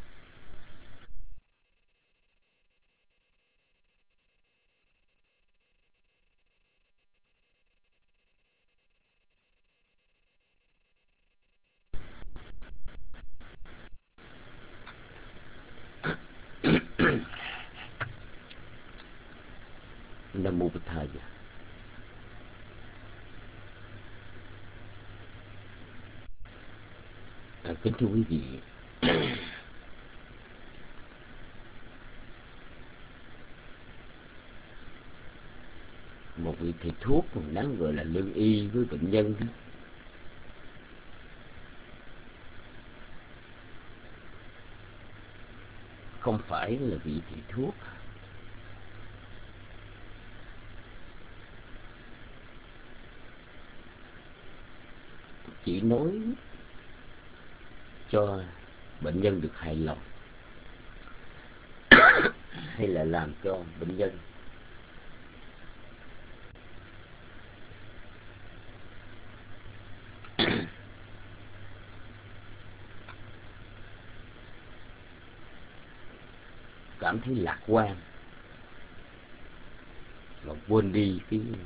Nam mô Bụt Thầy. Kính thưa quý vị, một vị thầy thuốc còn đáng gọi là lương y với bệnh nhân đó, không phải là vị thầy thuốc chỉ nói cho bệnh nhân được hài lòng hay là làm cho bệnh nhân cảm thấy lạc quan và quên đi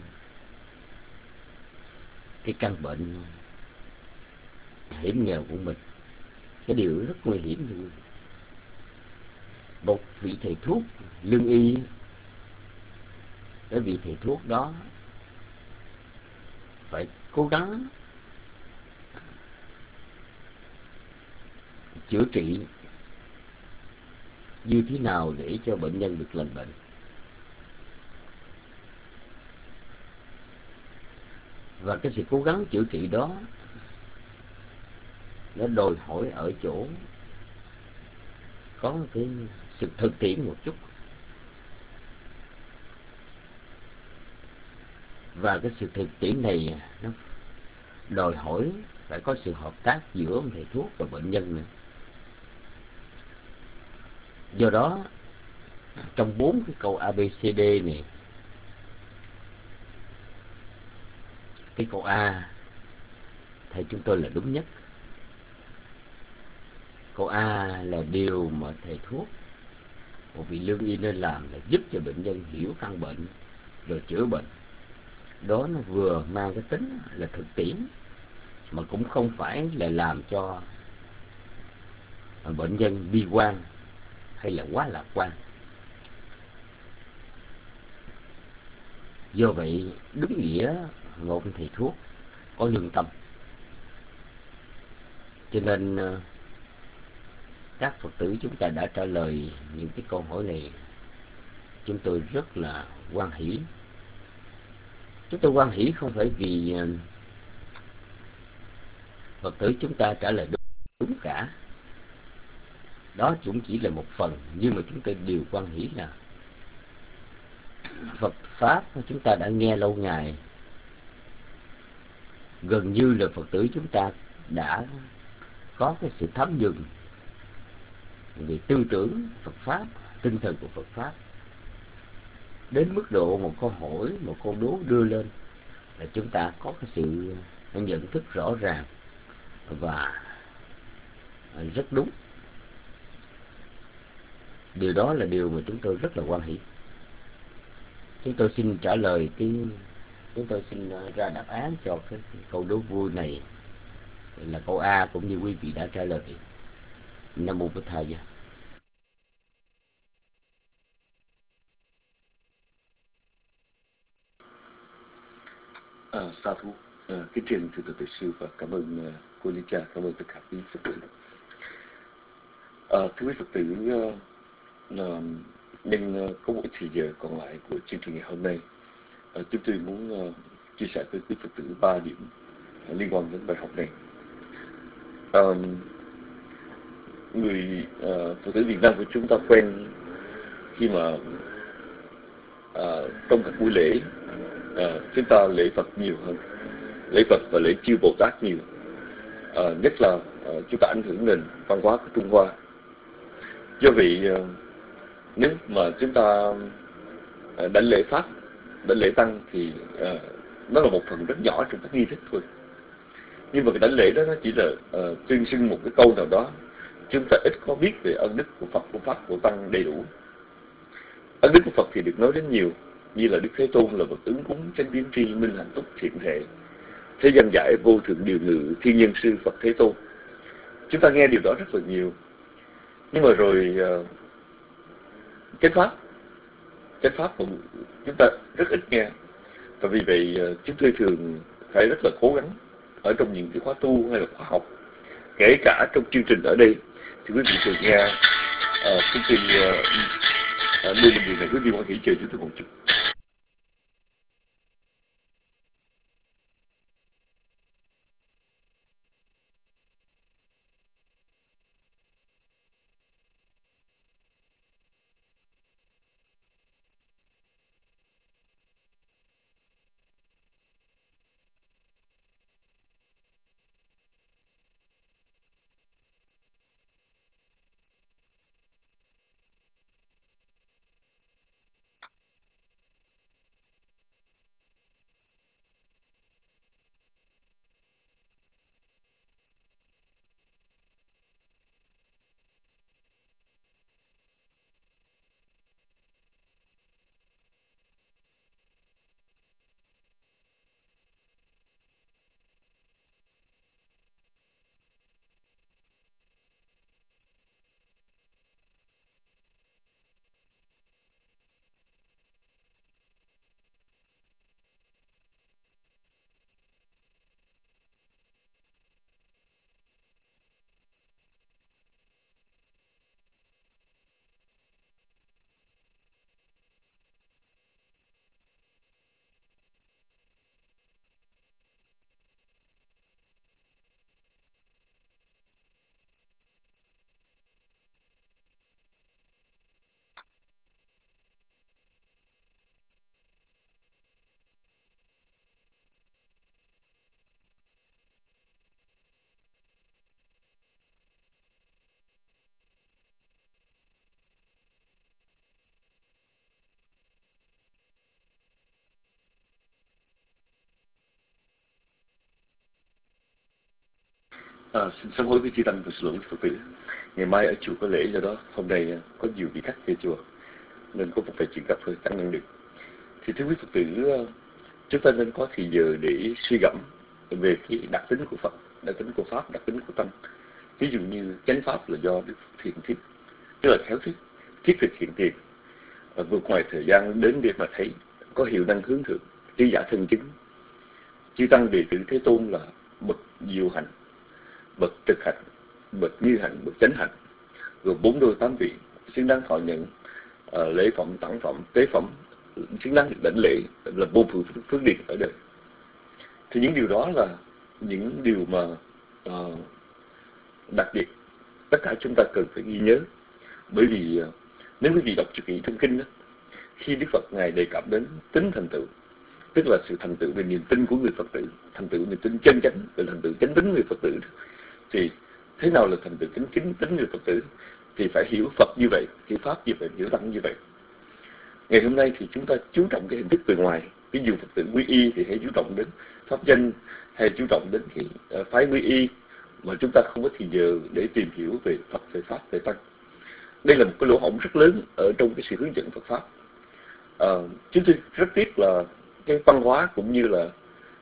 cái căn bệnh hiểm nghèo của mình. Cái điều rất nguy hiểm luôn. Một vị thầy thuốc lương y, cái vị thầy thuốc đó phải cố gắng chữa trị như thế nào để cho bệnh nhân được lành bệnh. Và cái sự cố gắng chữa trị đó nó đòi hỏi ở chỗ có cái sự thực tiễn một chút. Và cái sự thực tiễn này nó đòi hỏi phải có sự hợp tác giữa thầy thuốc và bệnh nhân nữa. Do đó trong 4 cái câu ABCD này, cái câu A thầy chúng tôi là đúng nhất. Câu A là điều mà thầy thuốc, một vị lương y nên làm là giúp cho bệnh nhân hiểu căn bệnh rồi chữa bệnh. Đó nó vừa mang cái tính là thực tiễn mà cũng không phải là làm cho bệnh nhân bi quan hay là quá lạc quan. Do vậy đúng nghĩa một thầy thuốc có lương tâm. Cho nên các Phật tử chúng ta đã trả lời những cái câu hỏi này, chúng tôi rất là hoan hỷ. Chúng tôi hoan hỷ không phải vì Phật tử chúng ta trả lời đúng cả, Đó cũng chỉ là một phần, nhưng mà chúng ta đều quan hỷ là Phật Pháp chúng ta đã nghe lâu ngày. Gần như là Phật tử chúng ta đã có cái sự thấm nhuần về tư tưởng Phật Pháp, tinh thần của Phật Pháp, đến mức độ một câu hỏi, một câu đố đưa lên là chúng ta có cái sự nhận thức rõ ràng và rất đúng. Điều đó là điều mà chúng tôi rất là hoan hỷ. Chúng tôi xin trả lời chúng tôi xin ra đáp án cho cái câu đố vui này là câu A, cũng như quý vị đã trả lời. Nam mô Bụt Thầy. Sa thú, kính trình thưa Tự Sư và cảm ơn cô Lý Cha, cảm ơn tất cả quý Phật tử. Thưa quý Phật tử, nhân có một thời giờ còn lại của chương trình ngày hôm nay, chúng tôi muốn chia sẻ với quý Phật tử 3 điểm liên quan đến bài học này. Người Phật tử Việt Nam của chúng ta quen khi mà trong các buổi lễ chúng ta lễ Phật nhiều hơn, lễ Phật và lễ chư Bồ Tát nhiều, nhất là chúng ta ảnh hưởng nền văn hóa của Trung Hoa. Do vậy nếu mà chúng ta đánh lễ Pháp, đánh lễ Tăng thì nó là một phần rất nhỏ trong các nghi thức thôi. Nhưng mà cái đánh lễ đó nó chỉ là tuyên xưng một cái câu nào đó. Chúng ta ít có biết về ân đức của Phật, của Pháp, của Tăng đầy đủ. Ân đức của Phật thì được nói đến nhiều, như là Đức Thế Tôn là bậc ứng cúng, chánh biến tri, minh hạnh túc, thiện hệ, thế gian giải, vô thượng điều ngự, thiên nhân sư Phật Thế Tôn. Chúng ta nghe điều đó rất là nhiều. Nhưng mà rồi chánh pháp cũng chúng ta rất ít nghe. Và vì vậy chúng tôi thường phải rất là cố gắng ở trong những cái khóa tu hay là khóa học, kể cả trong chương trình ở đây thì quý vị thường nghe chúng tôi đưa lên điều này, quý vị quan hỷ chờ chúng tôi một chút. Xin sám hối với chư tăng và xin lỗi Phật tử. Ngày mai ở chùa có lễ, do đó hôm nay có nhiều vị khách về chùa nên có một vài chuyện gặp hơi tăng năng được. Thì thưa quý Phật tử, chúng ta nên có thời giờ để suy gẫm về cái đặc tính của Phật, đặc tính của Pháp, đặc tính của Tăng. Ví dụ như chánh Pháp là do Đức Thiện Thiết, tức là khéo thiết, thiết thực hiện tiền, vượt ngoài thời gian đến để mà thấy, có hiệu năng hướng thượng, trí giả thân chứng. Chư Tăng đệ tử Thế Tôn là bậc diệu hạnh, bậc trực hạnh, bậc như hạnh, bậc chánh hạnh, gồm 4 đôi 8 vị, xứng đáng thọ nhận lễ phẩm, tặng phẩm, tế phẩm, xứng đáng được đảnh lễ, là vô phương phước điền ở đời. Thì những điều đó là những điều mà đặc biệt tất cả chúng ta cần phải ghi nhớ. Bởi vì nếu quý vị đọc cho kỹ trong kinh đó, khi Đức Phật Ngài đề cập đến tính thành tựu, tức là sự thành tựu về niềm tin của người Phật tử, thành tựu niềm tin chân chánh, về thành tựu chánh tính người Phật tử, thì thế nào là thành tựu chánh tính người Phật tử? Thì phải hiểu Phật như vậy, hiểu Pháp như vậy, hiểu Tăng như vậy. Ngày hôm nay thì chúng ta chú trọng cái hình thức bề ngoài. Ví dụ Phật tử quy y thì hãy chú trọng đến pháp danh, hay chú trọng đến cái phái quy y, mà chúng ta không có thì giờ để tìm hiểu về Phật, về Pháp, về Tăng. Đây là một cái lỗ hổng rất lớn ở trong cái sự hướng dẫn Phật Pháp. Chúng tôi rất tiếc là cái văn hóa cũng như là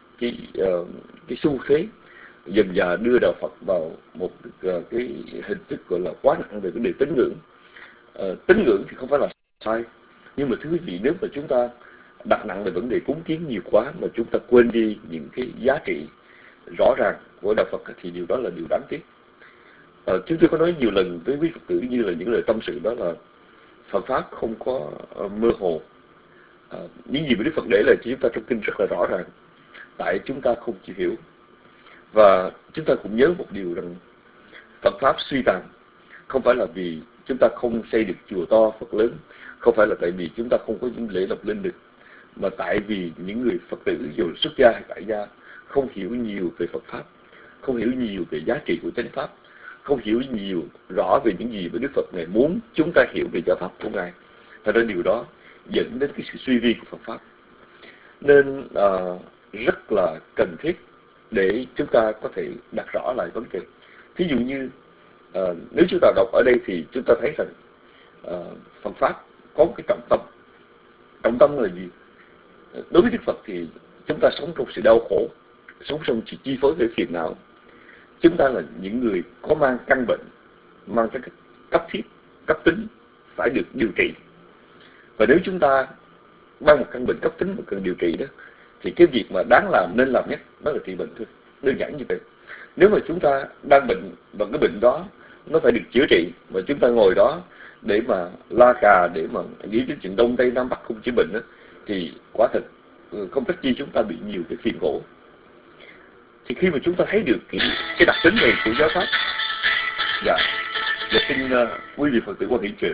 cái xu thế dần dà đưa đạo Phật vào một cái hình thức gọi là quá nặng về vấn đề tín ngưỡng. Tín ngưỡng thì không phải là sai, nhưng mà thưa quý vị, nếu mà chúng ta đặt nặng về vấn đề cúng kiến nhiều quá mà chúng ta quên đi những cái giá trị rõ ràng của đạo Phật thì điều đó là điều đáng tiếc. Chúng tôi có nói nhiều lần với quý Phật tử như là những lời tâm sự, đó là Phật Pháp không có mơ hồ. Những gì mà Đức Phật để lại cho chúng ta trong kinh rất là rõ ràng, tại chúng ta không chịu hiểu. Và chúng ta cũng nhớ một điều rằng Phật Pháp suy tàn không phải là vì chúng ta không xây được chùa to, Phật lớn, không phải là tại vì chúng ta không có những lễ lập linh được, mà tại vì những người Phật tử dù xuất gia hay tại gia không hiểu nhiều về Phật Pháp, không hiểu nhiều về giá trị của chánh Pháp, không hiểu nhiều rõ về những gì mà Đức Phật Ngài muốn chúng ta hiểu về giáo Pháp của Ngài. Thật ra điều đó dẫn đến cái sự suy vi của Phật Pháp. Nên rất là cần thiết để chúng ta có thể đặt rõ lại vấn đề. Thí dụ như nếu chúng ta đọc ở đây thì chúng ta thấy rằng Phật Pháp có một cái trọng tâm. Trọng tâm là gì? Đối với Đức Phật thì chúng ta sống trong sự đau khổ, sống trong sự chi phối bởi phiền não. Chúng ta là những người có mang căn bệnh, mang cái cấp thiết, cấp tính phải được điều trị. Và nếu chúng ta mang một căn bệnh cấp tính mà cần điều trị đó, thì cái việc mà đáng làm, nên làm nhất đó là trị bệnh thôi. Đơn giản như vậy. Nếu mà chúng ta đang bệnh và cái bệnh đó nó phải được chữa trị, mà chúng ta ngồi đó để mà la cà, để mà nghĩ đến chuyện Đông Tây Nam Bắc không chữa bệnh đó, thì quả thật không trách chi chúng ta bị nhiều cái phiền khổ. Thì khi mà chúng ta thấy được cái đặc tính này của giáo Pháp, dạ xin quý vị Phật tử quan hệ truyền.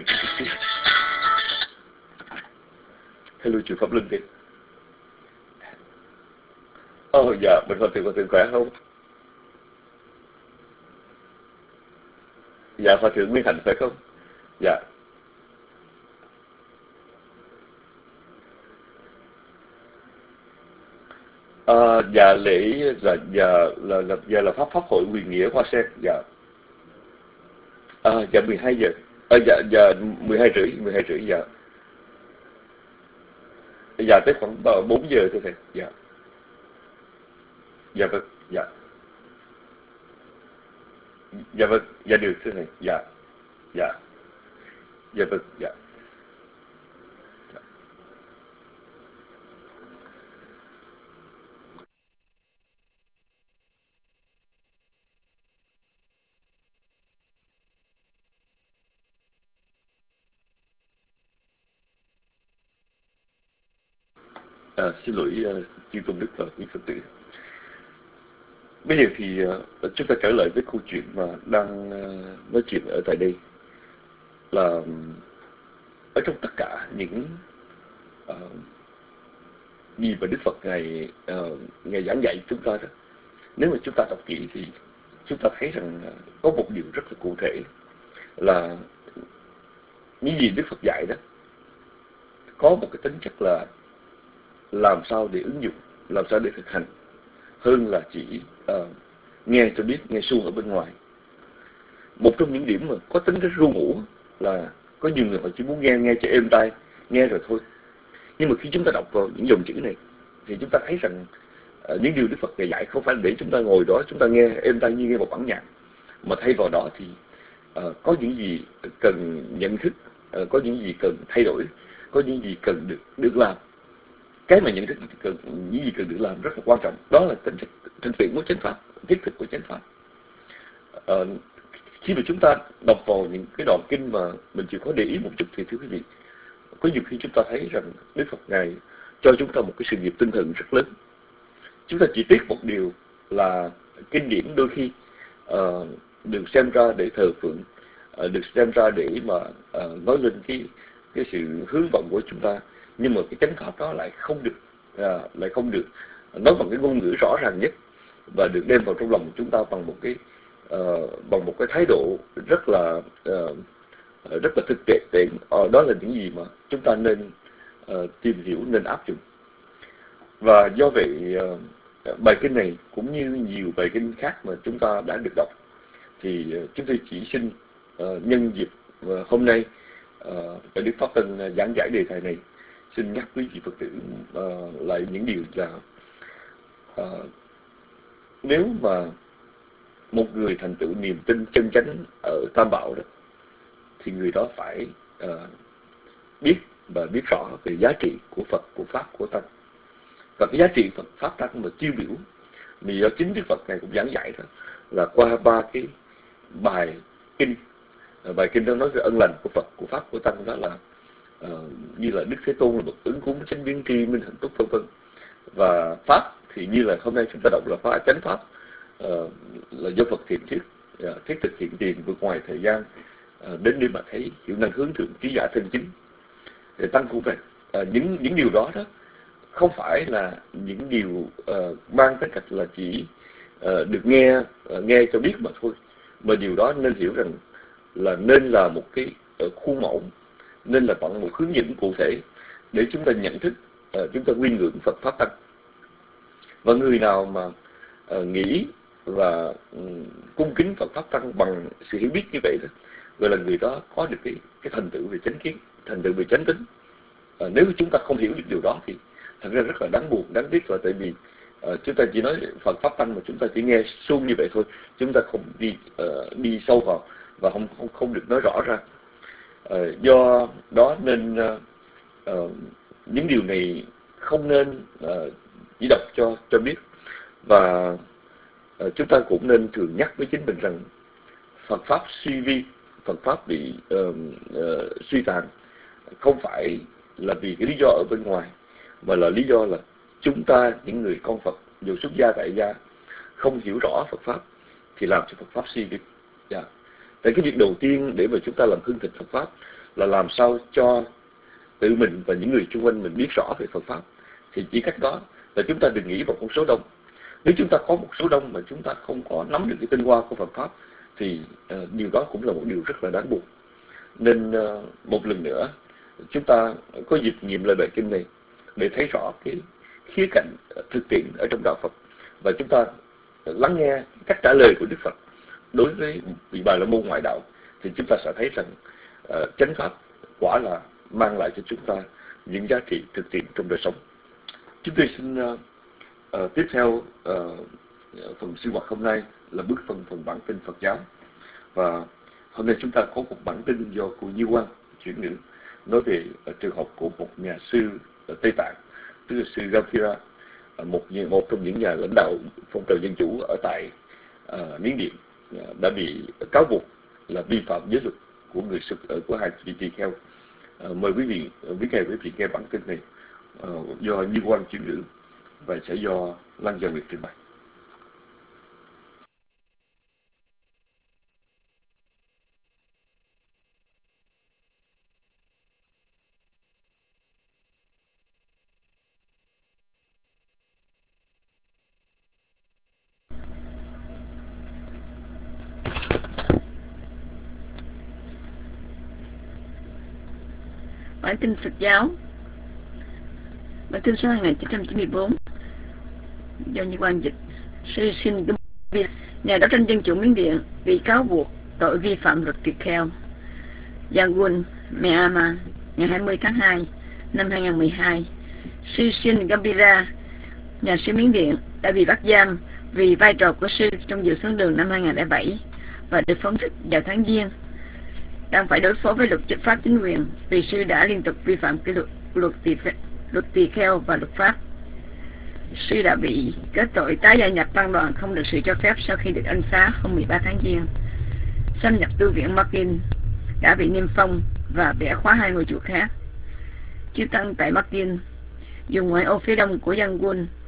Hello chùa Pháp Linh đi. Dạ, mình Phật tử khỏe không? Dạ, Hòa thượng Nguyên Hạnh phải không? Dạ. Dạ lễ là pháp hội quyền nghĩa Hoa Sen. Dạ. Dạ 12 giờ. Dạ 12 rưỡi dạ. Dạ tới khoảng 4 giờ thôi thầy. Dạ. Dạ vâng, dạ. Dạ vâng, dạ được thưa thầy. Dạ. Dạ. Dạ vâng, dạ. Xin lỗi chư tôn đức và quý Phật tử. Bây giờ thì chúng ta trở lại với câu chuyện mà đang nói chuyện ở tại đây, là ở trong tất cả những gì mà Đức Phật Ngài giảng dạy chúng ta đó, nếu mà chúng ta đọc kỹ thì chúng ta thấy rằng có một điều rất là cụ thể, là những gì Đức Phật dạy đó có một cái tính chất là làm sao để ứng dụng, làm sao để thực hành, hơn là chỉ nghe cho biết, nghe suông ở bên ngoài. Một trong những điểm mà có tính rất ru ngủ là có nhiều người họ chỉ muốn nghe cho êm tai, nghe rồi thôi. Nhưng mà khi chúng ta đọc vào những dòng chữ này thì chúng ta thấy rằng những điều Đức Phật dạy không phải để chúng ta ngồi đó chúng ta nghe êm tai như nghe một bản nhạc, mà thay vào đó thì có những gì cần nhận thức, có những gì cần thay đổi, có những gì cần được làm. Cái mà nhận thức những gì cần được làm rất là quan trọng, đó là tính chất thực tiễn của chánh pháp, thiết thực của chánh pháp. Khi mà chúng ta đọc vào những cái đoạn kinh mà mình chỉ có để ý một chút thì thưa quý vị, có nhiều khi chúng ta thấy rằng Đức Phật Ngài cho chúng ta một cái sự nghiệp tinh thần rất lớn. Chúng ta chỉ tiếc một điều là kinh điển đôi khi được xem ra để thờ phượng, được xem ra để mà nói lên cái sự hướng vọng của chúng ta, nhưng mà cái chánh pháp đó lại không được nói bằng cái ngôn ngữ rõ ràng nhất và được đem vào trong lòng chúng ta bằng một cái thái độ rất là thực tiễn. Đó là những gì mà chúng ta nên tìm hiểu, nên áp dụng. Và do vậy bài kinh này cũng như nhiều bài kinh khác mà chúng ta đã được đọc, thì chúng tôi chỉ xin nhân dịp hôm nay tại Đức Pháp Tân giảng giải đề tài này, xin nhắc quý vị Phật tử lại những điều là nếu mà một người thành tựu niềm tin chân chánh ở Tam Bảo đó, thì người đó phải biết và biết rõ về giá trị của Phật, của Pháp, của Tăng. Và cái giá trị Phật, Pháp, Tăng mà tiêu biểu thì do chính Đức Phật này cũng giảng dạy đó, là qua 3 cái bài kinh. Bài kinh đó nói về ân lành của Phật, của Pháp, của Tăng, đó là như là Đức Thế Tôn là bậc ứng cúng, chánh biến tri, minh hạnh túc, vân vân. Và Pháp thì như là hôm nay chúng ta đọc là Pháp, chánh Pháp, là do Phật thiện thiết thực hiện tiền vượt ngoài thời gian, đến để mà thấy hiểu năng hướng thượng trí giả thân chính. Để Tăng cũng vậy. Những điều đó không phải là những điều mang tới cách là chỉ được nghe cho biết mà thôi, mà điều đó nên hiểu rằng là nên là một cái khuôn mẫu, nên là bằng một hướng dẫn cụ thể để chúng ta nhận thức, chúng ta quy ngưỡng Phật, Pháp, Tăng. Và người nào mà nghĩ và cung kính Phật, Pháp, Tăng bằng sự hiểu biết như vậy đó, gọi là người đó có được cái thành tựu về chánh kiến, thành tựu về chánh tính. Nếu chúng ta không hiểu được điều đó thì thật ra rất là đáng buồn, đáng tiếc, là tại vì chúng ta chỉ nói Phật, Pháp, Tăng mà chúng ta chỉ nghe suông như vậy thôi, chúng ta không đi sâu vào và không được nói rõ ra. Do đó nên những điều này không nên chỉ đọc cho biết, và chúng ta cũng nên thường nhắc với chính mình rằng Phật Pháp suy vi, Phật Pháp bị suy tàn không phải là vì cái lý do ở bên ngoài, mà là lý do là chúng ta, những người con Phật, dù xuất gia tại gia, không hiểu rõ Phật Pháp thì làm cho Phật Pháp suy vi. Tại cái việc đầu tiên để mà chúng ta làm hưng thịnh Phật Pháp là làm sao cho tự mình và những người xung quanh mình biết rõ về Phật Pháp. Thì chỉ cách đó là chúng ta đừng nghĩ vào con số đông. Nếu chúng ta có một số đông mà chúng ta không có nắm được cái tinh hoa của Phật Pháp thì điều đó cũng là một điều rất là đáng buồn. Nên một lần nữa chúng ta có dịp nghiệm lời bài kinh này để thấy rõ cái khía cạnh thực tiễn ở trong đạo Phật, và chúng ta lắng nghe cách trả lời của Đức Phật đối với vị Bà La Môn ngoại đạo, thì chúng ta sẽ thấy rằng chánh Pháp quả là mang lại cho chúng ta những giá trị thực tiễn trong đời sống. Chúng tôi xin tiếp theo phần sinh hoạt hôm nay là bước phần bản tin Phật giáo. Và hôm nay chúng ta có một bản tin do cô Như Quang chuyển ngữ nói về trường học của một nhà sư ở Tây Tạng, tức là sư Gambhira, một trong những nhà lãnh đạo phong trào dân chủ ở tại Miến Điện, đã bị cáo buộc là vi phạm giới luật của người Sikh ở của hai tỳ kheo. Mời quý vị nghe bản tin này do Như Quang chuyển ngữ và sẽ do Lan Gia Nguyệt trình bày. Bản tin Phật giáo, bản tin số 2994 do Như Quang dịch. Sư Sin Gambhira, nhà đấu tranh dân chủ Miến Điện, bị cáo buộc tội vi phạm luật tỳ kheo. Yangon, Myanmar, ngày 20 tháng 2 năm 2012, sư Sin Gambhira, nhà sư Miến Điện, đã bị bắt giam vì vai trò của sư trong dự xuống đường năm 2007 và được phóng thích vào tháng Giêng. Đang phải đối phó với luật chấp pháp chính quyền vì sư đã liên tục vi phạm cái luật tỳ kheo và luật pháp. Sư đã bị kết tội tái gia nhập tăng đoàn không được sự cho phép sau khi được ân xá hôm 13 tháng Giêng. Xâm nhập tu viện Makin, đã bị niêm phong và bẻ khóa 2 ngôi chùa khác. Chư tăng tại Makin, vùng ngoại ô phía đông của Yangon,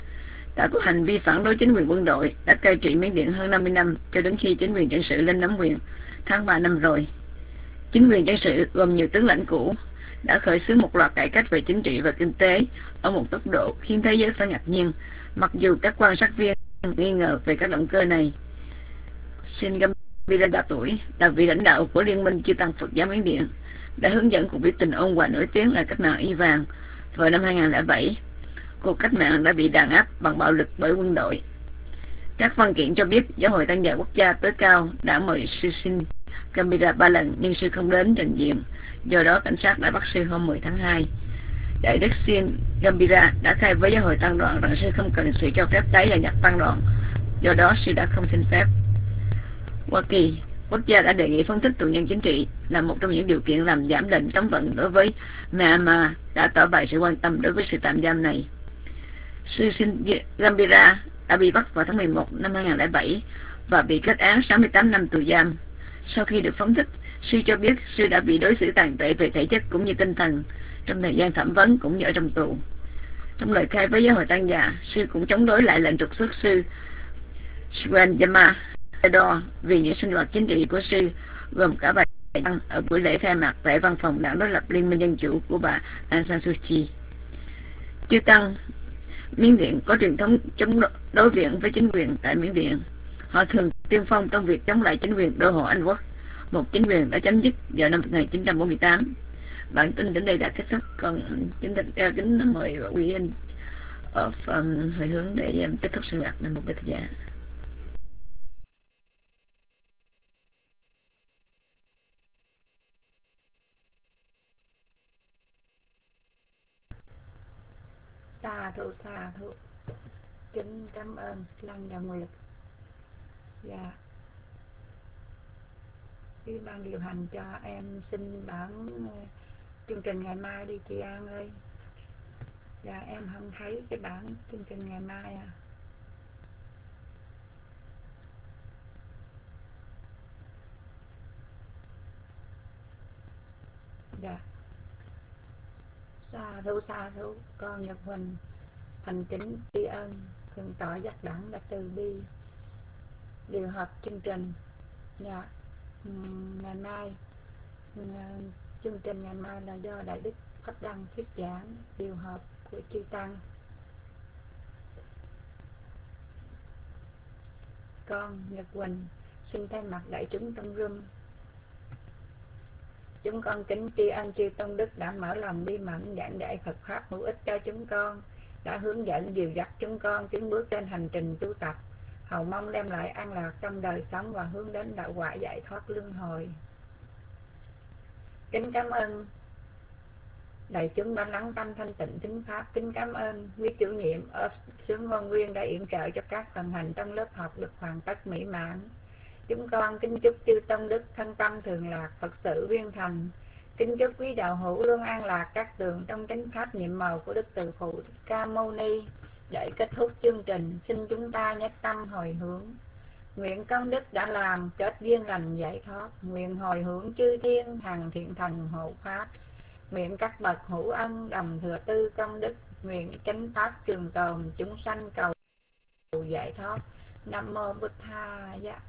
đã có hành vi phản đối chính quyền quân đội, đã cai trị Miến Điện hơn 50 năm cho đến khi chính quyền dân sự lên nắm quyền tháng 3 năm rồi. Chính quyền dân sự gồm nhiều tướng lãnh cũ đã khởi xướng một loạt cải cách về chính trị và kinh tế ở một tốc độ khiến thế giới phải ngạc nhiên, mặc dù các quan sát viên nghi ngờ về các động cơ này. Sin Gambira đã tuổi, là vị lãnh đạo của Liên minh Chư Tăng Phật giáo Miến Điện, đã hướng dẫn cuộc biểu tình ôn hòa nổi tiếng là cách mạng Y Vàng vào năm 2007. Cuộc cách mạng đã bị đàn áp bằng bạo lực bởi quân đội. Các văn kiện cho biết Giáo hội Tăng già Quốc gia tối cao đã mời sư Sin Gambira 3 lần nhưng sư không đến trình diện, do đó cảnh sát đã bắt sư hôm 10 tháng 2. Đại đức Sin Gambira đã khai với Giáo hội Tăng đoàn rằng sư không cần sự cho phép tái gia nhập Tăng đoàn, do đó sư đã không xin phép. Hoa Kỳ quốc gia đã đề nghị phóng thích tù nhân chính trị là một trong những điều kiện làm giảm lệnh cấm vận đối với Myanmar, đã tỏ bày sự quan tâm đối với sự tạm giam này. Sư Sin Gambira đã bị bắt vào tháng 11 năm 2007 và bị kết án 68 năm tù giam. Sau khi được phóng thích, sư cho biết sư đã bị đối xử tàn tệ về thể chất cũng như tinh thần trong thời gian thẩm vấn cũng như ở trong tù. Trong lời khai với Giáo hội Tăng già, sư cũng chống đối lại lệnh trục xuất sư Swanyama vì những sinh hoạt chính trị của sư, gồm cả bài đăng ở buổi lễ khai mạc tại văn phòng đảng đối lập Liên minh Dân chủ của bà Aung San Suu Kyi. Chư Tăng Miến Điện có truyền thống chống đối viện với chính quyền tại Miến Điện. Họ thường tiên phong trong việc chống lại chính quyền đô hộ Anh Quốc, một chính quyền đã chấm dứt vào năm 1948. Bản tin đến đây đã kết thúc, còn kính mời quý anh hồi hướng để kết thúc sinh hoạt Nam Mô Bích Thầy Giá. Sa thụ kính cảm ơn Lăng và Nguyệt. Dạ, cái ban điều hành cho em xin bản chương trình ngày mai đi chị An ơi. Dạ, em không thấy cái bản chương trình ngày mai à. Dạ, sa thú con Nhật Huỳnh thành kính tri ân thượng tọa giác đẳng đã từ bi điều hợp chương trình. Dạ, ngày mai chương trình ngày mai là do Đại đức Pháp Đăng thuyết giảng điều hợp của chư tăng. Con Nhật Quỳnh xin thay mặt đại chúng trong room, chúng con kính tri ân chư Tông Đức đã mở lòng bi mẫn giảng dạy Phật Pháp hữu ích cho chúng con, đã hướng dẫn dìu dắt chúng con tiến bước trên hành trình tu tập, hầu mong đem lại an lạc trong đời sống và hướng đến đạo quả giải thoát luân hồi. Kính cảm ơn đại chúng ban lắng tâm thanh tịnh thính Pháp. Kính cảm ơn quý chủ nhiệm ở xứ Ngôn Nguyên đã yểm trợ cho các phần hành trong lớp học được hoàn tất mỹ mãn. Chúng con kính chúc chư Tông Đức thân tâm thường lạc, Phật sự viên thành. Kính chúc quý đạo hữu luôn an lạc các tường trong chánh pháp nhiệm màu của Đức Từ Phụ Thích Ca Mâu Ni. Để kết thúc chương trình, xin chúng ta nhất tâm hồi hướng. Nguyện công đức đã làm kết duyên lành giải thoát, nguyện hồi hướng chư thiên hằng thiện thần hộ pháp, nguyện các bậc hữu ân đồng thừa tư công đức, nguyện chánh pháp trường tồn chúng sanh cầu giải thoát. Nam mô Bụt Tha Giá.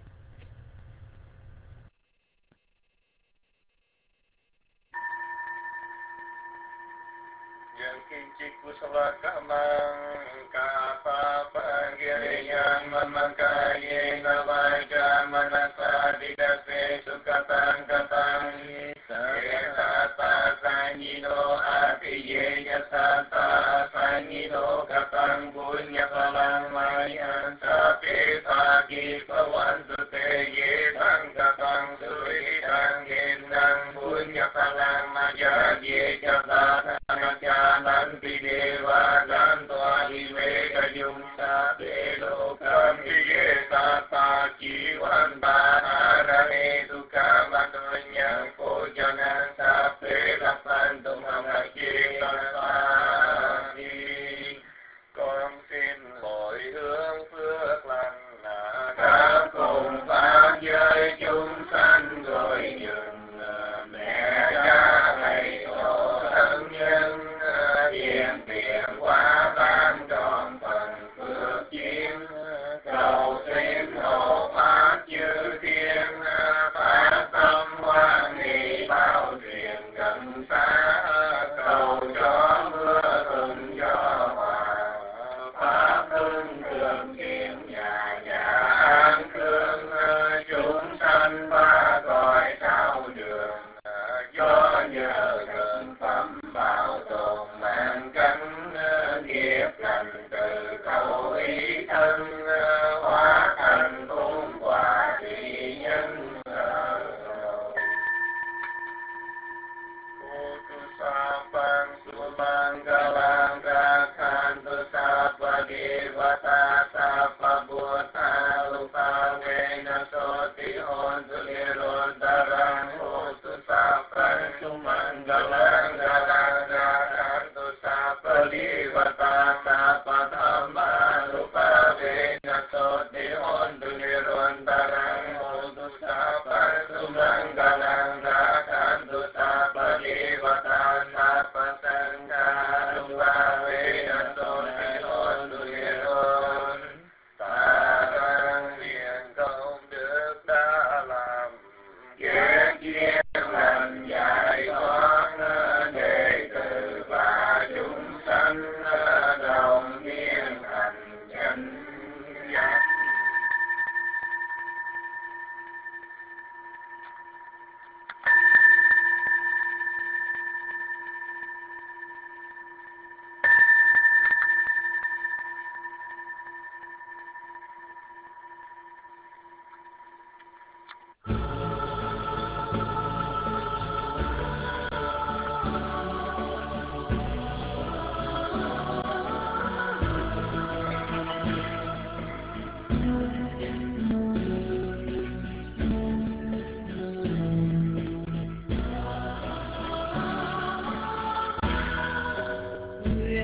Kincik kusala kamang kapapa giriyan mamakaye navaja manasa didase sukatang katang yasata sanyino apiye yasata sanyino katang punya palang mayan sapi sagi pawan sute ye tang katang suri tang gendang punya palang maya ye jatata nanti dewa dan toa hiwe kayum sabe lokam hiye tata jiwan barane duka madonya ko jangan sabe lapan tuma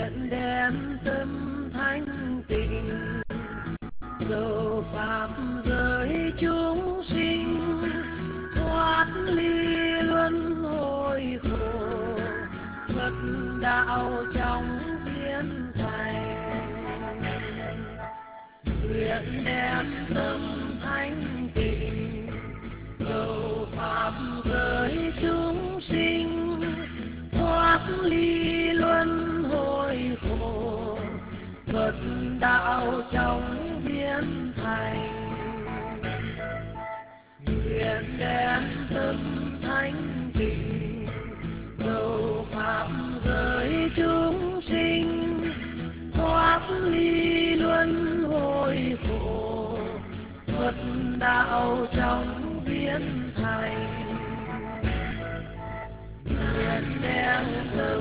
nguyện đem tâm thanh tịnh dầu pháp giới chúng sinh thoát ly luân hồi khổ, Phật đạo trong biến thành. Nguyện đem tâm thanh tịnh dầu pháp giới chúng sinh thoát ly luân hồi khổ, Phật đạo trong biến thành. Nguyện đem tâm thanh tịnh dầu pháp giới chúng sinh thoát ly luân hồi khổ, Phật đạo trong biến thành. Nguyện đem tâm